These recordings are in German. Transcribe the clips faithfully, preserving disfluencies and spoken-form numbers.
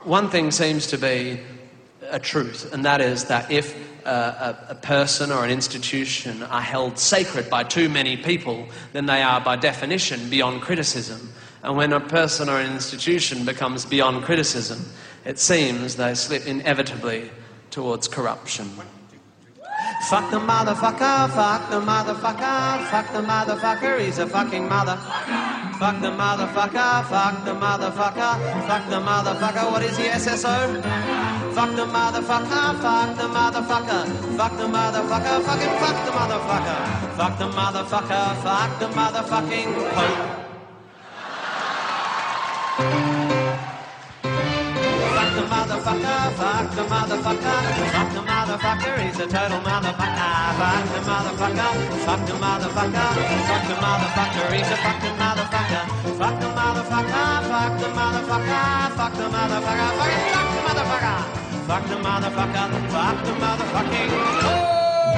one thing seems to be a truth, and that is that if uh, a, a person or an institution are held sacred by too many people, then they are by definition beyond criticism. And when a person or an institution becomes beyond criticism, it seems they slip inevitably towards corruption. Fuck the motherfucker, fuck the motherfucker, fuck the motherfucker, he's a fucking mother. Fuck the motherfucker, fuck the motherfucker, fuck the motherfucker, what is he, S S O? Fuck the motherfucker, fuck the motherfucker, fuck the motherfucker, fucking fuck the motherfucker. Fuck the motherfucker, fuck the motherfucking Pope. Fuck the motherfucker, fuck the motherfucker, fuck the motherfucker, he's a total motherfucker. Fuck the motherfucker, fuck the motherfucker, fuck the motherfucker, he's a fucking motherfucker. Fuck the motherfucker, fuck the motherfucker, fuck the motherfucker, fucking fuck the motherfucker. Fuck the motherfucker, fuck the motherfucking oh!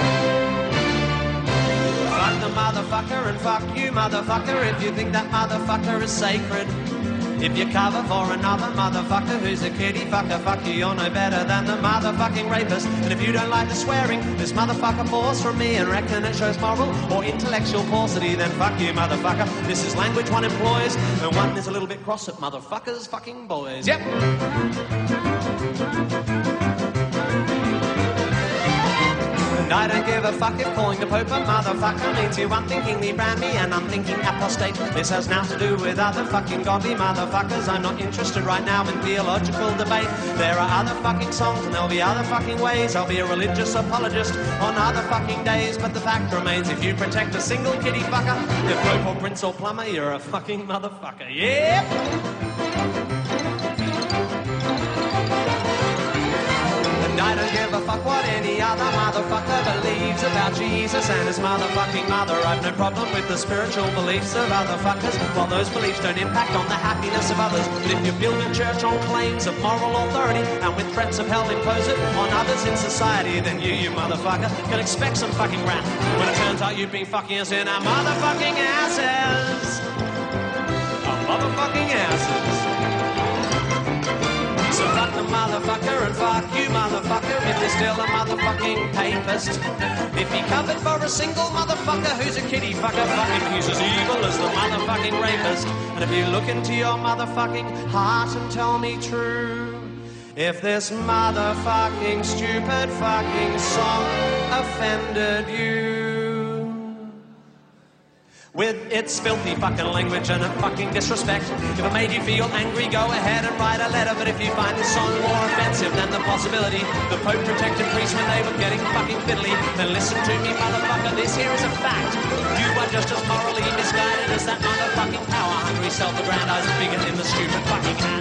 Fuck the motherfucker and fuck you motherfucker if you think that motherfucker is sacred. If you cover for another motherfucker who's a kitty fucker, fuck you, you're no better than the motherfucking rapist. And if you don't like the swearing, this motherfucker pours from me and reckon it shows moral or intellectual paucity, then fuck you, motherfucker. This is language one employs, and one is a little bit cross at motherfuckers fucking boys. Yep. And I don't give a fuck if calling the Pope a motherfucker means you unthinkingly brand me an unthinking apostate. This has now to do with other fucking godly motherfuckers. I'm not interested right now in theological debate. There are other fucking songs and there'll be other fucking ways. I'll be a religious apologist on other fucking days. But the fact remains, if you protect a single kitty fucker, if Pope or Prince or Plumber, you're a fucking motherfucker. Yep! I don't give a fuck what any other motherfucker believes about Jesus and his motherfucking mother. I've no problem with the spiritual beliefs of other fuckers, while those beliefs don't impact on the happiness of others. But if you build a church on claims of moral authority and with threats of hell impose it on others in society, then you, you motherfucker, can expect some fucking wrath when it turns out you've been fucking us in our motherfucking asses. Our motherfucking asses. So fuck the motherfucker and fuck you motherfucker if you're still a motherfucking papist. If he covered for a single motherfucker who's a kitty fucker, fuck him, he's as evil as the motherfucking rapist. And if you look into your motherfucking heart and tell me true, if this motherfucking stupid fucking song offended you with its filthy fucking language and a fucking disrespect. If it made you feel angry, go ahead and write a letter. But if you find this song more offensive than the possibility the Pope protected priests when they were getting fucking fiddly, then listen to me, motherfucker, this here is a fact. You are just as morally misguided as that motherfucking power-hungry self-aggrandizing bigot in the stupid fucking hat.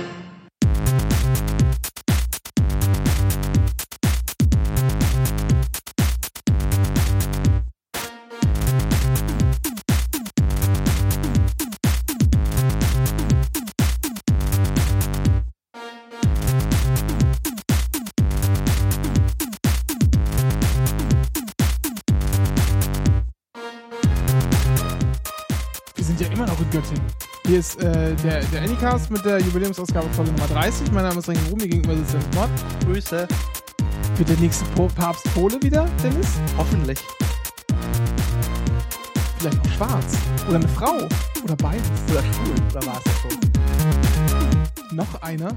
Göttingen. Hier ist äh, der, der Anycast mit der Jubiläumsausgabe Folge Nummer dreißig. Mein Name ist René Ruhm, mir gegenüber sitzt Dennis Mott. Grüße. Wird der nächste po- Papst Pole wieder, Dennis? Hoffentlich. Vielleicht auch schwarz. Oder eine Frau. Oder beides. Oder schwul. Oder war es das schon? Noch einer.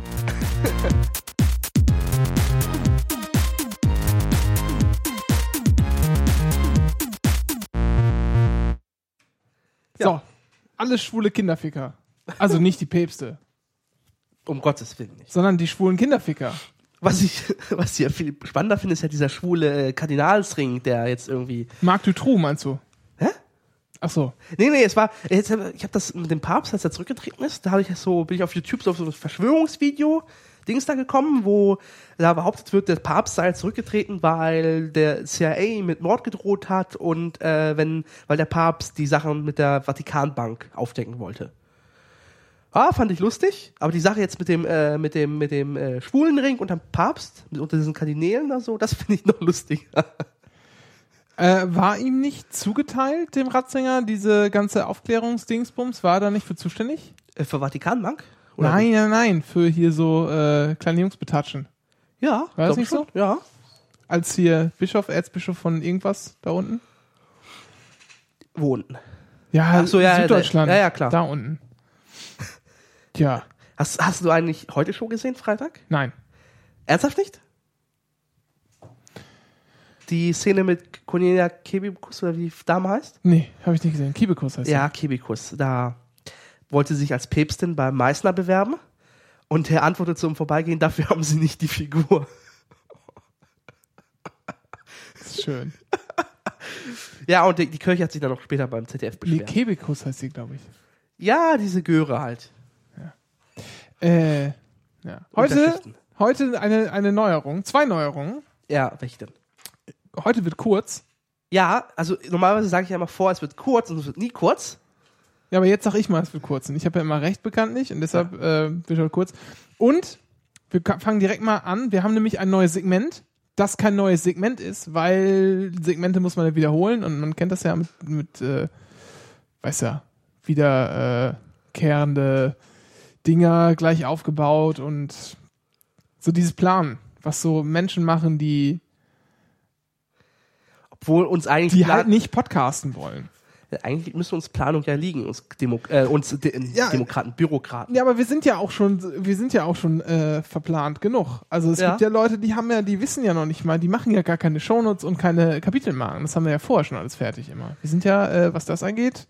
Ja. So. Alle schwule Kinderficker. Also nicht die Päpste. Um Gottes Willen nicht. Sondern die schwulen Kinderficker. Was ich, was ich ja viel spannender finde, ist ja dieser schwule Kardinalsring, der jetzt irgendwie... Marc Dutroux, meinst du? Hä? Ach so. Nee, nee, es war... Jetzt, ich habe das mit dem Papst, als er zurückgetreten ist, da habe ich so, bin ich auf YouTube so auf so ein Verschwörungsvideo Dings da gekommen, wo da behauptet wird, der Papst sei zurückgetreten, weil der C I A mit Mord gedroht hat und äh, wenn, weil der Papst die Sachen mit der Vatikanbank aufdecken wollte. Ah, fand ich lustig, aber die Sache jetzt mit dem äh, mit dem mit dem äh, Schwulenring und dem Papst mit unter diesen Kardinälen oder so, das finde ich noch lustiger. Äh, war ihm nicht zugeteilt, dem Ratzinger, diese ganze Aufklärungsdingsbums? War er da nicht für zuständig? Äh, für Vatikanbank? Oder Nein, nein, nein, für hier so äh, kleine Jungs betatschen. Ja, War das glaub nicht schon. so? Ja. Als hier Bischof, Erzbischof von irgendwas da unten? Wo unten? Ja, Ach so, ja, ja, Süddeutschland. ja, ja, klar. Da unten. Tja, Hast, hast du eigentlich heute Show gesehen, Freitag? nein. Ernsthaft nicht? Die Szene mit Cornelia Kebekus, oder wie die Dame heißt? Nee, habe ich nicht gesehen. Kiebekus heißt Ja, Kebekus. Da wollte sie sich als Päpstin bei Meißner bewerben und er antwortete zum Vorbeigehen, dafür haben sie nicht die Figur. das. Ist schön. Ja, und die, die Kirche hat sich dann noch später beim Z D F Nee, beschwert. Kebekus heißt sie, glaube ich. Ja, diese Göre halt. Äh, ja. Heute, Unterschichten. heute eine, eine Neuerung, zwei Neuerungen. Ja, welche denn? Heute wird kurz. Ja, also normalerweise sage ich ja immer vor, es wird kurz und es wird nie kurz. Ja, aber jetzt sag ich mal, es wird kurz. Und ich habe ja immer recht bekanntlich und deshalb äh, wird heute kurz. Und wir ka- fangen direkt mal an. Wir haben nämlich ein neues Segment, das kein neues Segment ist, weil Segmente muss man ja wiederholen und man kennt das ja mit, mit äh, weiß ja, wiederkehrende Dinger gleich aufgebaut und so dieses Plan, was so Menschen machen, die, Obwohl uns eigentlich, die Plan- halt nicht podcasten wollen. eigentlich müssen uns Planung ja liegen, uns, Demo äh, uns De Ja. Demokraten, Bürokraten. Ja, aber wir sind ja auch schon, wir sind ja auch schon äh, verplant genug. Also es Ja. gibt ja Leute, die haben ja, die wissen ja noch nicht mal, die machen ja gar keine Shownotes und keine Kapitelmarken. Das haben wir ja vorher schon alles fertig immer. Wir sind ja, äh, was das angeht,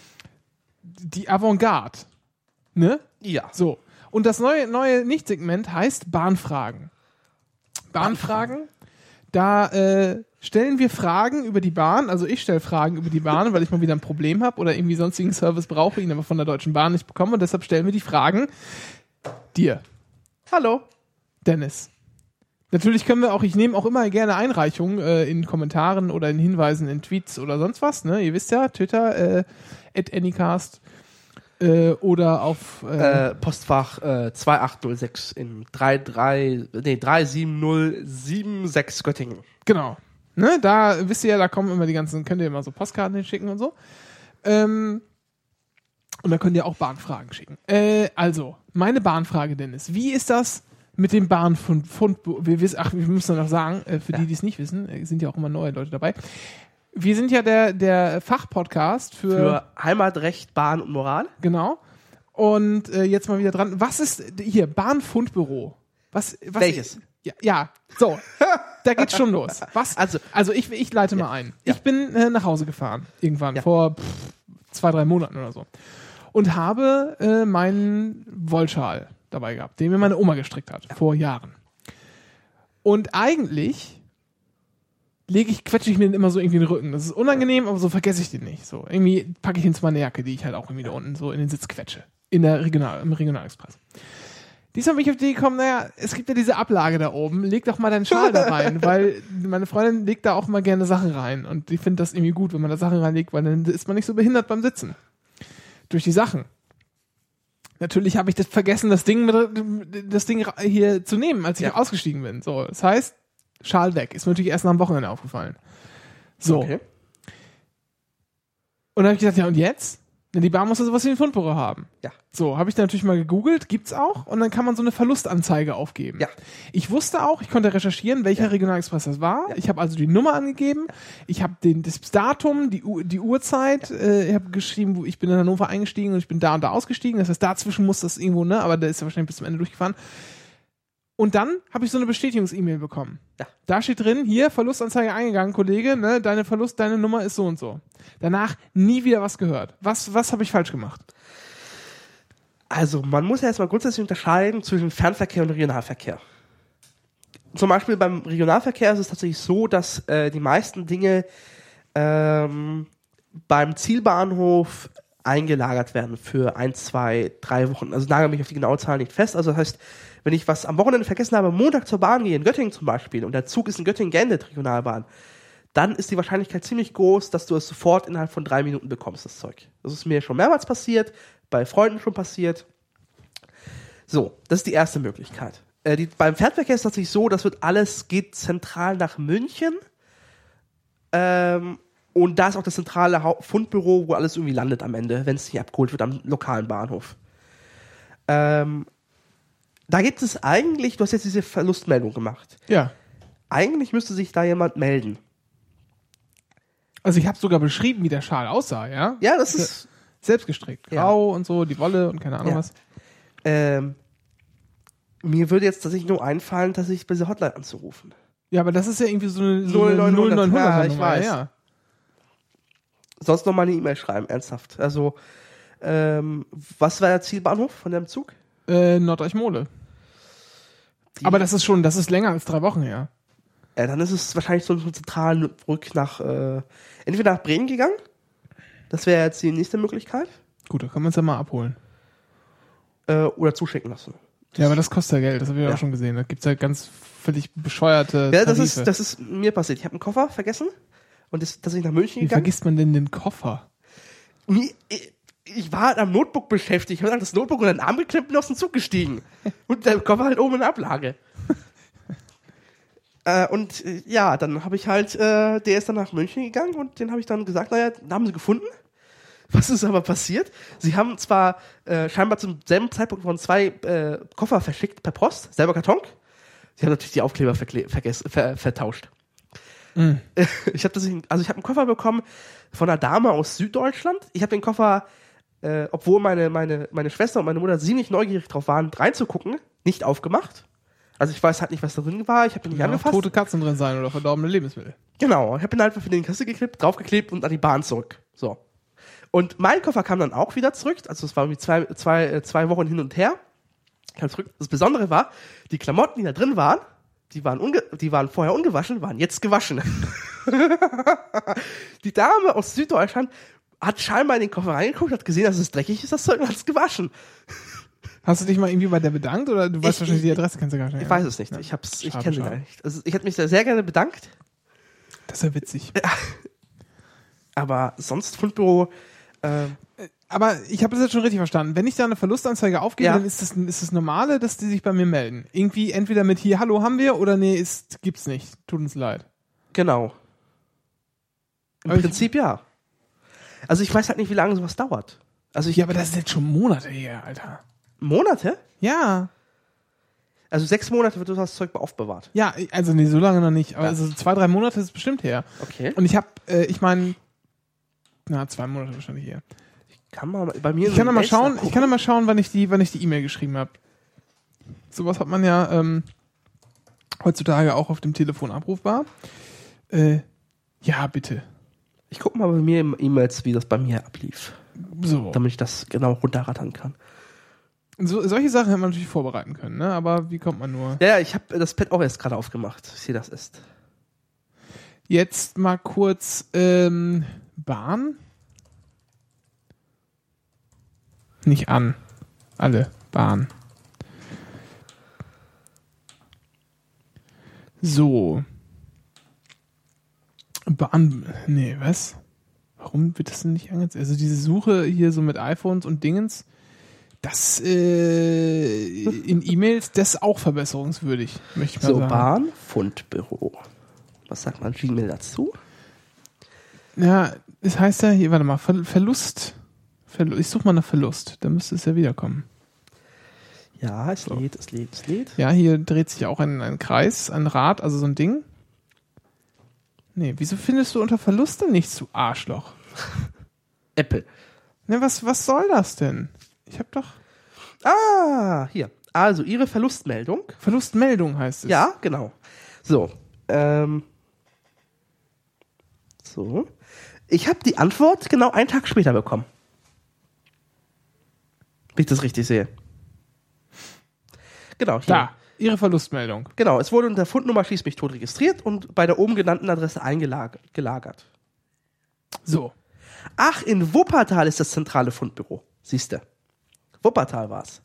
die Avantgarde. Ne? Ja. So. Und das neue, neue Nicht-Segment heißt Bahnfragen. Bahnfragen, da äh, stellen wir Fragen über die Bahn, also ich stelle Fragen über die Bahn, weil ich mal wieder ein Problem habe oder irgendwie sonstigen Service brauche, ihn aber von der Deutschen Bahn nicht bekomme und deshalb stellen wir die Fragen dir, Hallo. Dennis. Natürlich können wir auch, ich nehme auch immer gerne Einreichungen äh, in Kommentaren oder in Hinweisen in Tweets oder sonst was, ne? Ihr wisst ja, Twitter, äh, at Anycast äh, oder auf äh, Äh, Postfach äh, zwei acht null sechs in drei drei, nee, drei sieben null sieben sechs Göttingen. Genau. Ne, da wisst ihr ja, da kommen immer die ganzen, könnt ihr immer so Postkarten hinschicken und so. Ähm, und da könnt ihr auch Bahnfragen schicken. Äh, also, meine Bahnfrage, Dennis. Wie ist das mit dem Bahnfund? Fund, wir, wissen, ach, wir müssen noch sagen, äh, für Ja. die, die es nicht wissen, äh, sind ja auch immer neue Leute dabei. Wir sind ja der, der Fachpodcast für, Für Heimatrecht, Bahn und Moral. genau. Und äh, jetzt mal wieder dran. Was ist hier, Bahnfundbüro? Was, was Welches? Ja, ja, so. Da geht's schon los. Was? Also- Also ich, ich leite mal ein. Ja. Ich bin äh, nach Hause gefahren. Irgendwann, Ja. vor pff, zwei, drei Monaten oder so. Und habe äh, meinen Wollschal dabei gehabt, den mir meine Oma gestrickt hat, vor Jahren. Und eigentlich lege ich, quetsche ich mir den immer so irgendwie in den Rücken. Das ist unangenehm, aber so vergesse ich den nicht. So, irgendwie packe ich ihn zu meiner Jacke, die ich halt auch irgendwie da unten so in den Sitz quetsche. In der Regional, im Regionalexpress. Diesmal bin ich auf die Idee gekommen, naja, es gibt ja diese Ablage da oben, leg doch mal deinen Schal da rein, weil meine Freundin legt da auch mal gerne Sachen rein und ich finde das irgendwie gut, wenn man da Sachen reinlegt, weil dann ist man nicht so behindert beim Sitzen. Durch die Sachen. Natürlich habe ich das vergessen, das Ding, mit, das Ding hier zu nehmen, als ich Ja. ausgestiegen bin. So, das heißt, Schal weg. Ist mir natürlich erst nach dem Wochenende aufgefallen. So. Okay. Und dann habe ich gesagt, ja und jetzt? Denn die Bahn muss ja sowas wie ein Fundbüro haben. Ja. So, habe ich dann natürlich mal gegoogelt, gibt's auch, und dann kann man so eine Verlustanzeige aufgeben. Ja. Ich wusste auch, ich konnte recherchieren, welcher Ja. Regionalexpress das war. Ja. Ich habe also die Nummer angegeben, ich habe den das Datum, die, U- die Uhrzeit, äh, ich habe geschrieben, wo ich bin in Hannover eingestiegen und ich bin da und da ausgestiegen. Das heißt, dazwischen muss das irgendwo, ne, aber der ist ja wahrscheinlich bis zum Ende durchgefahren. Und dann habe ich so eine Bestätigungs-E-Mail bekommen. Ja. Da steht drin, hier, Verlustanzeige eingegangen, Kollege, ne, deine Verlust, deine Nummer ist so und so. Danach nie wieder was gehört. Was, was habe ich falsch gemacht? Also, man muss ja erstmal grundsätzlich unterscheiden zwischen Fernverkehr und Regionalverkehr. Zum Beispiel beim Regionalverkehr ist es tatsächlich so, dass äh, die meisten Dinge ähm, beim Zielbahnhof eingelagert werden für ein, zwei, drei Wochen. Also nagel mich auf die genaue Zahl nicht fest. Also das heißt, wenn ich was am Wochenende vergessen habe, Montag zur Bahn gehe, in Göttingen zum Beispiel, und der Zug ist in Göttingen geendet, Regionalbahn, dann ist die Wahrscheinlichkeit ziemlich groß, dass du es sofort innerhalb von drei Minuten bekommst, das Zeug. Das ist mir schon mehrmals passiert, bei Freunden schon passiert. So, das ist die erste Möglichkeit. Äh, die, beim Fernverkehr ist es tatsächlich so, das wird alles, geht zentral nach München. Ähm, und da ist auch das zentrale Hau- Fundbüro, wo alles irgendwie landet am Ende, wenn es nicht abgeholt wird am lokalen Bahnhof. Ähm, da gibt es eigentlich, du hast jetzt diese Verlustmeldung gemacht. Ja. Eigentlich müsste sich da jemand melden. Also ich habe sogar beschrieben, wie der Schal aussah, ja? Ja, das ist... Selbst gestrickt. Grau und so, die Wolle und keine Ahnung Ja. was. Ähm, mir würde jetzt tatsächlich nur einfallen, dass ich bei dieser Hotline anzurufen. Ja, aber das ist ja irgendwie so eine, so null eine neun hundert. null neun hundert Ja, ich Nummer, weiß. ja. Sonst noch mal eine E-Mail schreiben, ernsthaft. Also, ähm, was war der Zielbahnhof von dem Zug? Äh, Norddeich-Mole. Die- Aber das ist schon, das ist länger als drei Wochen her. Ja, dann ist es wahrscheinlich so ein zentralen Rück nach, äh, entweder nach Bremen gegangen. Das wäre jetzt die nächste Möglichkeit. Gut, da können wir uns ja mal abholen. Äh, oder zuschicken lassen. Ja, aber das kostet ja Geld, das habe ich ja Ja. auch schon gesehen. Da gibt's ja ganz völlig bescheuerte Ja, das Tarife. ist, das ist mir passiert. Ich habe einen Koffer vergessen und das, dass ich nach München Wie gegangen. vergisst man denn den Koffer? Mir- Ich, ich war halt am Notebook beschäftigt. Ich habe das Notebook unter den Arm geklemmt und aus dem Zug gestiegen. Und der Koffer halt oben in der Ablage. äh, und äh, ja, dann habe ich halt, äh, der ist dann nach München gegangen und den habe ich dann gesagt, naja, den haben sie gefunden. Was ist aber passiert? Sie haben zwar äh, scheinbar zum selben Zeitpunkt von zwei äh, Koffer verschickt per Post, selber Karton. Sie haben natürlich die Aufkleber verkle- vergessen, ver vertauscht. Mhm. Ich habe das, in- also ich habe einen Koffer bekommen von einer Dame aus Süddeutschland. Ich habe den Koffer, äh, obwohl meine meine meine Schwester und meine Mutter ziemlich neugierig drauf waren, reinzugucken, nicht aufgemacht. Also ich weiß halt nicht, was da drin war. Ich habe ihn nicht Ja, auch angefasst. tote Katzen drin sein oder verdorbene Lebensmittel. Genau, ich habe ihn einfach für den Kasse geklebt, draufgeklebt und an die Bahn zurück. So. Und mein Koffer kam dann auch wieder zurück. Also es war irgendwie zwei, zwei, äh, zwei Wochen hin und her. Kam zurück. Das Besondere war, die Klamotten, die da drin waren, die waren, unge die waren vorher ungewaschen, waren jetzt gewaschen. Die Dame aus Süddeutschland hat scheinbar in den Koffer reingeguckt, hat gesehen, dass es dreckig ist, das Zeug, und hat es gewaschen. Hast du dich mal irgendwie bei der bedankt oder du weißt Ich- wahrscheinlich die ich- Adresse, kennst du gar nicht? Ich weiß es nicht. Ich, hab's, ich Schade, kenne sie schade. gar nicht. Also ich hätte mich da sehr gerne bedankt, Das ist ja witzig. aber sonst Fundbüro, ähm, Aber ich habe das jetzt schon richtig verstanden. Wenn ich da eine Verlustanzeige aufgebe, Ja. dann ist das, ist das Normale, dass die sich bei mir melden. Irgendwie entweder mit hier, hallo, haben wir, oder nee, ist, gibt's nicht. Tut uns leid. genau. Im Aber ich- Prinzip ja. Also ich weiß halt nicht, wie lange sowas dauert. Also ich Ja, aber das ist jetzt schon Monate her, Alter. Monate? Ja. Also sechs Monate wird das Zeug aufbewahrt. Ja, also nee, so lange noch nicht. Aber Ja. also zwei, drei Monate ist es bestimmt her. Okay. Und ich habe, äh, ich meine, na, zwei Monate wahrscheinlich her. Kann man bei mir Ich kann in doch mal den schauen, Mails ich kann doch mal schauen, wann ich die, wann ich die E-Mail geschrieben habe. Sowas hat man ja ähm, heutzutage auch auf dem Telefon abrufbar. Äh, ja, bitte. Ich gucke mal bei mir im E-Mails, wie das bei mir ablief, So. damit ich das genau runterrattern kann. so. Solche Sachen hätte man natürlich vorbereiten können, ne? Aber wie kommt man nur? Ja, ja, ich habe das Pad auch erst gerade aufgemacht. Ich sehe, das ist. Jetzt mal kurz ähm, Bahn. Nicht an. Alle. Bahn. So. Bahn. Nee, was? Warum wird das denn nicht angezeigt? Also diese Suche hier so mit iPhones und Dingens, das äh, in E-Mails, das ist auch verbesserungswürdig, möchte ich mal So, sagen. Bahn, Fundbüro. Was sagt man Gmail dazu? Ja, es heißt ja hier, warte mal, Ver Verlust. Verlu ich suche mal nach Verlust, dann müsste es ja wiederkommen. Ja, es lädt, es lädt, es lädt. Ja, hier dreht sich auch ein, ein Kreis, ein Rad, also so ein Ding. Nee, wieso findest du unter Verluste nichts, du Arschloch? Apple. Ne, was, was soll das denn? Ich hab doch... Ah, hier. Also, Ihre Verlustmeldung. Verlustmeldung heißt es. Ja, genau. So. Ähm. So. Ich habe die Antwort genau einen Tag später bekommen. Wenn ich das richtig sehe. Genau, hier. Da, Ihre Verlustmeldung. Genau, es wurde unter Fundnummer Schieß mich tot registriert und bei der oben genannten Adresse eingelagert. So. Ach, in Wuppertal ist das zentrale Fundbüro. Siehste. Wuppertal war's.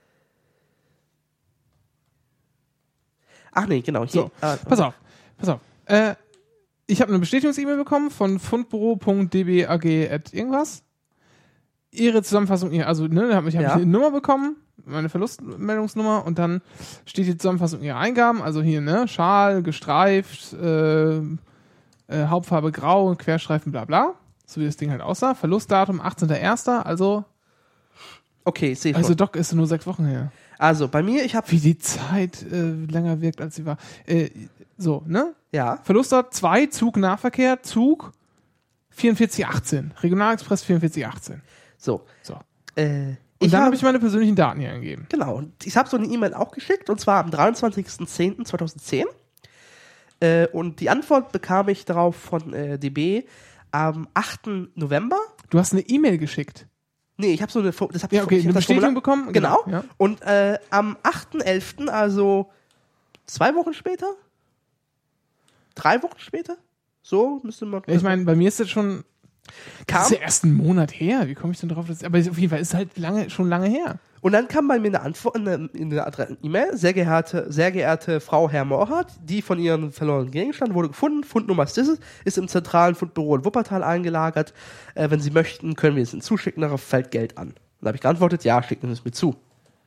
Ach nee, genau. Hier. So, Ah, pass auf, pass auf. Äh, ich habe eine Bestätigungs-E-Mail bekommen von fundbüro punkt d b a g at irgendwas. Ihre Zusammenfassung, also ne, da habe ich, hab Ja. ich eine Nummer bekommen, meine Verlustmeldungsnummer, und dann steht die Zusammenfassung ihrer Eingaben, also hier, ne, Schal, gestreift, äh, äh, Hauptfarbe grau, Querstreifen, bla bla, so wie das Ding halt aussah. Verlustdatum achtzehnter erster, also Okay, ich sehe schon. Also Doc ist nur sechs Wochen her. Also bei mir, ich habe... Wie die Zeit äh, länger wirkt, als sie war. Äh, so, ne? Ja. Verlustort zwei, Zug Nahverkehr, Zug vierundvierzig achtzehn. Regionalexpress vierundvierzig achtzehn. So. So. Äh, Und ich dann hab- habe ich meine persönlichen Daten hier angegeben. Genau, und ich habe so eine E-Mail auch geschickt, und zwar am dreiundzwanzigsten zehnten zweitausendzehn. Äh, und die Antwort bekam ich darauf von äh, D B am achten November. Du hast eine E-Mail geschickt. Nee, ich habe so eine, Fo- das hab Ja, ich, okay, ich hab eine das Bestätigung Formular- bekommen? Genau. Genau, ja. Und äh, am achten elften, also zwei Wochen später, drei Wochen später, so müsste man. Ja, ich meine, bei mir ist das schon. Das kam, ist ja erst einen Monat her. Wie komme ich denn drauf? Dass, aber auf jeden Fall ist es halt lange, schon lange her. und dann kam bei mir eine Antwort, eine, eine Adre- E-Mail, sehr geehrte, sehr geehrte Frau Herr Morhardt, die von ihren verlorenen Gegenstand wurde gefunden, Fundnummer ist dieses, ist im zentralen Fundbüro in Wuppertal eingelagert. Äh, wenn Sie möchten, können wir es Ihnen zuschicken, darauf fällt Geld an. Und da habe ich geantwortet, ja, schicken Sie es mir zu.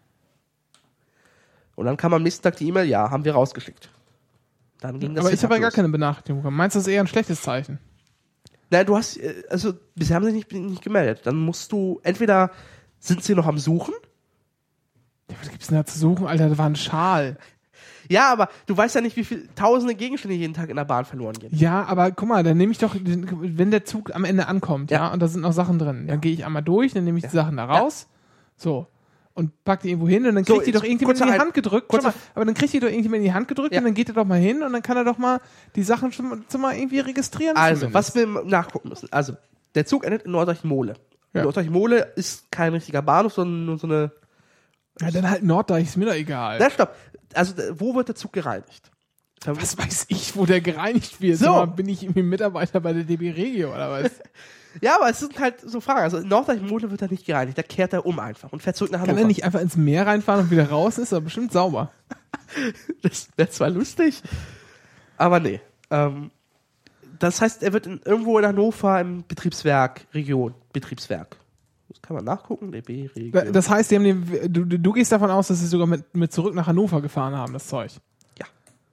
Und dann kam am nächsten Tag die E-Mail, ja, haben wir rausgeschickt. Dann ging das Aber ich habe ja gar los. keine Benachrichtigung bekommen. Meinst du, das ist eher ein schlechtes Zeichen? Nein, du hast, äh, also bisher haben sie sich nicht, nicht gemeldet. Dann musst du, entweder sind sie noch am Suchen. Ja, was gibt's denn da zu suchen? Alter, da war ein Schal. Ja, aber du weißt ja nicht, wie viele tausende Gegenstände jeden Tag in der Bahn verloren gehen. Ja, aber guck mal, dann nehme ich doch, den- wenn der Zug am Ende ankommt, ja, Ja. und da sind noch Sachen drin, dann gehe ich einmal durch, dann nehme ich die Sachen da Ja. raus, so, und pack die irgendwo hin und dann So, kriegt die jetzt doch irgendjemand in kurzer die Ein- Hand gedrückt. kurzer- Schau mal, aber dann kriegt die doch irgendjemand in die Hand gedrückt Ja. und dann geht er doch mal hin und dann kann er doch mal die Sachen schon mal, schon mal irgendwie registrieren. Also, zumindest. was wir nachgucken müssen. Also, der Zug endet in Norddeich-Mole. Ja. Norddeich-Mole ist kein richtiger Bahnhof, sondern nur so eine... Ja, dann halt Norddeich, ist mir doch egal. Na, stopp. Also, d- wo wird der Zug gereinigt? Was weiß ich, wo der gereinigt wird? So. Sag mal, bin ich irgendwie Mitarbeiter bei der D B Regio oder was? Ja, aber es sind halt so Fragen. Also, in Norddeich-Mole wird er nicht gereinigt. Da kehrt er um einfach und fährt zurück nach Kann Hannover. er nicht einfach ins Meer reinfahren und wieder raus? Ist aber bestimmt sauber. Das wäre zwar lustig, aber nee. Ähm, das heißt, er wird in, irgendwo in Hannover im Betriebswerk, Region, Betriebswerk. Das kann man nachgucken, D B, Region. Das heißt, die haben den, du, du du gehst davon aus, dass sie sogar mit, mit zurück nach Hannover gefahren haben, das Zeug. Ja.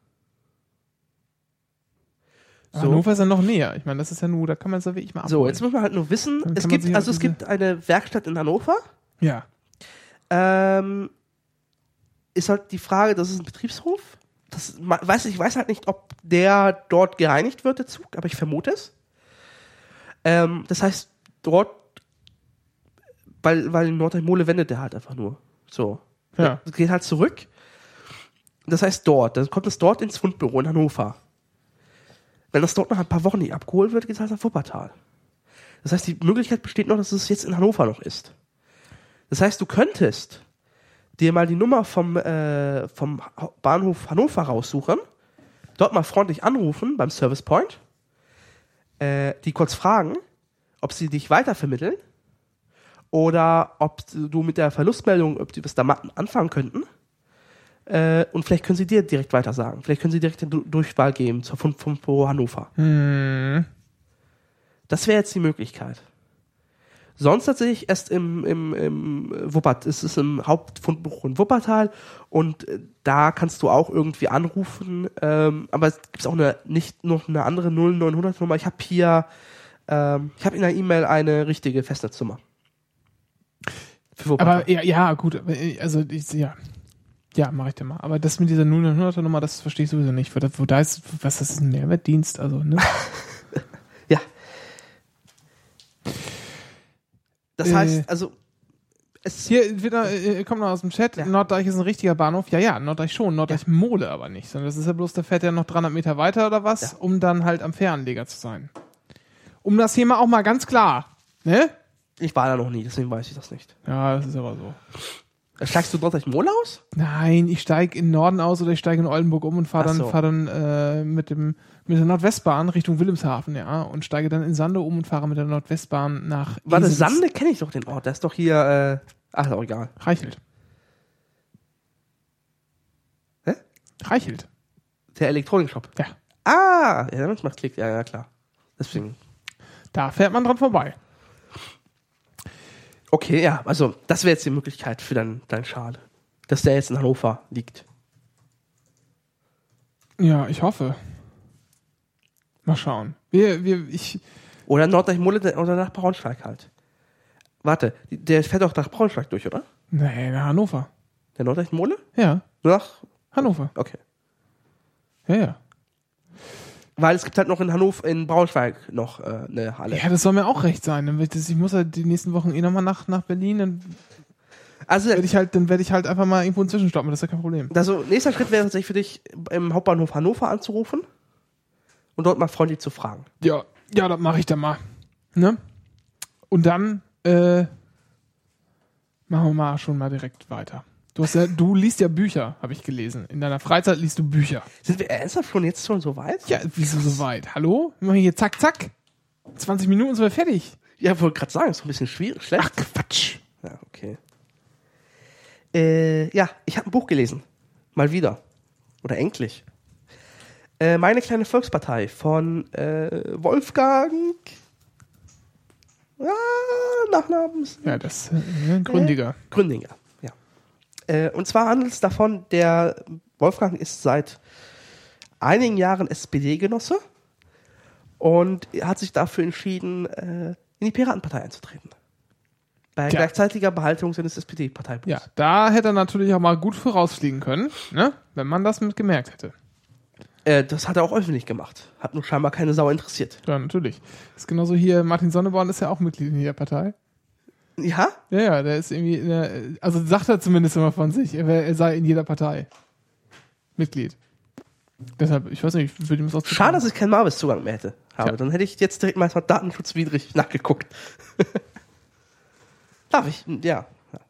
Aber So. Hannover ist ja noch näher. Ich meine, das ist ja nur, da kann man es ja wirklich mal So, abholen. jetzt müssen wir halt nur wissen, Dann es kann man gibt, sich also halt es diese- gibt eine Werkstatt in Hannover. Ja. Ähm, ist halt die Frage, das ist ein Betriebshof. Das, ma- weiß, ich weiß halt nicht, ob der dort gereinigt wird, der Zug, aber ich vermute es. Ähm, das heißt, dort, weil, weil in Nordrhein-Mole wendet der halt einfach nur. So. Ja. Das geht halt zurück. Das heißt dort, dann kommt es dort ins Fundbüro in Hannover. Wenn das dort nach ein paar Wochen nicht abgeholt wird, geht es halt nach Wuppertal. Das heißt, die Möglichkeit besteht noch, dass es jetzt in Hannover noch ist. Das heißt, du könntest dir mal die Nummer vom, äh, vom Ha- Bahnhof Hannover raussuchen, dort mal freundlich anrufen beim Service Point, äh, die kurz fragen, ob sie dich weitervermitteln oder ob du mit der Verlustmeldung, ob die was da ma- anfangen könnten. Äh, und vielleicht können sie dir direkt weiter sagen. Vielleicht können sie direkt den Du- Durchwahl geben zur Fund- Fundbüro Hannover. Hm. Das wäre jetzt die Möglichkeit. Sonst tatsächlich erst im, im, im Wuppert, es ist im Hauptfundbüro in Wuppertal und äh, da kannst du auch irgendwie anrufen, ähm, aber es gibt auch eine, nicht noch eine andere null neunhundert Nummer. Ich habe hier, ähm, ich habe in der E-Mail eine richtige Festnetznummer. Für Wuppertal. Aber ja, ja, gut. aber, äh, Also, ich, ja. Ja, mach ich dir mal. Aber das mit dieser null neunhunderter Nummer, das verstehe ich sowieso nicht. Wo da, wo da ist, was das ist, ein Mehrwertdienst? Also, ne? Ja. Das Äh. heißt, also es Hier wird noch, äh, kommt noch aus dem Chat, Ja. Norddeich ist ein richtiger Bahnhof. Ja, ja, Norddeich schon, Norddeich Mole aber nicht. Sondern das ist ja bloß, der fährt ja noch dreihundert Meter weiter oder was, Ja. um dann halt am Fähranleger zu sein. Um das hier mal auch mal ganz klar, ne? ich war da noch nie, deswegen weiß ich das nicht. Ja, das ist aber so. Steigst du dort durch Mole aus? Nein, ich steige in Norden aus oder ich steige in Oldenburg um und fahre Ach dann, so. fahr dann äh, mit, dem, mit der Nordwestbahn Richtung Wilhelmshaven, ja, und steige dann in Sande um und fahre mit der Nordwestbahn nach Warte, Esens- Sande kenne ich doch den Ort. Der ist doch hier, äh, ach, ist auch egal. Reichelt. Hä? Reichelt, Der Elektronikshop. ja. Ah, ja, damit macht Klick, ja, ja, klar. Deswegen. Da fährt man dran vorbei. Okay, ja, also, das wäre jetzt die Möglichkeit für deinen dein Schal. Dass der jetzt in Hannover liegt. Ja, ich hoffe. Mal schauen. Wir, wir, ich, Oder Norddeich-Mole oder nach Braunschweig halt. Warte, der fährt doch nach Braunschweig durch, oder? Nee, nach Hannover. Der Nordlicht-Mole? Ja, Nach Hannover. Okay. Ja, ja. Weil es gibt halt noch in Hannover, in Braunschweig noch äh, eine Halle. Ja, das soll mir auch recht sein. Dann wird das, ich muss halt die nächsten Wochen eh nochmal nach, nach Berlin. Dann Also, werde ich halt, dann werde ich halt einfach mal irgendwo einen Zwischenstopp machen. Das ist ja kein Problem. also nächster Schritt wäre tatsächlich für dich, im Hauptbahnhof Hannover anzurufen und dort mal freundlich zu fragen. Ja, ja, das mache ich dann mal. Ne? Und dann äh, machen wir mal schon mal direkt weiter. Du, hast ja, du liest ja Bücher, habe ich gelesen. In deiner Freizeit liest du Bücher. Sind wir ernsthaft schon jetzt schon so weit? Ja, wieso so weit? Hallo? Wir machen hier zack, zack. zwanzig Minuten sind wir fertig. Ja, ich wollte gerade sagen, ist ein bisschen schwierig, schlecht. Ach, Quatsch. Ja, okay. Äh, ja, ich habe ein Buch gelesen. Mal wieder. Oder endlich. Äh, Meine kleine Volkspartei von äh, Wolfgang. Ah, Nachnamens. Ja, das äh, Gründiger. Äh, Gründinger, ja. Äh, und zwar handelt es davon, der Wolfgang ist seit einigen Jahren S P D-Genosse und er hat sich dafür entschieden, äh, in die Piratenpartei einzutreten. Bei Tja. gleichzeitiger Behaltung seines S P D-Parteibuchs. Ja, da hätte er natürlich auch mal gut vorausfliegen können, ne? Wenn man das mit gemerkt hätte. Äh, das hat er auch öffentlich gemacht. Hat nur scheinbar keine Sau interessiert. Ja, natürlich. Ist genauso hier, Martin Sonneborn ist ja auch Mitglied in der Partei. Ja? Ja, ja, der ist irgendwie, in der, also sagt er zumindest immer von sich, er, wär, er sei in jeder Partei Mitglied. Deshalb, ich weiß nicht, ich würde ihm das auch Schade, dass ich keinen Marvis-Zugang mehr hätte. Habe. Ja. Dann hätte ich jetzt direkt mal datenschutzwidrig nachgeguckt. Darf ich? Ja. ja.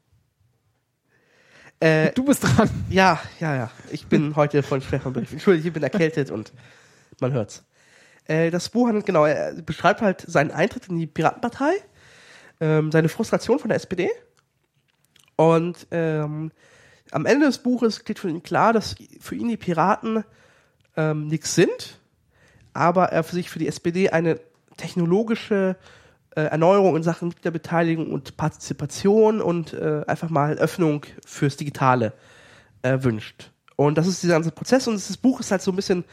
Äh, Du bist dran. Ja, ja, ja. Ich bin heute von Stefan berichtet. Entschuldigung, ich bin erkältet und man hört's. Äh, das Buch handelt, genau, er beschreibt halt seinen Eintritt in die Piratenpartei, ähm, seine Frustration von der S P D und ähm, am Ende des Buches steht für ihn klar, dass für ihn die Piraten ähm, nichts sind, aber er für sich für die S P D eine technologische äh, Erneuerung in Sachen Mitgliederbeteiligung und Partizipation und äh, einfach mal Öffnung fürs Digitale äh, wünscht. Und das ist dieser ganze Prozess und das Buch ist halt so ein bisschen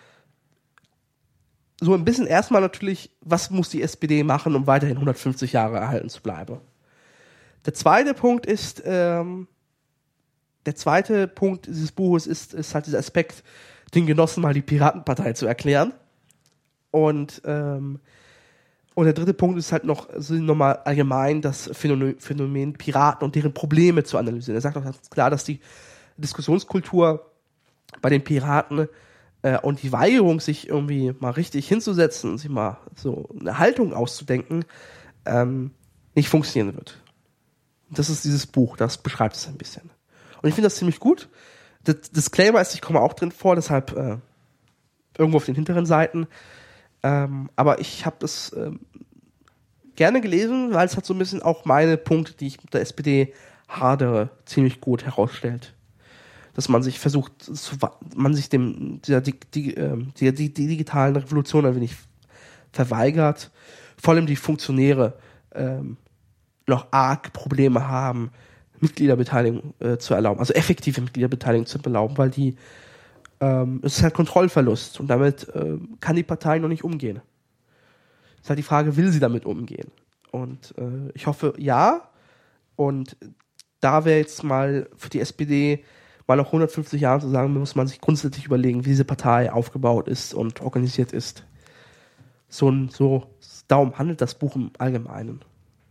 so ein bisschen erstmal natürlich, was muss die S P D machen, um weiterhin hundertfünfzig Jahre erhalten zu bleiben. Der zweite Punkt ist, ähm, der zweite Punkt dieses Buches ist, ist halt dieser Aspekt, den Genossen mal die Piratenpartei zu erklären. Und, ähm, und der dritte Punkt ist halt noch, also nochmal allgemein das Phänomen, Phänomen Piraten und deren Probleme zu analysieren. Er sagt auch ganz klar, dass die Diskussionskultur bei den Piraten äh, und die Weigerung, sich irgendwie mal richtig hinzusetzen und sich mal so eine Haltung auszudenken, ähm, nicht funktionieren wird. Das ist dieses Buch, das beschreibt es ein bisschen. Und ich finde das ziemlich gut. Das Disclaimer ist, ich komme auch drin vor, deshalb äh, irgendwo auf den hinteren Seiten. Ähm, aber ich habe das ähm, gerne gelesen, weil es hat so ein bisschen auch meine Punkte, die ich mit der S P D hadere, ziemlich gut herausstellt. Dass man sich versucht, zu, man sich dem der, die, die, ähm, die, die, die digitalen Revolution ein wenig verweigert. Vor allem die Funktionäre ähm, noch arg Probleme haben, Mitgliederbeteiligung äh, zu erlauben, also effektive Mitgliederbeteiligung zu erlauben, weil die ähm, es ist halt Kontrollverlust und damit äh, kann die Partei noch nicht umgehen. Es ist halt die Frage, will sie damit umgehen? Und äh, ich hoffe, ja. Und da wäre jetzt mal für die S P D mal nach hundertfünfzig Jahren zu sagen, muss man sich grundsätzlich überlegen, wie diese Partei aufgebaut ist und organisiert ist. So, so darum handelt das Buch im Allgemeinen.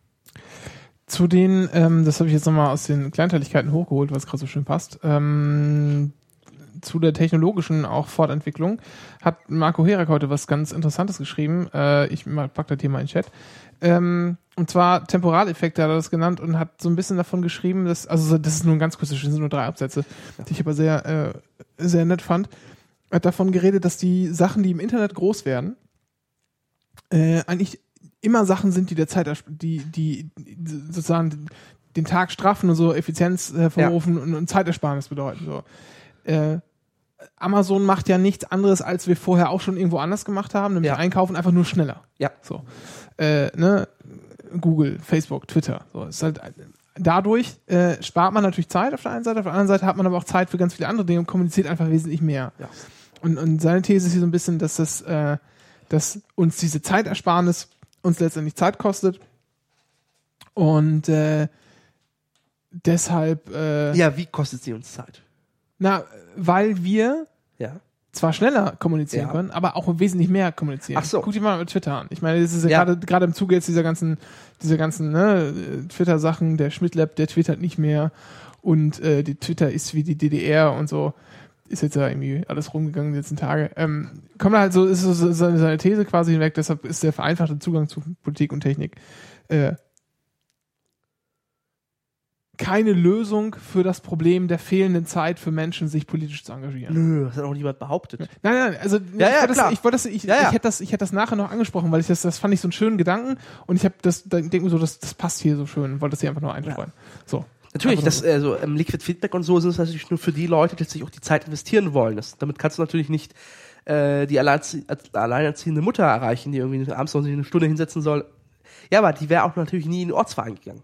Zu den, ähm, das habe ich jetzt nochmal aus den Kleinteiligkeiten hochgeholt, weil es gerade so schön passt, ähm, zu der technologischen auch Fortentwicklung hat Marco Herak heute was ganz Interessantes geschrieben. Äh, ich packe das hier mal in den Chat. Ähm, und zwar Temporaleffekte hat er das genannt und hat so ein bisschen davon geschrieben, dass, also das ist nur ein ganz kurzes, das sind nur drei Absätze, ja. die ich aber sehr, äh, sehr nett fand. Er hat davon geredet, dass die Sachen, die im Internet groß werden, äh, eigentlich immer Sachen sind, die der Zeit, die, die sozusagen den Tag straffen und so Effizienz hervorrufen ja. und, und Zeitersparnis bedeuten. So. Äh, Amazon macht ja nichts anderes, als wir vorher auch schon irgendwo anders gemacht haben, nämlich ja. einkaufen einfach nur schneller. Ja. So. Äh, ne? Google, Facebook, Twitter. So. Ist halt, dadurch äh, spart man natürlich Zeit auf der einen Seite, auf der anderen Seite hat man aber auch Zeit für ganz viele andere Dinge und kommuniziert einfach wesentlich mehr. Ja. Und, und seine These ist hier so ein bisschen, dass das, äh, dass uns diese Zeitersparnis uns letztendlich Zeit kostet Und äh, deshalb äh, Ja, wie kostet sie uns Zeit? na, weil wir Ja. zwar schneller kommunizieren Ja. können, aber auch wesentlich mehr kommunizieren. Ach so. Guck dir mal mit Twitter an. Ich meine, das ist ja Ja. gerade gerade im Zuge jetzt dieser ganzen dieser ganzen ne, Twitter-Sachen, der Schmidt-Lab, der twittert nicht mehr und äh, die Twitter ist wie die D D R und so. Ist jetzt da irgendwie alles rumgegangen die letzten Tage. Ähm, kommt halt so, ist so so seine, seine These quasi hinweg, deshalb ist der vereinfachte Zugang zu Politik und Technik äh, keine Lösung für das Problem der fehlenden Zeit für Menschen, sich politisch zu engagieren. Nö, das hat auch niemand behauptet. Nein, nein, also Ja, ich ja, wollte das, klar. ich wollte das, ich, Ja, ja. ich hätte das, ich hätte das nachher noch angesprochen, weil ich das, das fand ich so einen schönen Gedanken und ich habe das, da denke mir so, das, das passt hier so schön, wollte das hier einfach nur einstreuen. So. Natürlich, Einfach das, nur also, ähm, Liquid Feedback und so sind es natürlich nur für die Leute, die sich auch die Zeit investieren wollen. Das, damit kannst du natürlich nicht äh, die alleinerzie- alleinerziehende Mutter erreichen, die irgendwie abends noch sich eine Stunde hinsetzen soll. Ja, aber die wäre auch natürlich nie in den Ortsverein gegangen.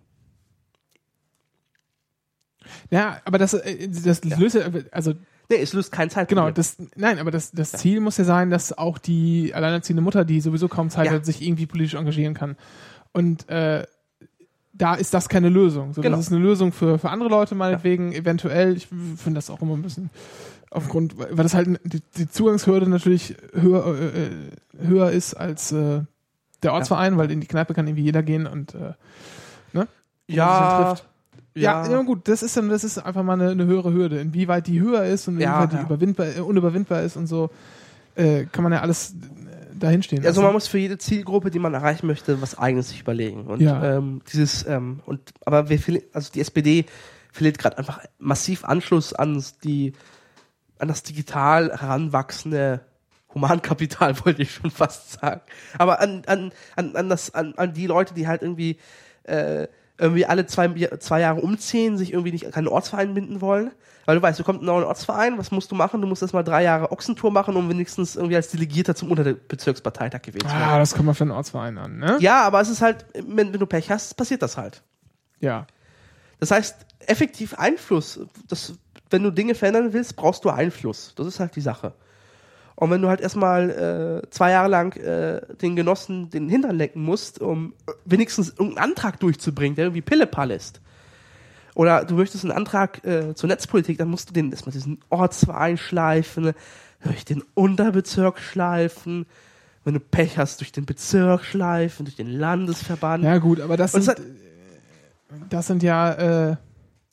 Ja, aber das, äh, das löst ja, also Nee, es löst kein Zeitproblem. genau, das, nein, aber das, das Ziel muss ja sein, dass auch die alleinerziehende Mutter, die sowieso kaum Zeit Ja. hat, sich irgendwie politisch engagieren kann. Und äh, da ist das keine Lösung. So, Genau. Das ist eine Lösung für, für andere Leute meinetwegen, eventuell. Ich finde das auch immer ein bisschen aufgrund, weil das halt die, die Zugangshürde natürlich höher, äh, höher ist als äh, der Ortsverein, weil in die Kneipe kann irgendwie jeder gehen und äh, ne? ja, trifft. Ja, ja, gut, das ist dann, das ist einfach mal eine, eine höhere Hürde. Inwieweit die höher ist und Ja, inwieweit die ja. überwindbar, äh, unüberwindbar ist und so, äh, kann man ja alles äh, dahinstehen lassen. Also man muss für jede Zielgruppe, die man erreichen möchte, was Eigenes sich überlegen. Und Ja. ähm, dieses, ähm, und aber wir verli- also die S P D verliert gerade einfach massiv Anschluss an die, an das digital heranwachsende Humankapital, wollte ich schon fast sagen. Aber an, an, an, an das, an, an die Leute, die halt irgendwie äh, irgendwie alle zwei, zwei Jahre umziehen, sich irgendwie nicht an keinen Ortsverein binden wollen. Weil du weißt, du kommst in einen neuen Ortsverein, was musst du machen? Du musst erstmal drei Jahre Ochsentour machen, um wenigstens irgendwie als Delegierter zum Unterbezirksparteitag gewählt zu werden. Ah, das kommt mal für einen Ortsverein an, ne? Ja, aber es ist halt, wenn, wenn du Pech hast, passiert das halt. Ja. Das heißt, effektiv Einfluss, das, wenn du Dinge verändern willst, brauchst du Einfluss. Das ist halt die Sache. Und wenn du halt erstmal äh, zwei Jahre lang äh, den Genossen den Hintern lecken musst, um wenigstens irgendeinen Antrag durchzubringen, der irgendwie Pillepalle ist. Oder du möchtest einen Antrag äh, zur Netzpolitik, dann musst du den erstmal diesen Ortsverein schleifen, durch den Unterbezirk schleifen, wenn du Pech hast, durch den Bezirk schleifen, durch den Landesverband. Ja, gut, aber das Und es sind, hat- das sind ja, äh,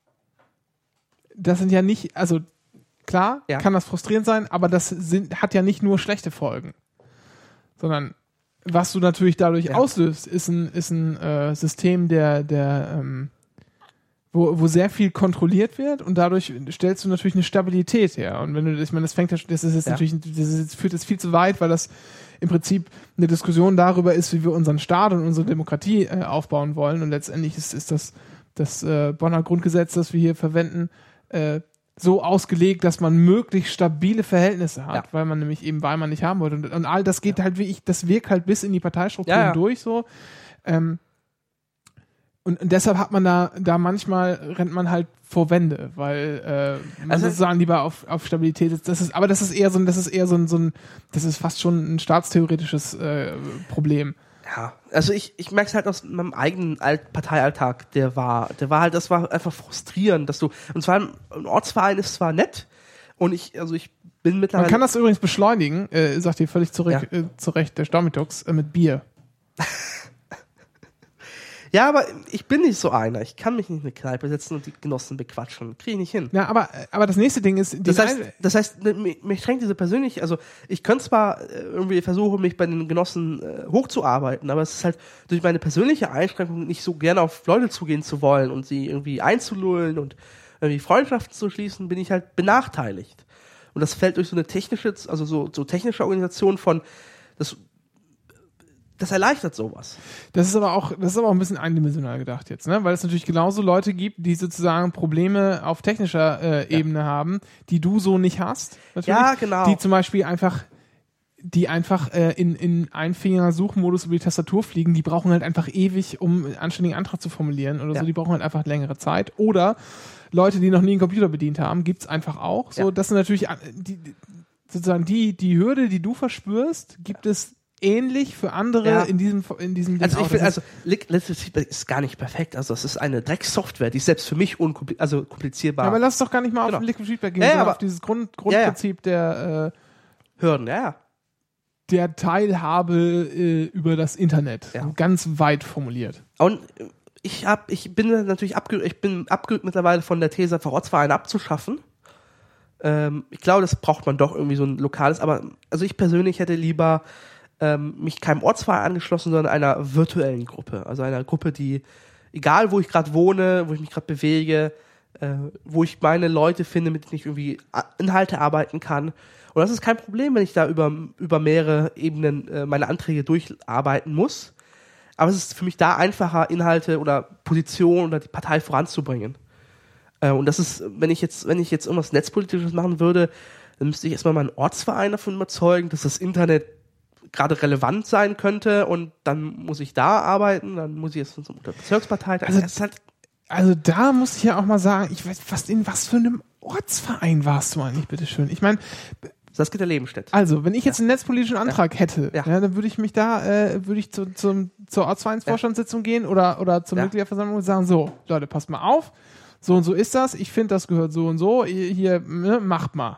das sind ja nicht, also klar, Ja. kann das frustrierend sein, aber das sind, hat ja nicht nur schlechte Folgen, sondern was du natürlich dadurch Ja. auslöst, ist ein, ist ein äh, System, der, der, ähm, wo, wo sehr viel kontrolliert wird und dadurch stellst du natürlich eine Stabilität her. Und wenn du, ich meine, das fängt ja, das ist jetzt Ja. natürlich, das ist, jetzt- führt jetzt viel zu weit, weil das im Prinzip eine Diskussion darüber ist, wie wir unseren Staat und unsere Demokratie äh, aufbauen wollen. Und letztendlich ist, ist das, das äh, Bonner Grundgesetz, das wir hier verwenden, äh, so ausgelegt, dass man möglichst stabile Verhältnisse hat, Ja. weil man nämlich eben Weimar nicht haben wollte. Und, und all das geht halt wie ich, das wirkt halt bis in die Parteistrukturen Ja, ja. durch so. Ähm, und, und deshalb hat man da, da manchmal rennt man halt vor Wände, weil äh, man Also- sozusagen lieber auf, auf Stabilität sitzt. Das ist, aber das ist eher so ein, das ist eher so ein, so ein, das ist fast schon ein staatstheoretisches äh, Problem. Ja, also ich, ich merke es halt aus meinem eigenen Alt Parteialltag, der war, der war halt, das war einfach frustrierend, dass du, und zwar ein Ortsverein ist zwar nett, und ich, also ich bin Man mittlerweile. kann das übrigens beschleunigen, äh, sagt ihr völlig zurück, Ja. äh, zurecht, der Staumitux, äh, mit Bier. Ja, aber ich bin nicht so einer. Ich kann mich nicht in eine Kneipe setzen und die Genossen bequatschen. Kriege ich nicht hin. Ja, aber, aber das nächste Ding ist, die Das heißt, Rein- das heißt, mich, mich schränkt diese persönlich, also ich könnte zwar äh, irgendwie versuchen, mich bei den Genossen äh, hochzuarbeiten, aber es ist halt durch meine persönliche Einschränkung nicht so gerne auf Leute zugehen zu wollen und sie irgendwie einzulullen und irgendwie Freundschaften zu schließen, bin ich halt benachteiligt. Und das fällt durch so eine technische, also so, so technische Organisation von, das, das erleichtert sowas. Das ist aber auch, das ist aber auch ein bisschen eindimensional gedacht jetzt, ne? Weil es natürlich genauso Leute gibt, die sozusagen Probleme auf technischer äh, Ebene haben, die du so nicht hast. Natürlich, Ja, genau. Die zum Beispiel einfach, die einfach äh, in, in Einfinger-Suchmodus über die Tastatur fliegen, die brauchen halt einfach ewig, um einen anständigen Antrag zu formulieren oder Ja. so, die brauchen halt einfach längere Zeit. Oder Leute, die noch nie einen Computer bedient haben, gibt's einfach auch. So, Ja. das sind natürlich äh, die, die, sozusagen die, die Hürde, die du verspürst, gibt es ähnlich für andere Ja. in diesem in diesem Ding Also ich auch. finde, Das also Li- Literacy Feedback ist gar nicht perfekt. Also es ist eine Drecksoftware, die ist selbst für mich unkompli- also komplizierbar. Ja, aber lass doch gar nicht mal Genau. auf Liquid Feedback gehen, Ja, ja, sondern aber- auf dieses Grund, Ja, ja. Grundprinzip der, äh, Hürden, ja, ja. der Teilhabe äh, über das Internet. Ja. So ganz weit formuliert. Und ich hab, ich bin natürlich abge, ich bin abgerückt mittlerweile von der These, Verortsvereine abzuschaffen. Ähm, ich glaube, das braucht man doch irgendwie so ein lokales, aber also ich persönlich hätte lieber ähm, mich keinem Ortsverein angeschlossen, sondern einer virtuellen Gruppe. Also einer Gruppe, die, egal wo ich gerade wohne, wo ich mich gerade bewege, äh, wo ich meine Leute finde, mit denen ich irgendwie A- Inhalte arbeiten kann. Und das ist kein Problem, wenn ich da über, über mehrere Ebenen äh, meine Anträge durcharbeiten muss. Aber es ist für mich da einfacher, Inhalte oder Positionen oder die Partei voranzubringen. Äh, und das ist, wenn ich jetzt, wenn ich jetzt irgendwas Netzpolitisches machen würde, dann müsste ich erstmal meinen Ortsverein davon überzeugen, dass das Internet gerade relevant sein könnte und dann muss ich da arbeiten, dann muss ich jetzt zum Bezirkspartei. Also- das ist halt, Also da muss ich ja auch mal sagen, ich weiß, was in was für einem Ortsverein warst du eigentlich, bitteschön? Ich meine, das geht der Lebenstedt. also, wenn ich jetzt einen netzpolitischen Antrag hätte, Ja. ja, dann würde ich mich da, äh, würde ich zu, zum, zur Ortsvereinsvorstandssitzung gehen oder, oder zur Ja. Mitgliederversammlung und sagen, so, Leute, passt mal auf, so und so ist das, ich finde, das gehört so und so, ihr- hier, ne, macht mal.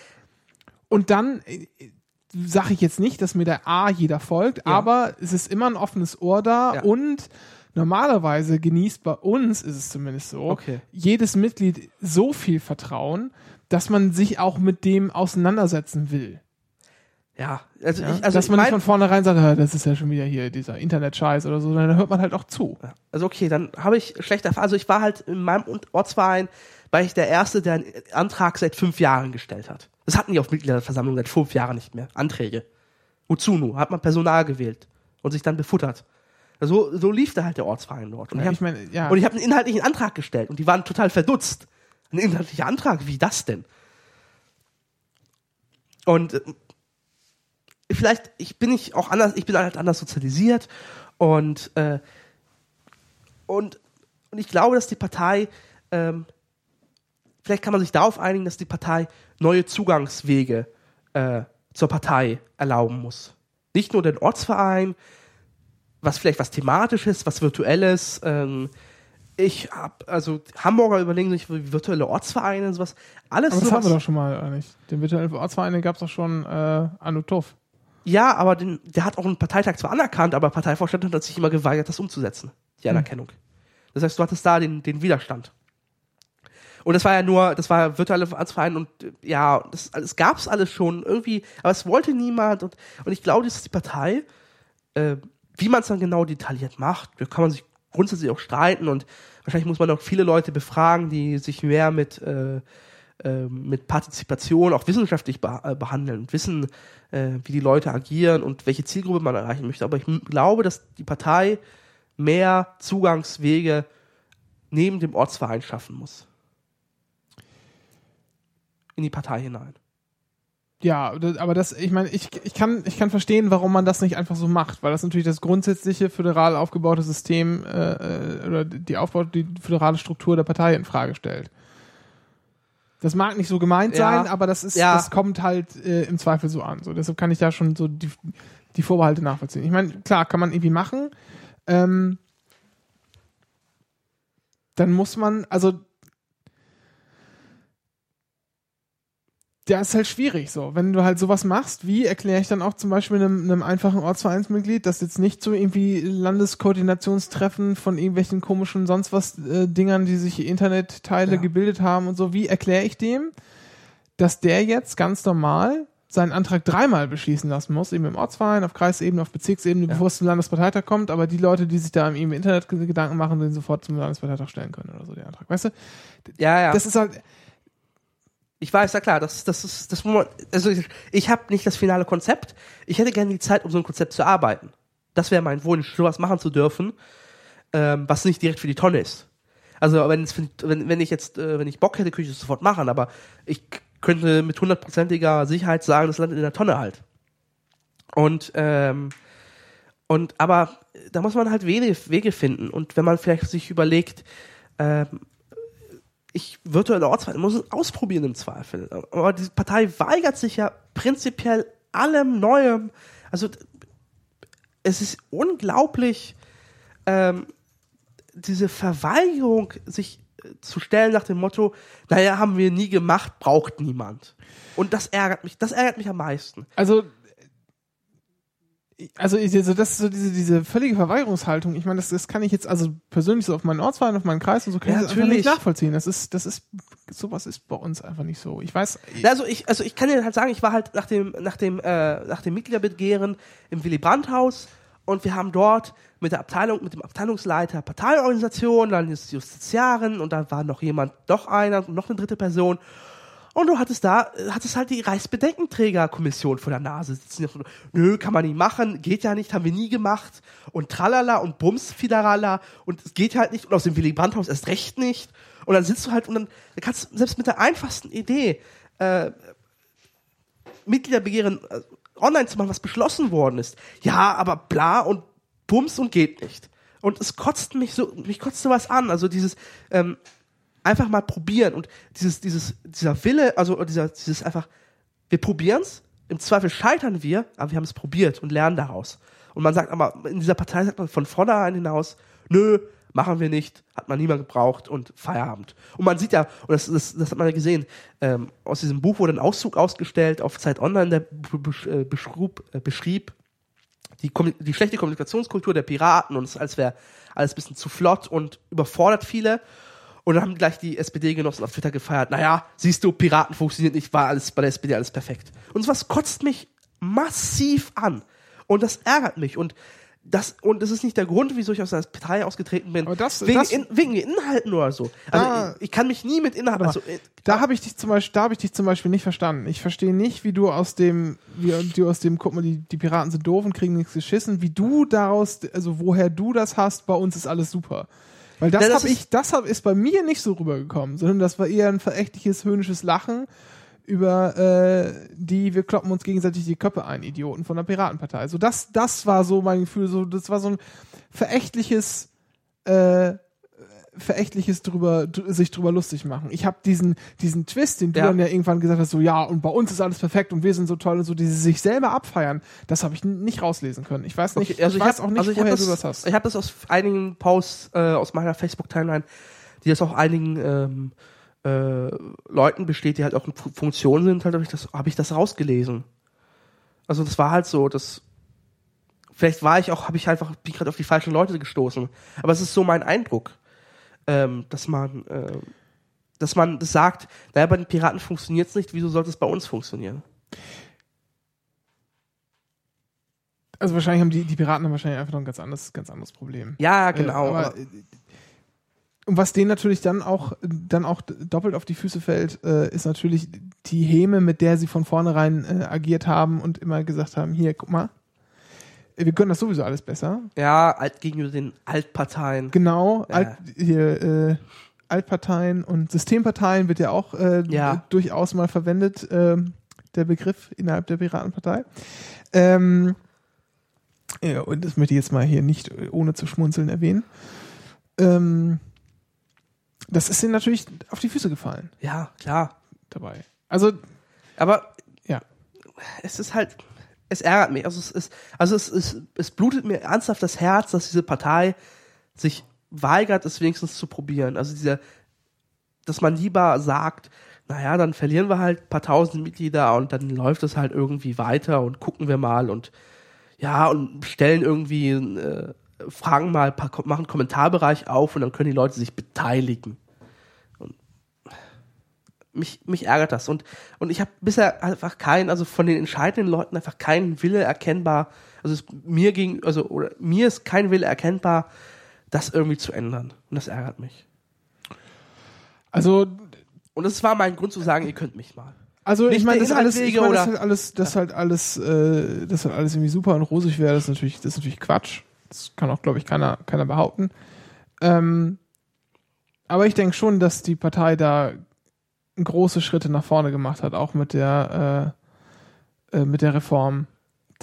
Und dann äh, sage ich jetzt nicht, dass mir der A jeder folgt, Ja. aber es ist immer ein offenes Ohr da Ja. und normalerweise genießt bei uns, ist es zumindest so, Okay. jedes Mitglied so viel Vertrauen, dass man sich auch mit dem auseinandersetzen will. Ja, also Ja? ich, also dass ich man nicht mein, von vornherein sagt, "Ah, das ist ja schon wieder hier dieser Internet-Scheiß oder so, sondern dann hört man halt auch zu. also okay, dann habe ich schlechte Erfahrungen. Also ich war halt in meinem Ortsverein, war ich der Erste, der einen Antrag seit fünf Jahren gestellt hat. Das hatten die auf Mitgliederversammlung seit fünf Jahren nicht mehr. Anträge. Wozu nur? Hat man Personal gewählt und sich dann befuttert. So, so lief da halt der Ortsverein dort. Und Ja, ich ich meine, ja. Und ich habe einen inhaltlichen Antrag gestellt und die waren total verdutzt. Ein inhaltlicher Antrag, wie das denn? Und äh, vielleicht, ich bin nicht auch anders, ich bin halt anders sozialisiert und äh, und und ich glaube, dass die Partei ähm, vielleicht kann man sich darauf einigen, dass die Partei neue Zugangswege äh, zur Partei erlauben muss. Nicht nur den Ortsverein, was vielleicht was Thematisches, was Virtuelles. Ähm, ich hab, also Hamburger überlegen sich virtuelle Ortsvereine und sowas. Alles aber das sowas. haben wir doch schon mal, oder nicht? Den virtuellen Ortsverein, den gab es doch schon äh, Anno Tuff. Ja, aber den, der hat auch einen Parteitag zwar anerkannt, aber Parteivorstand hat sich immer geweigert, das umzusetzen. Die Anerkennung. Das heißt, du hattest da den, den Widerstand. Und das war ja nur, das war ja virtuelle Ortsverein und äh, ja, das, das gab's alles schon irgendwie, aber es wollte niemand und, und ich glaube, dass die Partei, äh, wie man es dann genau detailliert macht, da kann man sich grundsätzlich auch streiten und wahrscheinlich muss man auch viele Leute befragen, die sich mehr mit, äh, äh, mit Partizipation auch wissenschaftlich beh- äh, behandeln und wissen, äh, wie die Leute agieren und welche Zielgruppe man erreichen möchte. Aber ich m- glaube, dass die Partei mehr Zugangswege neben dem Ortsverein schaffen muss. In die Partei hinein. Ja, das, aber das, ich meine, ich, ich, kann, ich kann verstehen, warum man das nicht einfach so macht, weil das natürlich das grundsätzliche föderal aufgebaute System äh, oder die Aufbau, die föderale Struktur der Partei in Frage stellt. Das mag nicht so gemeint Ja. sein, aber das ist, Ja. das kommt halt äh, im Zweifel so an. So, deshalb kann ich da schon so die, die Vorbehalte nachvollziehen. Ich meine, klar, kann man irgendwie machen. Ähm, dann muss man, also ja, ist halt schwierig so. Wenn du halt sowas machst, wie erkläre ich dann auch zum Beispiel einem, einem einfachen Ortsvereinsmitglied, dass jetzt nicht so irgendwie Landeskoordinationstreffen von irgendwelchen komischen sonst was äh, Dingern, die sich Internetteile Ja. gebildet haben und so, wie erkläre ich dem, dass der jetzt ganz normal seinen Antrag dreimal beschließen lassen muss, eben im Ortsverein, auf Kreisebene, auf Bezirksebene, Ja. bevor es zum Landesparteitag kommt, aber die Leute, die sich da im Internet Gedanken machen, den sofort zum Landesparteitag stellen können oder so, den Antrag. Weißt du? Ja, ja. Das ist halt, Ich weiß, ja klar, das, das ist, das muss man, also ich, ich habe nicht das finale Konzept. Ich hätte gerne die Zeit, um so ein Konzept zu arbeiten. Das wäre mein Wunsch, sowas machen zu dürfen, ähm, was nicht direkt für die Tonne ist. Also wenn, es für, wenn, wenn ich jetzt, äh, wenn ich Bock hätte, könnte ich das sofort machen, aber ich k- könnte mit hundertprozentiger Sicherheit sagen, das landet in der Tonne halt. Und, ähm, und, aber da muss man halt Wege, Wege finden. Und wenn man vielleicht sich überlegt, ähm, ich virtuelle Ortsvereine muss es ausprobieren im Zweifel. Aber die Partei weigert sich ja prinzipiell allem Neuem. Also es ist unglaublich, ähm, diese Verweigerung, sich zu stellen nach dem Motto, naja, haben wir nie gemacht, braucht niemand. Und das ärgert mich, das ärgert mich am meisten. Also, also, ich, also das ist so diese, diese völlige Verweigerungshaltung. Ich meine, das, das kann ich jetzt also persönlich so auf meinen Ortsverein, auf meinen Kreis und so kann Ja, ich das einfach natürlich. nicht nachvollziehen. Das ist, das ist, sowas ist bei uns einfach nicht so. Ich weiß. Ich, Also ich, also ich kann dir halt sagen, ich war halt nach dem, nach dem, äh, nach dem Mitgliederbegehren im Willy Brandt-Haus und wir haben dort mit der Abteilung, mit dem Abteilungsleiter Parteiorganisation, dann ist die Justiziarin und dann war noch jemand, noch einer, noch eine dritte Person. Und du hattest da, hattest halt die Reichsbedenkenträgerkommission vor der Nase sitzen. Nö, kann man nicht machen, geht ja nicht, haben wir nie gemacht. Und tralala und bums, fideralla. Und es geht halt nicht. Und aus dem Willy Brandt-Haus erst recht nicht. Und dann sitzt du halt und dann kannst du selbst mit der einfachsten Idee, äh, Mitgliederbegehren äh, online zu machen, was beschlossen worden ist. Ja, aber bla und bums und geht nicht. Und es kotzt mich so, mich kotzt sowas an. Also dieses, ähm, einfach mal probieren und dieses, dieses, dieser Wille, also dieser, dieses einfach, wir probieren's, im Zweifel scheitern wir, aber wir haben es probiert und lernen daraus. Und man sagt aber, in dieser Partei sagt man von vornherein hinaus, nö, machen wir nicht, hat man niemand gebraucht und Feierabend. Und man sieht ja, und das, das, das hat man ja gesehen, ähm, aus diesem Buch wurde ein Auszug ausgestellt auf Zeit Online, der beschrieb, beschrieb, beschrieb die, die schlechte Kommunikationskultur der Piraten und es als wäre alles ein bisschen zu flott und überfordert viele. Und dann haben gleich die S P D-Genossen auf Twitter gefeiert, naja, siehst du, Piraten funktioniert nicht, war alles bei der S P D alles perfekt. Und sowas kotzt mich massiv an. Und das ärgert mich. Und das, und das ist nicht der Grund, wieso ich aus der Partei ausgetreten bin. Aber das- wegen, das- in, wegen Inhalten oder so. Also Da- ich, ich kann mich nie mit Inhalten. Also, äh, Da habe ich dich zum Beispiel, da habe ich dich zum Beispiel nicht verstanden. Ich verstehe nicht, wie du aus dem, wie du aus dem, guck mal, die, die Piraten sind doof und kriegen nichts geschissen, wie du daraus, also woher du das hast, bei uns ist alles super. Weil das, Ja, das habe ich, das hab, ist bei mir nicht so rübergekommen, sondern das war eher ein verächtliches, höhnisches Lachen über äh, die, wir kloppen uns gegenseitig die Köpfe ein, Idioten von der Piratenpartei. Also das, das war so mein Gefühl, so, das war so ein verächtliches, äh, verächtliches drüber, dr- sich drüber lustig machen. Ich habe diesen, diesen Twist, den du Ja. dann ja irgendwann gesagt hast, so ja, und bei uns ist alles perfekt und wir sind so toll und so, dieses sich selber abfeiern, das habe ich n- nicht rauslesen können. Ich weiß nicht, Okay, also ich ich weiß hab- auch nicht, also ich hab woher das, du das hast. Ich habe das aus einigen Posts äh, aus meiner Facebook-Timeline, die das auch einigen ähm, äh, Leuten besteht, die halt auch in Fu- Funktionen sind, halt habe ich das, habe ich das rausgelesen. Also das war halt so, das vielleicht war ich auch, habe ich einfach, bin gerade auf die falschen Leute gestoßen. Aber es ist so mein Eindruck, ähm, dass man, äh, dass man das sagt, naja, bei den Piraten funktioniert es nicht, wieso sollte es bei uns funktionieren? Also wahrscheinlich haben die, die Piraten haben wahrscheinlich einfach noch ein ganz anderes, ganz anderes Problem. Ja, genau. Äh, aber, aber- äh, und was denen natürlich dann auch, dann auch doppelt auf die Füße fällt, äh, ist natürlich die Häme, mit der sie von vornherein äh, agiert haben und immer gesagt haben, hier, guck mal, wir können das sowieso alles besser. ja, alt gegenüber den Altparteien. Genau, Ja. Alt, hier, äh, Altparteien und Systemparteien wird ja auch äh, Ja. äh, durchaus mal verwendet, äh, der Begriff innerhalb der Piratenpartei. Ähm, ja, und das möchte ich jetzt mal hier nicht äh, ohne zu schmunzeln erwähnen. Ähm, das ist ihnen natürlich auf die Füße gefallen Ja, klar. dabei. Also, Aber ja. es ist halt, es ärgert mich. Also es ist, also es ist, es blutet mir ernsthaft das Herz, dass diese Partei sich weigert, es wenigstens zu probieren. Also dieser, dass man lieber sagt, naja, dann verlieren wir halt ein paar tausend Mitglieder und dann läuft es halt irgendwie weiter und gucken wir mal und ja, und stellen irgendwie, äh, fragen mal, ein paar, machen einen Kommentarbereich auf und dann können die Leute sich beteiligen. Und mich, mich ärgert das. Und, und ich habe bisher einfach keinen, also von den entscheidenden Leuten einfach keinen Wille erkennbar, also es, mir gegen, also oder mir ist kein Wille erkennbar, das irgendwie zu ändern. Und das ärgert mich. Also, Und das war mein Grund zu sagen, ihr könnt mich mal. also Nicht ich meine, der das alles, ich Inhaltwege mein, das oder- halt alles, das halt alles, äh, das halt alles irgendwie super und rosig wäre, das ist natürlich, das ist natürlich Quatsch. Das kann auch, glaube ich, keiner, keiner behaupten. Ähm, aber ich denke schon, dass die Partei da große Schritte nach vorne gemacht hat, auch mit der, äh, äh, mit der Reform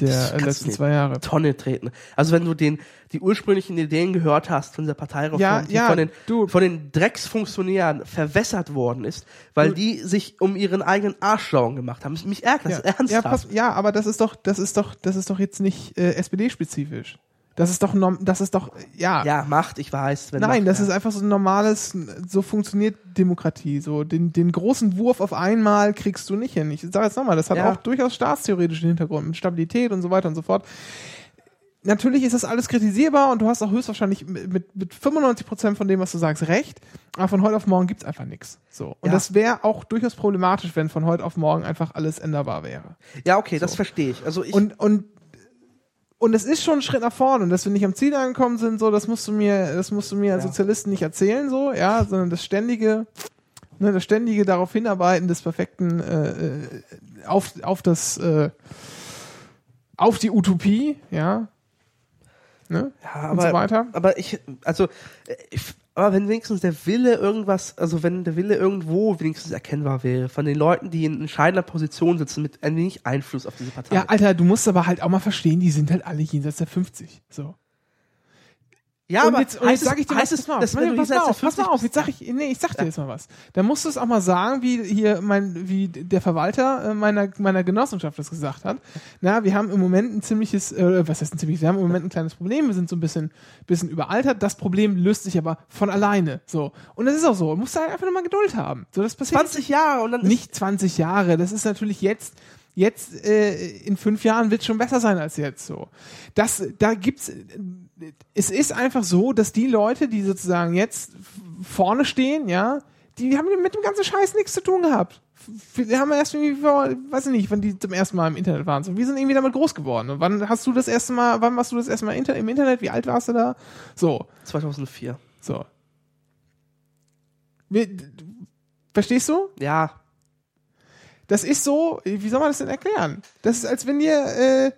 der äh, letzten zwei Jahre. Tonne treten. Also wenn du den die ursprünglichen Ideen gehört hast von dieser Parteireform, Ja, die ja, von den du- von den Drecksfunktionären verwässert worden ist, weil Du- die sich um ihren eigenen Arsch schlau gemacht haben. Mich ärgert das Ja, ja, ernsthaft. pass, ja, aber das ist doch, das ist doch, das ist doch jetzt nicht äh, S P D-spezifisch. Das ist doch, norm- das ist doch, ja. ja, Macht, ich weiß. Wenn Nein, Macht, das ja. ist einfach so ein normales, so funktioniert Demokratie. So den, den großen Wurf auf einmal kriegst du nicht hin. Ich sage jetzt nochmal, das hat Ja. auch durchaus staatstheoretischen Hintergrund mit Stabilität und so weiter und so fort. Natürlich ist das alles kritisierbar und du hast auch höchstwahrscheinlich mit, mit, mit fünfundneunzig Prozent von dem, was du sagst, recht. Aber von heute auf morgen gibt's einfach nichts. So. Und Ja. das wäre auch durchaus problematisch, wenn von heute auf morgen einfach alles änderbar wäre. Ja, okay, das verstehe ich. Also ich Und, und, und es ist schon ein Schritt nach vorne. Und dass wir nicht am Ziel angekommen sind, so, das musst du mir, das musst du mir als Ja. Sozialisten nicht erzählen, so, ja, sondern das ständige, ne, das ständige darauf hinarbeiten des perfekten, äh, äh, auf, auf das, äh, auf die Utopie, ja. Ne? Ja, und aber, so weiter. aber ich, also, äh, ich, aber wenn wenigstens der Wille irgendwas, also wenn der Wille irgendwo wenigstens erkennbar wäre, von den Leuten, die in entscheidender Position sitzen, mit ein wenig Einfluss auf diese Partei. Ja, Alter, du musst aber halt auch mal verstehen, die sind halt alle jenseits der fünfzig, so. ja und aber jetzt, und jetzt heißt sag ich dir, heißt was, es, pass mal, dass auf, wenn du pass mal jenseits auf, der pass mal fünfzig auf, jetzt sag ich, nee, ich sag dir jetzt mal was. Da musst du es auch mal sagen, wie hier mein, wie der Verwalter äh, meiner, meiner Genossenschaft das gesagt hat. Na, wir haben im Moment ein ziemliches, äh, was heißt ein ziemliches, wir haben im Moment ein kleines Problem, wir sind so ein bisschen, bisschen überaltert, das Problem löst sich aber von alleine, so. Und das ist auch so, du musst da einfach nur mal Geduld haben. So, das passiert zwanzig Jahre und dann ist, nicht zwanzig Jahre, das ist natürlich jetzt, jetzt äh, in fünf Jahren wird es schon besser sein als jetzt so. Das, da gibt's, äh, es ist einfach so, dass die Leute, die sozusagen jetzt vorne stehen, ja, die haben mit dem ganzen Scheiß nichts zu tun gehabt. Wir haben erst irgendwie vor, weiß ich nicht, wann die zum ersten Mal im Internet waren. So, wir sind irgendwie damit groß geworden. Und wann hast du das erste Mal, wann warst du das erste Mal inter- im Internet? Wie alt warst du da? So, zweitausendvier. so. Wir, verstehst du? Ja, Das ist so, wie soll man das denn erklären? Das ist, als wenn dir, äh,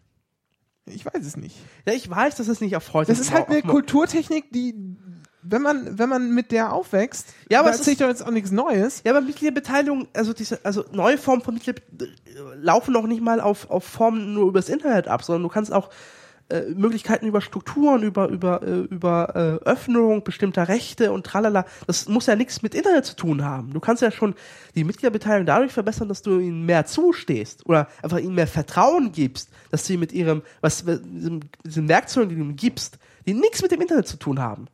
ich weiß es nicht. ja, ich weiß, dass es nicht auf heute Das ist halt auf- eine auf- Kulturtechnik, die, wenn man, wenn man mit der aufwächst, Ja, aber da es erzähle ich ist- doch jetzt auch nichts Neues. Ja, aber Mitgliederbeteiligung, also diese, also neue Formen von Mitglied laufen noch nicht mal auf, auf Formen nur übers Internet ab, sondern du kannst auch äh, Möglichkeiten über Strukturen, über, über, äh, über äh, Öffnung bestimmter Rechte und tralala. Das muss ja nichts mit Internet zu tun haben. Du kannst ja schon die Mitgliederbeteiligung dadurch verbessern, dass du ihnen mehr zustehst oder einfach ihnen mehr Vertrauen gibst, dass sie mit ihrem, was, mit diesem, diesen Werkzeugen, die du ihnen gibst, die nichts mit dem Internet zu tun haben.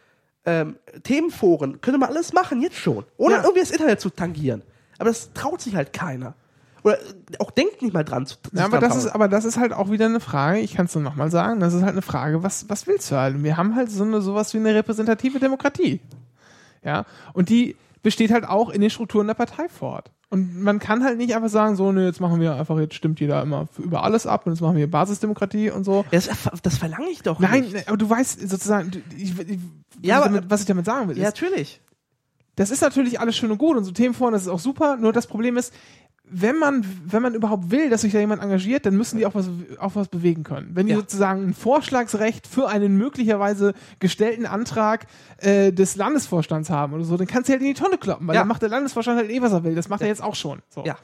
Ähm, Themenforen, könnte man alles machen, jetzt schon. Ohne Ja. irgendwie das Internet zu tangieren. Aber das traut sich halt keiner. Oder äh, auch denkt nicht mal dran zu Ja, aber das ist, aber das ist halt auch wieder eine Frage, ich kann es nur nochmal sagen, das ist halt eine Frage, was, was willst du halt? Und wir haben halt so eine, sowas wie eine repräsentative Demokratie. Ja. Und die besteht halt auch in den Strukturen der Partei fort. Und man kann halt nicht einfach sagen, so, ne, jetzt machen wir einfach, jetzt stimmt jeder immer für- über alles ab und jetzt machen wir Basisdemokratie und so. Das, das verlange ich doch Nein, nicht. aber du weißt sozusagen, du- ich, ich, Ja, was, aber- ich damit, was ich damit sagen will, Ja, ist, natürlich. das ist natürlich alles schön und gut und so Themen vorne, das ist auch super, nur das Problem ist, wenn man, wenn man überhaupt will, dass sich da jemand engagiert, dann müssen die auch was, auch was bewegen können. Wenn die Ja. sozusagen ein Vorschlagsrecht für einen möglicherweise gestellten Antrag äh, des Landesvorstands haben oder so, dann kannst du halt in die Tonne kloppen, weil Ja. dann macht der Landesvorstand halt eh, was er will. Das macht er jetzt auch schon. So. Ja.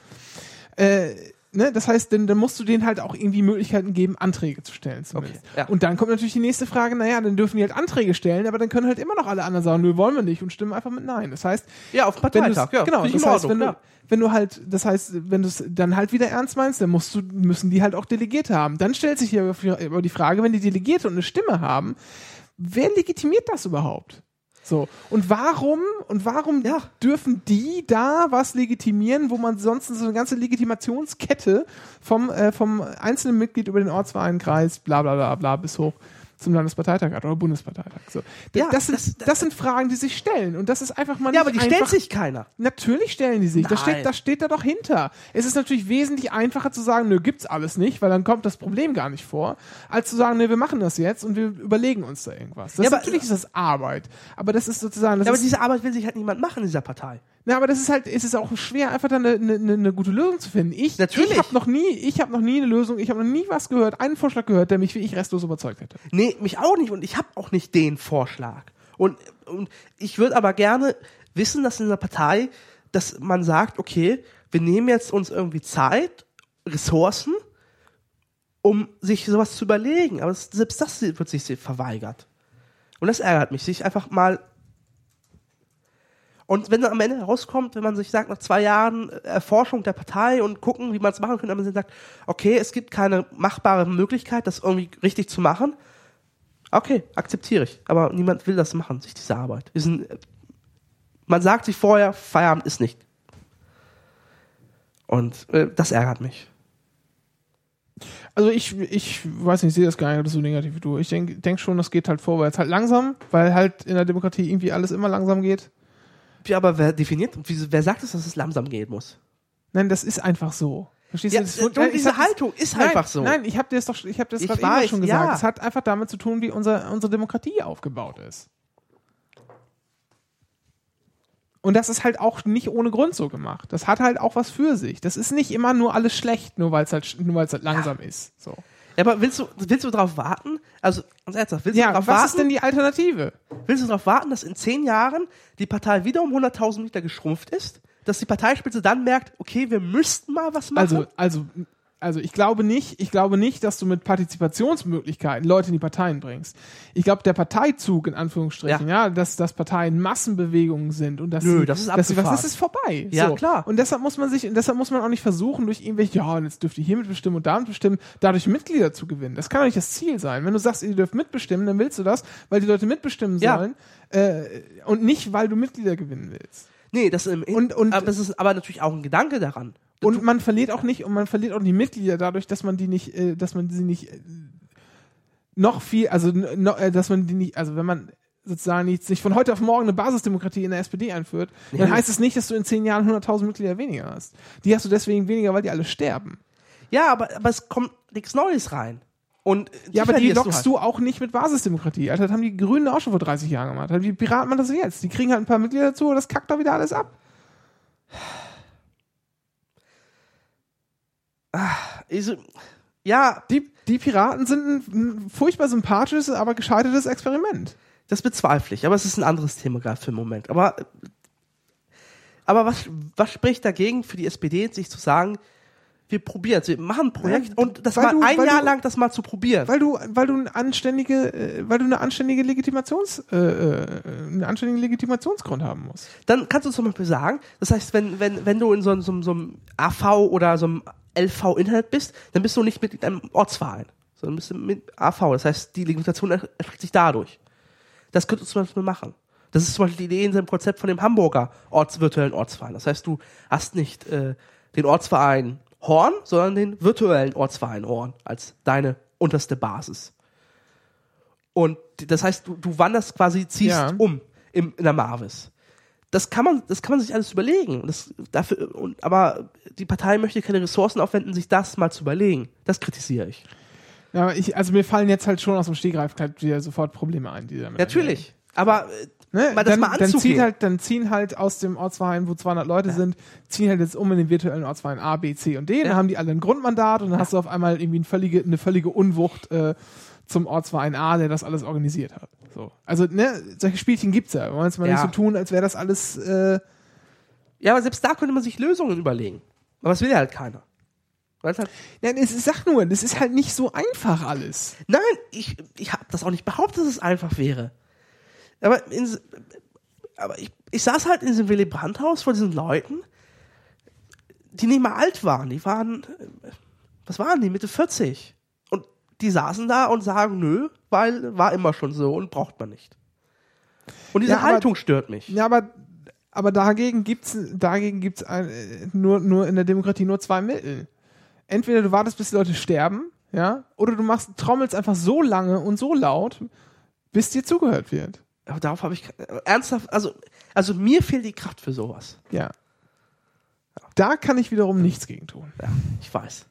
Äh, ne, das heißt, dann, dann musst du denen halt auch irgendwie Möglichkeiten geben, Anträge zu stellen zumindest. Okay, ja. Und dann kommt natürlich die nächste Frage, naja, dann dürfen die halt Anträge stellen, aber dann können halt immer noch alle anderen sagen, nö, wollen wir nicht und stimmen einfach mit Nein. Das heißt, Ja, auf dem wenn du's- Parteitag, ja. genau, Finde ich das in heißt, wenn Ordnung, du, wenn du halt, das heißt, wenn du es dann halt wieder ernst meinst, dann musst du, müssen die halt auch Delegierte haben. Dann stellt sich hier aber die Frage, wenn die Delegierte und eine Stimme haben, wer legitimiert das überhaupt? So. Und warum, und warum Ja. dürfen die da was legitimieren, wo man sonst so eine ganze Legitimationskette vom, äh, vom einzelnen Mitglied über den Ortsverein, Kreis, bla, bla, bla, bla, bis hoch zum Landesparteitag hat oder Bundesparteitag. So. D- Ja, das, sind, das- das, sind Fragen, die sich stellen. Und das ist einfach mal Ja, nicht aber die stellt einfach, sich keiner. Natürlich stellen die sich. Das Nein. steht, das steht da doch hinter. Es ist natürlich wesentlich einfacher zu sagen, nö, gibt's alles nicht, weil dann kommt das Problem gar nicht vor, als zu sagen, nö, wir machen das jetzt und wir überlegen uns da irgendwas. Das Ja, ist, aber- natürlich ist das Arbeit. Aber das ist sozusagen, das Ja, aber ist, diese Arbeit will sich halt niemand machen in dieser Partei. na, aber das ist halt, es ist auch schwer, einfach da eine, eine, eine gute Lösung zu finden. Ich, Natürlich. ich habe noch nie, ich habe noch nie eine Lösung, ich habe noch nie was gehört, einen Vorschlag gehört, der mich wie ich restlos überzeugt hätte. Nee, mich auch nicht und ich habe auch nicht den Vorschlag. Und, und ich würde aber gerne wissen, dass in der Partei, dass man sagt, okay, wir nehmen jetzt uns irgendwie Zeit, Ressourcen um sich sowas zu überlegen. Aber das, selbst das wird sich verweigert. Und das ärgert mich, sich einfach mal. Und wenn dann am Ende herauskommt, wenn man sich sagt, nach zwei Jahren Erforschung der Partei und gucken, wie man es machen könnte, wenn man sagt, okay, es gibt keine machbare Möglichkeit, das irgendwie richtig zu machen, okay, akzeptiere ich. Aber niemand will das machen, sich diese Arbeit. Wir sind, man sagt sich vorher, Feierabend ist nicht. Und äh, das ärgert mich. Also ich, ich weiß nicht, ich sehe das gar nicht so negativ wie du. Ich denke denk schon, das geht halt vorwärts. Halt langsam, weil halt in der Demokratie irgendwie alles immer langsam geht. Ja, aber wer definiert, wie, wer sagt es, dass es langsam gehen muss? Nein, das ist einfach so. Verstehst Ja, du? Das, und nein, diese ich Haltung ist nein, einfach so. Nein, ich habe dir das doch, ich habe das Ich gerade eben weiß, schon gesagt. ja. Es hat einfach damit zu tun, wie unser, unsere Demokratie aufgebaut ist. Und das ist halt auch nicht ohne Grund so gemacht. Das hat halt auch was für sich. Das ist nicht immer nur alles schlecht, nur weil es halt, nur weil es halt langsam ja. ist. So. Ja, aber willst du, willst du darauf warten? Also, ganz ernsthaft, willst Ja, du darauf was warten? ist denn die Alternative? Willst du darauf warten, dass in zehn Jahren die Partei wieder um hunderttausend Mitglieder geschrumpft ist? Dass die Parteispitze dann merkt, okay, wir müssten mal was machen? Also, also, also ich glaube nicht, ich glaube nicht, dass du mit Partizipationsmöglichkeiten Leute in die Parteien bringst. Ich glaube, der Parteizug, in Anführungsstrichen, ja, ja dass, dass Parteien Massenbewegungen sind und dass Nö, sie, das ist dass sie was, abgefahren. das ist vorbei. Ja, so. klar. Und deshalb muss man sich, deshalb muss man auch nicht versuchen, durch irgendwelche, ja, und jetzt dürft ihr hier mitbestimmen und da mitbestimmen, dadurch Mitglieder zu gewinnen. Das kann doch nicht das Ziel sein. Wenn du sagst, ihr dürft mitbestimmen, dann willst du das, weil die Leute mitbestimmen Ja. sollen, äh, und nicht, weil du Mitglieder gewinnen willst. Nee, das im Und- und- aber das ist aber natürlich auch ein Gedanke daran. Und man verliert auch nicht, und man verliert auch die Mitglieder dadurch, dass man die nicht, äh, dass man sie nicht äh, noch viel, also no, äh, dass man die nicht, also wenn man sozusagen nicht, sich von heute auf morgen eine Basisdemokratie in der S P D einführt, Ja. dann heißt es nicht, dass du in zehn Jahren hunderttausend Mitglieder weniger hast. Die hast du deswegen weniger, weil die alle sterben. Ja, aber, aber es kommt nichts Neues rein. Und Ja, aber die verlierst lockst du du, halt. auch nicht mit Basisdemokratie. Alter, das haben die Grünen auch schon vor dreißig Jahren gemacht. Die Piraten machen das jetzt. Die kriegen halt ein paar Mitglieder dazu und das kackt da wieder alles ab. Also, ja, Die, die Piraten sind ein, ein furchtbar sympathisches, aber gescheitertes Experiment. das bezweifle ich, aber es ist ein anderes Thema gerade für den Moment. Aber, aber was, was spricht dagegen für die S P D, sich zu sagen, wir probieren es, wir machen ein Projekt Ja, und das weil mal du- ein weil Jahr du- lang das mal zu probieren. Weil du, weil du eine anständige, äh, weil du eine anständige Legitimations, äh, äh, einen anständigen Legitimationsgrund haben musst. Dann kannst du zum Beispiel sagen, das heißt, wenn, wenn, wenn du in so, einem- so, einem- so einem A V oder so einem L V-Internet bist, dann bist du nicht mit einem Ortsverein, sondern bist du mit A V. Das heißt, die Legitimation er- erstreckt sich dadurch. Das könntest du zum Beispiel machen. Das ist zum Beispiel die Idee in dem Konzept von dem Hamburger Orts, virtuellen Ortsverein. Das heißt, du hast nicht äh, den Ortsverein Horn, sondern den virtuellen Ortsverein Horn als deine unterste Basis. Und das heißt, du, du wanderst quasi, ziehst Ja. um im, in der Marvis. Das kann man, das kann man sich alles überlegen. Das, dafür, und, aber die Partei möchte keine Ressourcen aufwenden, sich das mal zu überlegen. Das kritisiere ich. Ja, aber ich, also mir fallen jetzt halt schon aus dem Stegreif halt wieder sofort Probleme ein, die damit Natürlich. Aber äh, Ne? mal das dann, mal dann, zieht anzugehen. halt, dann ziehen halt aus dem Ortsverein, wo zweihundert Leute sind, ziehen halt jetzt um in den virtuellen Ortsverein A, B, C und D. Dann Ja. haben die alle ein Grundmandat und dann hast du auf einmal irgendwie eine völlige, eine völlige Unwucht äh, zum Ortsverein A, der das alles organisiert hat. So. Also, ne, solche Spielchen gibt's ja. Wir wollen es mal Ja. nicht so tun, als wäre das alles. Äh, Ja, aber selbst da könnte man sich Lösungen überlegen. Aber das will ja halt keiner. Weil es halt, Nein, es ist, sag nur, das ist halt nicht so einfach alles. nein, ich, ich habe das auch nicht behauptet, dass es einfach wäre. Aber, in, aber ich, ich saß halt in diesem Willy Brandt-Haus vor diesen Leuten, die nicht mal alt waren. Die waren, äh, was waren die, Mitte vierzig. Und die saßen da und sagen, nö, weil war immer schon so und braucht man nicht. Und diese Ja, aber- Haltung stört mich. Ja, aber, aber dagegen gibt's, dagegen gibt's ein, äh, nur, nur in der Demokratie nur zwei Mittel. Entweder du wartest, bis die Leute sterben, ja, oder du machst, trommelst einfach so lange und so laut, bis dir zugehört wird. Aber darauf habe ich äh, ernsthaft, also, also mir fehlt die Kraft für sowas. Ja. Da kann ich wiederum nichts gegen tun. Ja, ich weiß.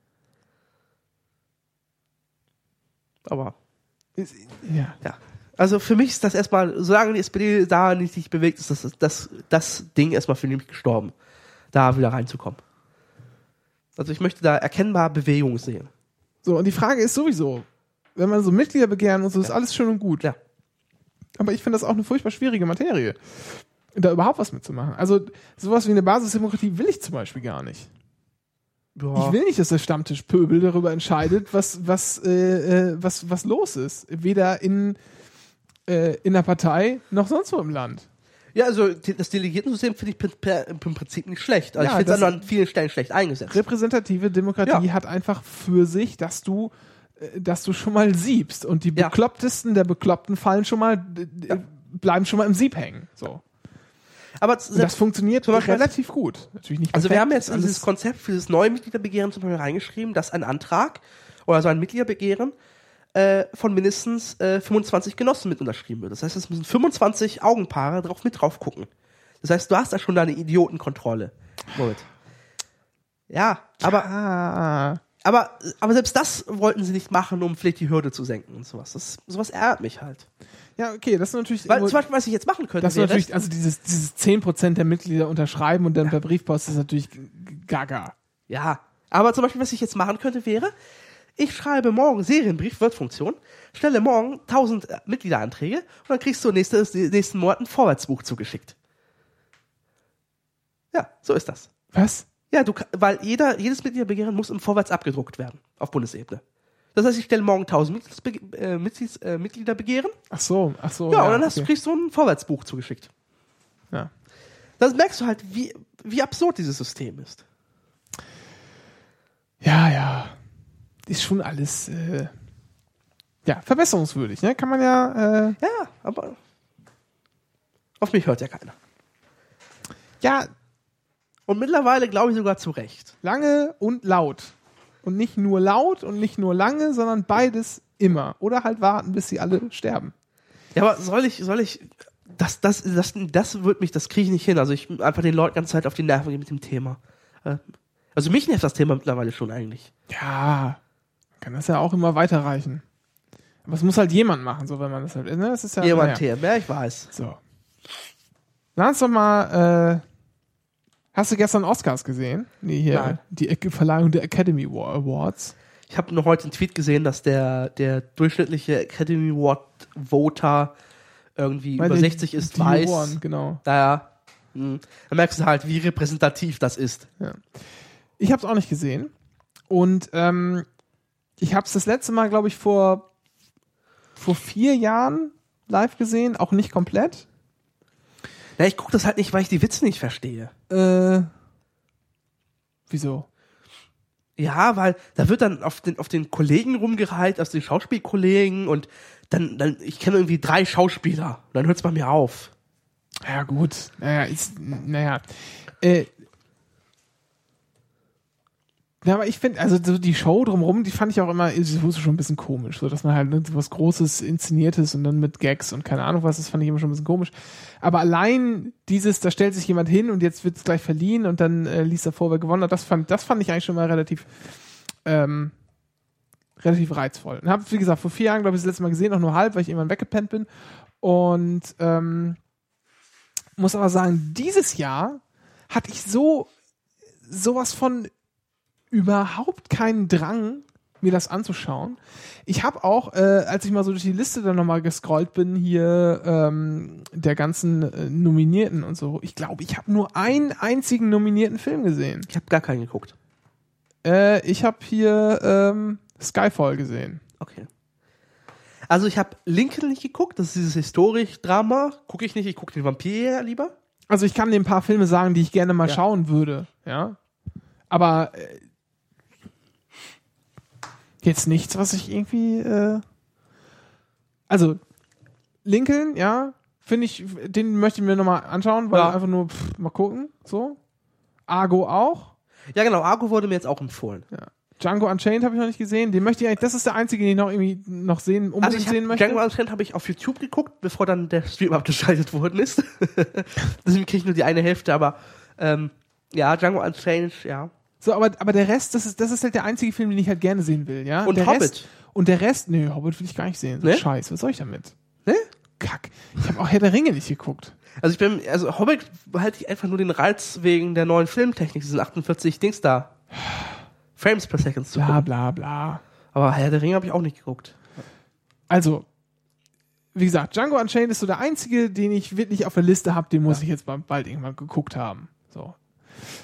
Aber, Ist- Ja. ja. Also für mich ist das erstmal, solange die S P D da nicht sich bewegt, ist das, das, das Ding erstmal für mich gestorben, da wieder reinzukommen. Also ich möchte da erkennbar Bewegung sehen. So, und die Frage ist sowieso, wenn man so Mitglieder begehren und so, ist alles schön und gut. Ja. Aber ich finde das auch eine furchtbar schwierige Materie, da überhaupt was mitzumachen. Also sowas wie eine Basisdemokratie will ich zum Beispiel gar nicht. Ja. Ich will nicht, dass der Stammtischpöbel darüber entscheidet, was, was, äh, äh, was, was los ist. Weder in, äh, in der Partei noch sonst wo im Land. Ja, also das Delegiertensystem finde ich per, per, im Prinzip nicht schlecht. Also Ja, ich finde es das- an vielen Stellen schlecht eingesetzt. Repräsentative Demokratie Ja. hat einfach für sich, dass du, äh, dass du schon mal siebst und die Ja. Beklopptesten der Bekloppten fallen schon mal, d- d- bleiben schon mal im Sieb hängen. So. Aber Und das selbst, funktioniert zum Beispiel- relativ gut. Natürlich nicht also wir perfekt, haben jetzt in alles- dieses Konzept für das neue Mitgliederbegehren zum Beispiel reingeschrieben, dass ein Antrag oder so ein Mitgliederbegehren äh, von mindestens äh, fünfundzwanzig Genossen mit unterschrieben wird. Das heißt, es müssen fünfundzwanzig Augenpaare drauf mit drauf gucken. Das heißt, du hast da schon deine Idiotenkontrolle. Moment. Ja, aber, Ah. aber, aber selbst das wollten sie nicht machen, um vielleicht die Hürde zu senken und sowas. Das, sowas ärgert mich halt. Ja, okay, das ist natürlich. Weil irgendwo- zum Beispiel, was ich jetzt machen könnte, das ist wäre, natürlich, also dieses, dieses zehn Prozent der Mitglieder unterschreiben und dann per Briefpost ist natürlich g- g- gaga. ja, aber zum Beispiel, was ich jetzt machen könnte, wäre, ich schreibe morgen Serienbrief, Word-Funktion, stelle morgen tausend äh, Mitgliederanträge und dann kriegst du nächstes, nächsten Monat ein Vorwärtsbuch zugeschickt. Ja, so ist das. Was? Ja, du, ka- weil jeder, jedes Mitgliederbegehren muss im Vorwärts abgedruckt werden, auf Bundesebene. Das heißt, ich stelle morgen tausend Mitgliedsbe äh, Mitglieds äh, Mitgliederbegehren, Ach so, ach so. ja, und dann hast, okay. kriegst du ein Vorwärtsbuch zugeschickt. Ja. Das merkst du halt, wie, wie absurd dieses System ist. Ja, ja. Ist schon alles, äh, ja, verbesserungswürdig, ne? Kann man ja, äh, Ja, aber auf mich hört ja keiner. ja, Und mittlerweile glaube ich sogar zu Recht. lange und laut. Und nicht nur laut und nicht nur lange, sondern beides immer. Oder halt warten, bis sie alle sterben. Ja, aber soll ich, soll ich, das, das, das, das wird mich, das kriege ich nicht hin. Also ich einfach den Leuten die ganze Zeit auf die Nerven gehen mit dem Thema. Äh, Also mich nervt das Thema mittlerweile schon eigentlich. Ja, man kann das ja auch immer weiterreichen. Aber es muss halt jemand machen, so wenn man das halt, ne? Das ist ja, Jemand naja. T M, ja, ich weiß. So. Lass uns doch mal, äh, hast du gestern Oscars gesehen? Nee, hier, Nein. die Ac- Verleihung der Academy Awards. Ich habe noch heute einen Tweet gesehen, dass der, der durchschnittliche Academy Award Voter irgendwie Weil über der- sechzig ist, die weiß. Juroren, genau. Naja, hm. Dann merkst du halt, wie repräsentativ das ist. Ich habe es auch nicht gesehen. Und ähm, ich habe es das letzte Mal, glaube ich, vor, vor vier Jahren live gesehen. Auch nicht komplett. Ja, ich gucke das halt nicht, weil ich die Witze nicht verstehe. Äh, wieso? Ja, weil da wird dann auf den, auf den Kollegen rumgereiht, auf den Schauspielkollegen und dann, dann ich kenne irgendwie drei Schauspieler. Und dann hört es bei mir auf. Ja, gut. Naja, ist, naja. Äh, ja, aber ich finde, also so die Show drumherum, die fand ich auch immer, die wurde schon ein bisschen komisch, so dass man halt ne, so was Großes, Inszeniertes und dann mit Gags und keine Ahnung was, das fand ich immer schon ein bisschen komisch. Aber allein dieses, da stellt sich jemand hin und jetzt wird es gleich verliehen und dann äh, liest er vor, wer gewonnen hat, das fand, das fand ich eigentlich schon mal relativ, ähm, relativ reizvoll. Und habe, wie gesagt, vor vier Jahren, glaube ich, das letzte Mal gesehen, auch nur halb, weil ich irgendwann weggepennt bin. Und ähm, muss aber sagen, dieses Jahr hatte ich so sowas von überhaupt keinen Drang, mir das anzuschauen. Ich habe auch, äh, als ich mal so durch die Liste dann nochmal gescrollt bin, hier ähm, der ganzen äh, Nominierten und so, ich glaube, ich habe nur einen einzigen nominierten Film gesehen. Ich habe gar keinen geguckt. Äh, ich habe hier ähm, Skyfall gesehen. Okay. Also ich habe Lincoln nicht geguckt, das ist dieses Historik-Drama. Gucke ich nicht, ich gucke den Vampir lieber. Also ich kann dir ein paar Filme sagen, die ich gerne mal Ja. schauen würde, ja. Aber äh, jetzt nichts, was ich irgendwie äh, also Lincoln, ja, finde ich, den möchte ich mir nochmal anschauen, weil Ja. einfach nur pff, mal gucken, so. Argo auch. Ja genau, Argo wurde mir jetzt auch empfohlen. Ja. Django Unchained habe ich noch nicht gesehen. Den möchte ich eigentlich, das ist der einzige, den ich noch irgendwie noch sehen, unbedingt Also ich sehen hab, möchte. Django Unchained habe ich auf YouTube geguckt, bevor dann der Stream abgeschaltet worden ist. Deswegen kriege ich nur die eine Hälfte, aber ähm, ja, Django Unchained, ja. So, aber, aber der Rest, das ist, das ist halt der einzige Film, den ich halt gerne sehen will, ja. Und der Hobbit. Rest, und der Rest, nee, Hobbit will ich gar nicht sehen. So Ne? Scheiß, was soll ich damit? Ne? Kack. Ich habe auch Herr der Ringe nicht geguckt. Also ich bin, also Hobbit halte ich einfach nur den Reiz wegen der neuen Filmtechnik, diesen achtundvierzig Dings da. Frames per Second zu Bla, gucken. bla, bla. Aber Herr der Ringe habe ich auch nicht geguckt. Also, wie gesagt, Django Unchained ist so der einzige, den ich wirklich auf der Liste habe, den muss ich jetzt bald irgendwann geguckt haben. So.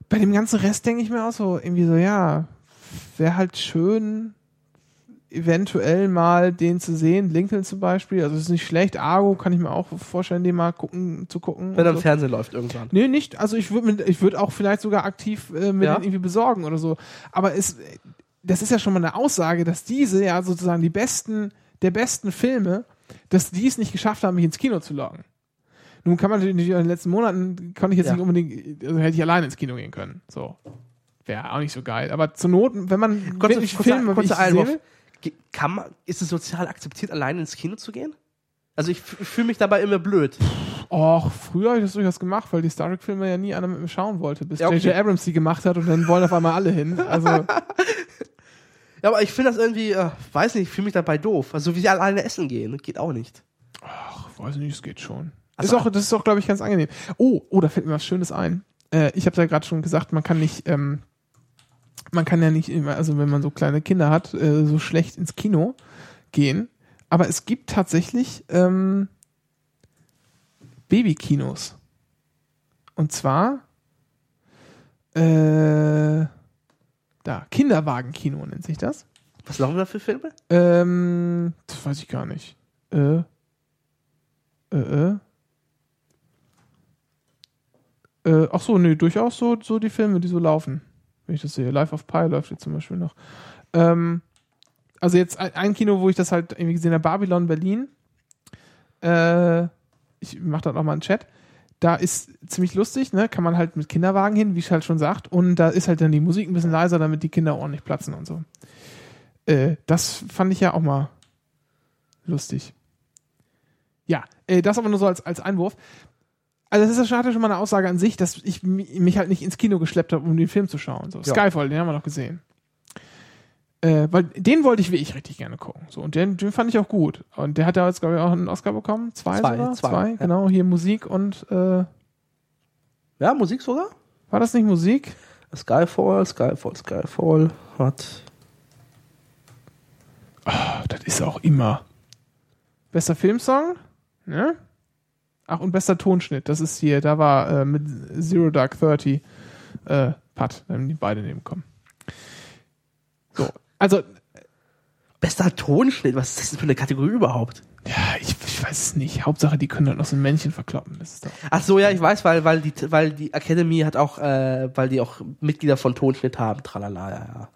bei dem ganzen Rest denke ich mir auch so, irgendwie so, ja, wäre halt schön, eventuell mal den zu sehen, Lincoln zum Beispiel, also es ist nicht schlecht, Argo kann ich mir auch vorstellen, den mal gucken, zu gucken. Wenn er im so. Fernsehen läuft irgendwann. Nee, nicht, also ich würde ich würde auch vielleicht sogar aktiv äh, mir Ja? den irgendwie besorgen oder so, aber es, das ist ja schon mal eine Aussage, dass diese ja sozusagen die besten, der besten Filme, dass die es nicht geschafft haben, mich ins Kino zu locken. Nun kann man natürlich in den letzten Monaten, konnte ich jetzt Ja. nicht unbedingt, also hätte ich alleine ins Kino gehen können, so. Wäre auch nicht so geil, aber zur Not, wenn man Kurze, wirklich kurzer, Filme, wie ich kurzer Einwurf. sehe, Ge- Kann man, ist es sozial akzeptiert, alleine ins Kino zu gehen? Also ich, f- ich fühle mich dabei immer blöd. Och, früher habe ich das durchaus gemacht, weil die Star Trek-Filme ja nie einer mit mir schauen wollte, bis Ja, okay. J J Abrams die gemacht hat und dann wollen auf einmal alle hin. Also, Ja, aber ich finde das irgendwie, äh, weiß nicht, ich fühle mich dabei doof. Also wie sie alleine essen gehen, geht auch nicht. ach, weiß nicht, es geht schon. Ach Ist so. auch, das ist auch, glaube ich, ganz angenehm. Oh, oh, da fällt mir was Schönes ein. Äh, ich habe da gerade schon gesagt, man kann nicht, ähm, man kann ja nicht immer, also wenn man so kleine Kinder hat, äh, so schlecht ins Kino gehen. Aber es gibt tatsächlich ähm, Babykinos. Und zwar äh, da, Kinderwagenkino nennt sich das. Was laufen da für Filme? Ähm, das weiß ich gar nicht. Äh, äh, äh. Äh, ach so, nee, durchaus so, so die Filme, die so laufen. Wenn ich das sehe. Life of Pi läuft jetzt zum Beispiel noch. Ähm, also jetzt ein, ein Kino, wo ich das halt irgendwie gesehen habe, Babylon Berlin. Äh, ich mach da noch mal einen Chat. Da ist ziemlich lustig, ne? Kann man halt mit Kinderwagen hin, wie ich halt schon sagt. Und da ist halt dann die Musik ein bisschen leiser, damit die Kinder ordentlich platzen und so. Äh, das fand ich ja auch mal lustig. Ja, äh, das aber nur so als, als Einwurf. Also das ist ja schon, hatte schon mal eine Aussage an sich, dass ich mi- mich halt nicht ins Kino geschleppt habe, um den Film zu schauen. So, Ja. Skyfall, den haben wir noch gesehen. Äh, weil den wollte ich wirklich richtig gerne gucken. So, und den, den fand ich auch gut. Und der hat ja jetzt, glaube ich, auch einen Oscar bekommen. Zwei, Zwei, sogar? zwei, Zwei, ja. genau. Hier Musik und äh, Ja, Musik sogar? war das nicht Musik? Skyfall, Skyfall, Skyfall hat... Oh, das ist auch immer. Bester Filmsong? Ne? Ach, und bester Tonschnitt. Das ist hier, da war äh, mit Zero Dark Thirty äh, Pat, da haben die beide nebenkommen. So, also, Bester Tonschnitt, was ist das denn für eine Kategorie überhaupt? ja, ich, ich weiß es nicht. Hauptsache, die können halt noch so ein Männchen verkloppen. Das ist doch. Ach so, ja, ich weiß, weil, weil, die, weil die Academy hat auch, äh, weil die auch Mitglieder von Tonschnitt haben, tralala, ja, ja.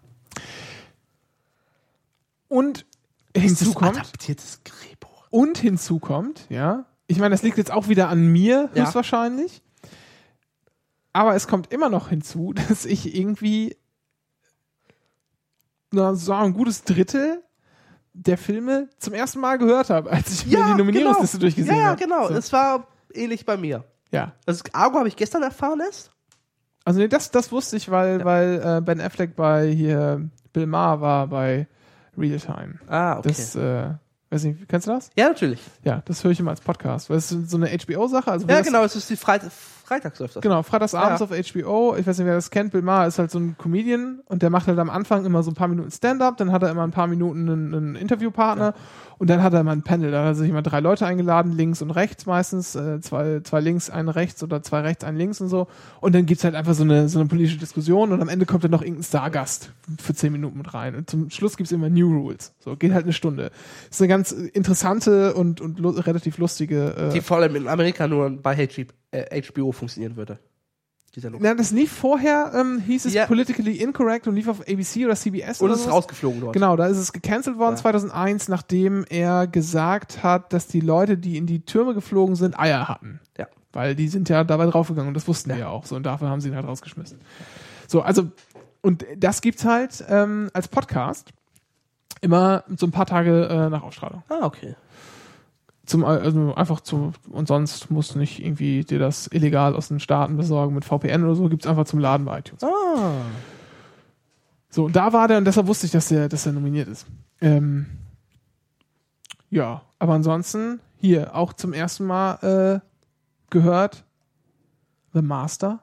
Und hinzu Das kommt, adaptiertes Drehbuch. und hinzu kommt, ja, ich meine, das liegt jetzt auch wieder an mir, Ja. höchstwahrscheinlich. Aber es kommt immer noch hinzu, dass ich irgendwie na, so ein gutes Drittel der Filme zum ersten Mal gehört habe, als ich mir die Nominierungsliste genau. durchgesehen Ja, ja, habe. genau. So. Es war ähnlich bei mir. Ja. Also Argo habe ich gestern erfahren erst. Also nee, das, das wusste ich, weil, Ja. weil äh, Ben Affleck bei hier Bill Maher war bei Real Time. Ah, okay. Das, äh, weiß nicht, kennst du das? ja, natürlich. Ja, das höre ich immer als Podcast, weil es ist so eine H B O-Sache. Also Ja, das, genau, es ist die Freit Freitags läuft das. Genau, freitagsabends Ja. auf H B O. Ich weiß nicht, wer das kennt. Bill Maher ist halt so ein Comedian und der macht halt am Anfang immer so ein paar Minuten Stand-up, dann hat er immer ein paar Minuten einen, einen Interviewpartner und dann hat er immer ein Panel. Da hat er sich immer drei Leute eingeladen, links und rechts meistens, äh, zwei, zwei links, einen rechts oder zwei rechts, einen links und so. Und dann gibt's halt einfach so eine, so eine politische Diskussion und am Ende kommt dann noch irgendein Stargast für zehn Minuten mit rein. Und zum Schluss gibt's immer New Rules. So, geht halt eine Stunde. Ist eine ganz interessante und, und lu relativ lustige äh, Die vor allem in Amerika nur bei H B O funktionieren würde. Dieser Look. Ja, das lief vorher, ähm, hieß es Ja. Politically Incorrect und lief auf A B C oder C B S Und oder es ist sowas. rausgeflogen dort. Genau, da ist es gecancelt worden Ja. zweitausendeins, nachdem er gesagt hat, dass die Leute, die in die Türme geflogen sind, Eier hatten. Ja. Weil die sind ja dabei draufgegangen und das wussten Ja. die ja auch so und dafür haben sie ihn halt rausgeschmissen. So, also, und das gibt's halt ähm, als Podcast immer so ein paar Tage äh, nach Ausstrahlung. Ah, okay. Zum, also einfach zu, und sonst musst du nicht irgendwie dir das illegal aus den Staaten besorgen mit V P N oder so, gibt's einfach zum Laden bei iTunes. Ah. So, und da war der, und deshalb wusste ich, dass der, dass der nominiert ist. Ähm, ja, aber ansonsten hier auch zum ersten Mal äh, gehört The Master.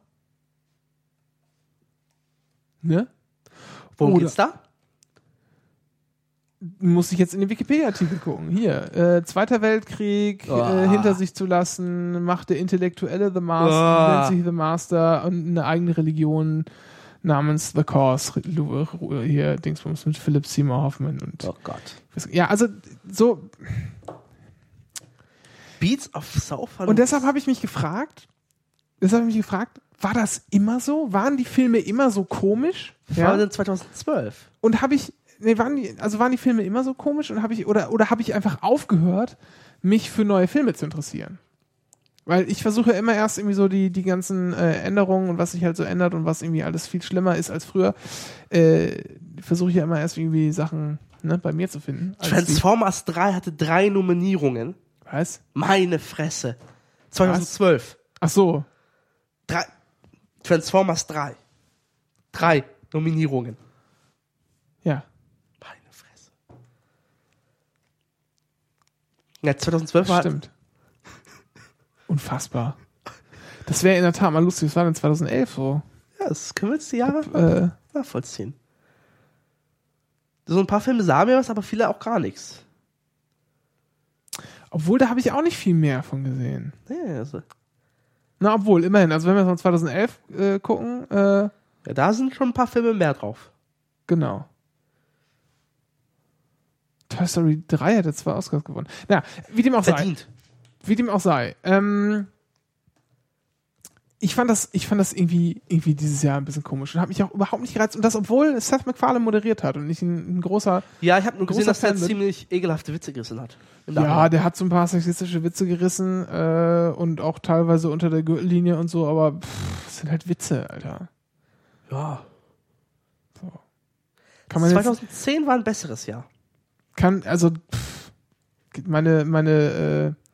Ne? Worum Oder- geht's da? muss ich jetzt in den Wikipedia-Artikel gucken. Hier, äh, Zweiter Weltkrieg Oh. äh, hinter sich zu lassen, macht der Intellektuelle The Master, Oh. nennt sich The Master und eine eigene Religion namens The Cause. Hier, Dingsbums mit Philip Seymour Hoffman und Oh Gott. ja, also so. Beats of Southern. Und deshalb habe ich mich gefragt, deshalb habe ich mich gefragt, war das immer so? Waren die Filme immer so komisch? Das war dann zweitausendzwölf. Und habe ich, nee, waren die, also waren die Filme immer so komisch und habe ich, oder, oder habe ich einfach aufgehört, mich für neue Filme zu interessieren? Weil ich versuche immer erst irgendwie so die, die ganzen äh, Änderungen und was sich halt so ändert und was irgendwie alles viel schlimmer ist als früher, äh, versuche ich ja immer erst irgendwie Sachen, ne, bei mir zu finden. als Transformers drei hatte drei Nominierungen. die- Was? Meine Fresse. zweitausendzwölf. Ach so. Drei. Transformers drei. Drei Nominierungen. Ja. Meine Fresse. Ja, zweitausendzwölf war Stimmt. Unfassbar. Das wäre in der Tat mal lustig. Das war dann zweitausendelf so. Ja, das können wir jetzt die Jahre Äh, nachvollziehen. So ein paar Filme sagen mir was, aber viele auch gar nichts. obwohl, da habe ich auch nicht viel mehr von gesehen. Nee, also, Na, obwohl, immerhin. Also wenn wir jetzt mal zweitausendelf äh, gucken, äh, ja, da sind schon ein paar Filme mehr drauf. genau. Toy Story drei hätte zwei Oscars gewonnen. Na, wie dem auch sei. Verdient. Wie dem auch sei. Ähm, ich fand das, ich fand das irgendwie, irgendwie dieses Jahr ein bisschen komisch und habe mich auch überhaupt nicht gereizt. Und das, obwohl Seth MacFarlane moderiert hat und ich ein, ein großer. Ja, ich habe nur gesehen, Großer dass der Fan bin. ziemlich ekelhafte Witze gerissen hat. Im Ja, Nachhinein. der hat so ein paar sexistische Witze gerissen äh, und auch teilweise unter der Gürtellinie und so, aber pff, das sind halt Witze, Alter. ja. Kann man jetzt, zweitausendzehn war ein besseres Jahr. kann, also pff, meine, meine, äh,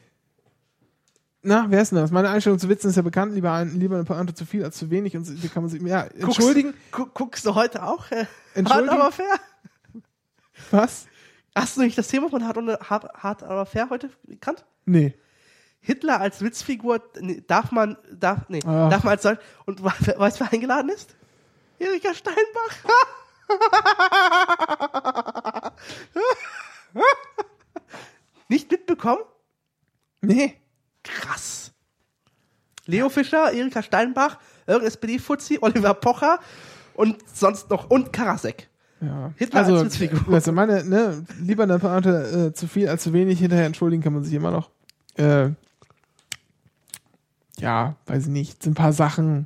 na, wer ist denn das? Meine Einstellung zu Witzen ist ja bekannt, lieber ein, lieber eine Pointe zu viel als zu wenig und so, die kann man sich, ja, entschuldigen, Guckst, gu guckst du heute auch? Äh, Entschuldigen? Hart aber fair? was? Hast du nicht das Thema von Hart, und, Hart, Hart aber fair heute gekannt? Nee. Hitler als Witzfigur nee, darf man darf nee, Ach. darf man als solch und we- weißt du, wer eingeladen ist? Erika Steinbach. Nicht mitbekommen? Nee. Krass. Leo Fischer, Erika Steinbach, irgendein S P D-Fuzzi, Oliver Pocher und sonst noch und Karasek. Ja. Hitler also, als Witzfigur. also meine, ne, lieber eine Pointe äh, zu viel als zu wenig, hinterher entschuldigen kann man sich immer noch. Äh, ja, weiß ich nicht, sind ein paar Sachen.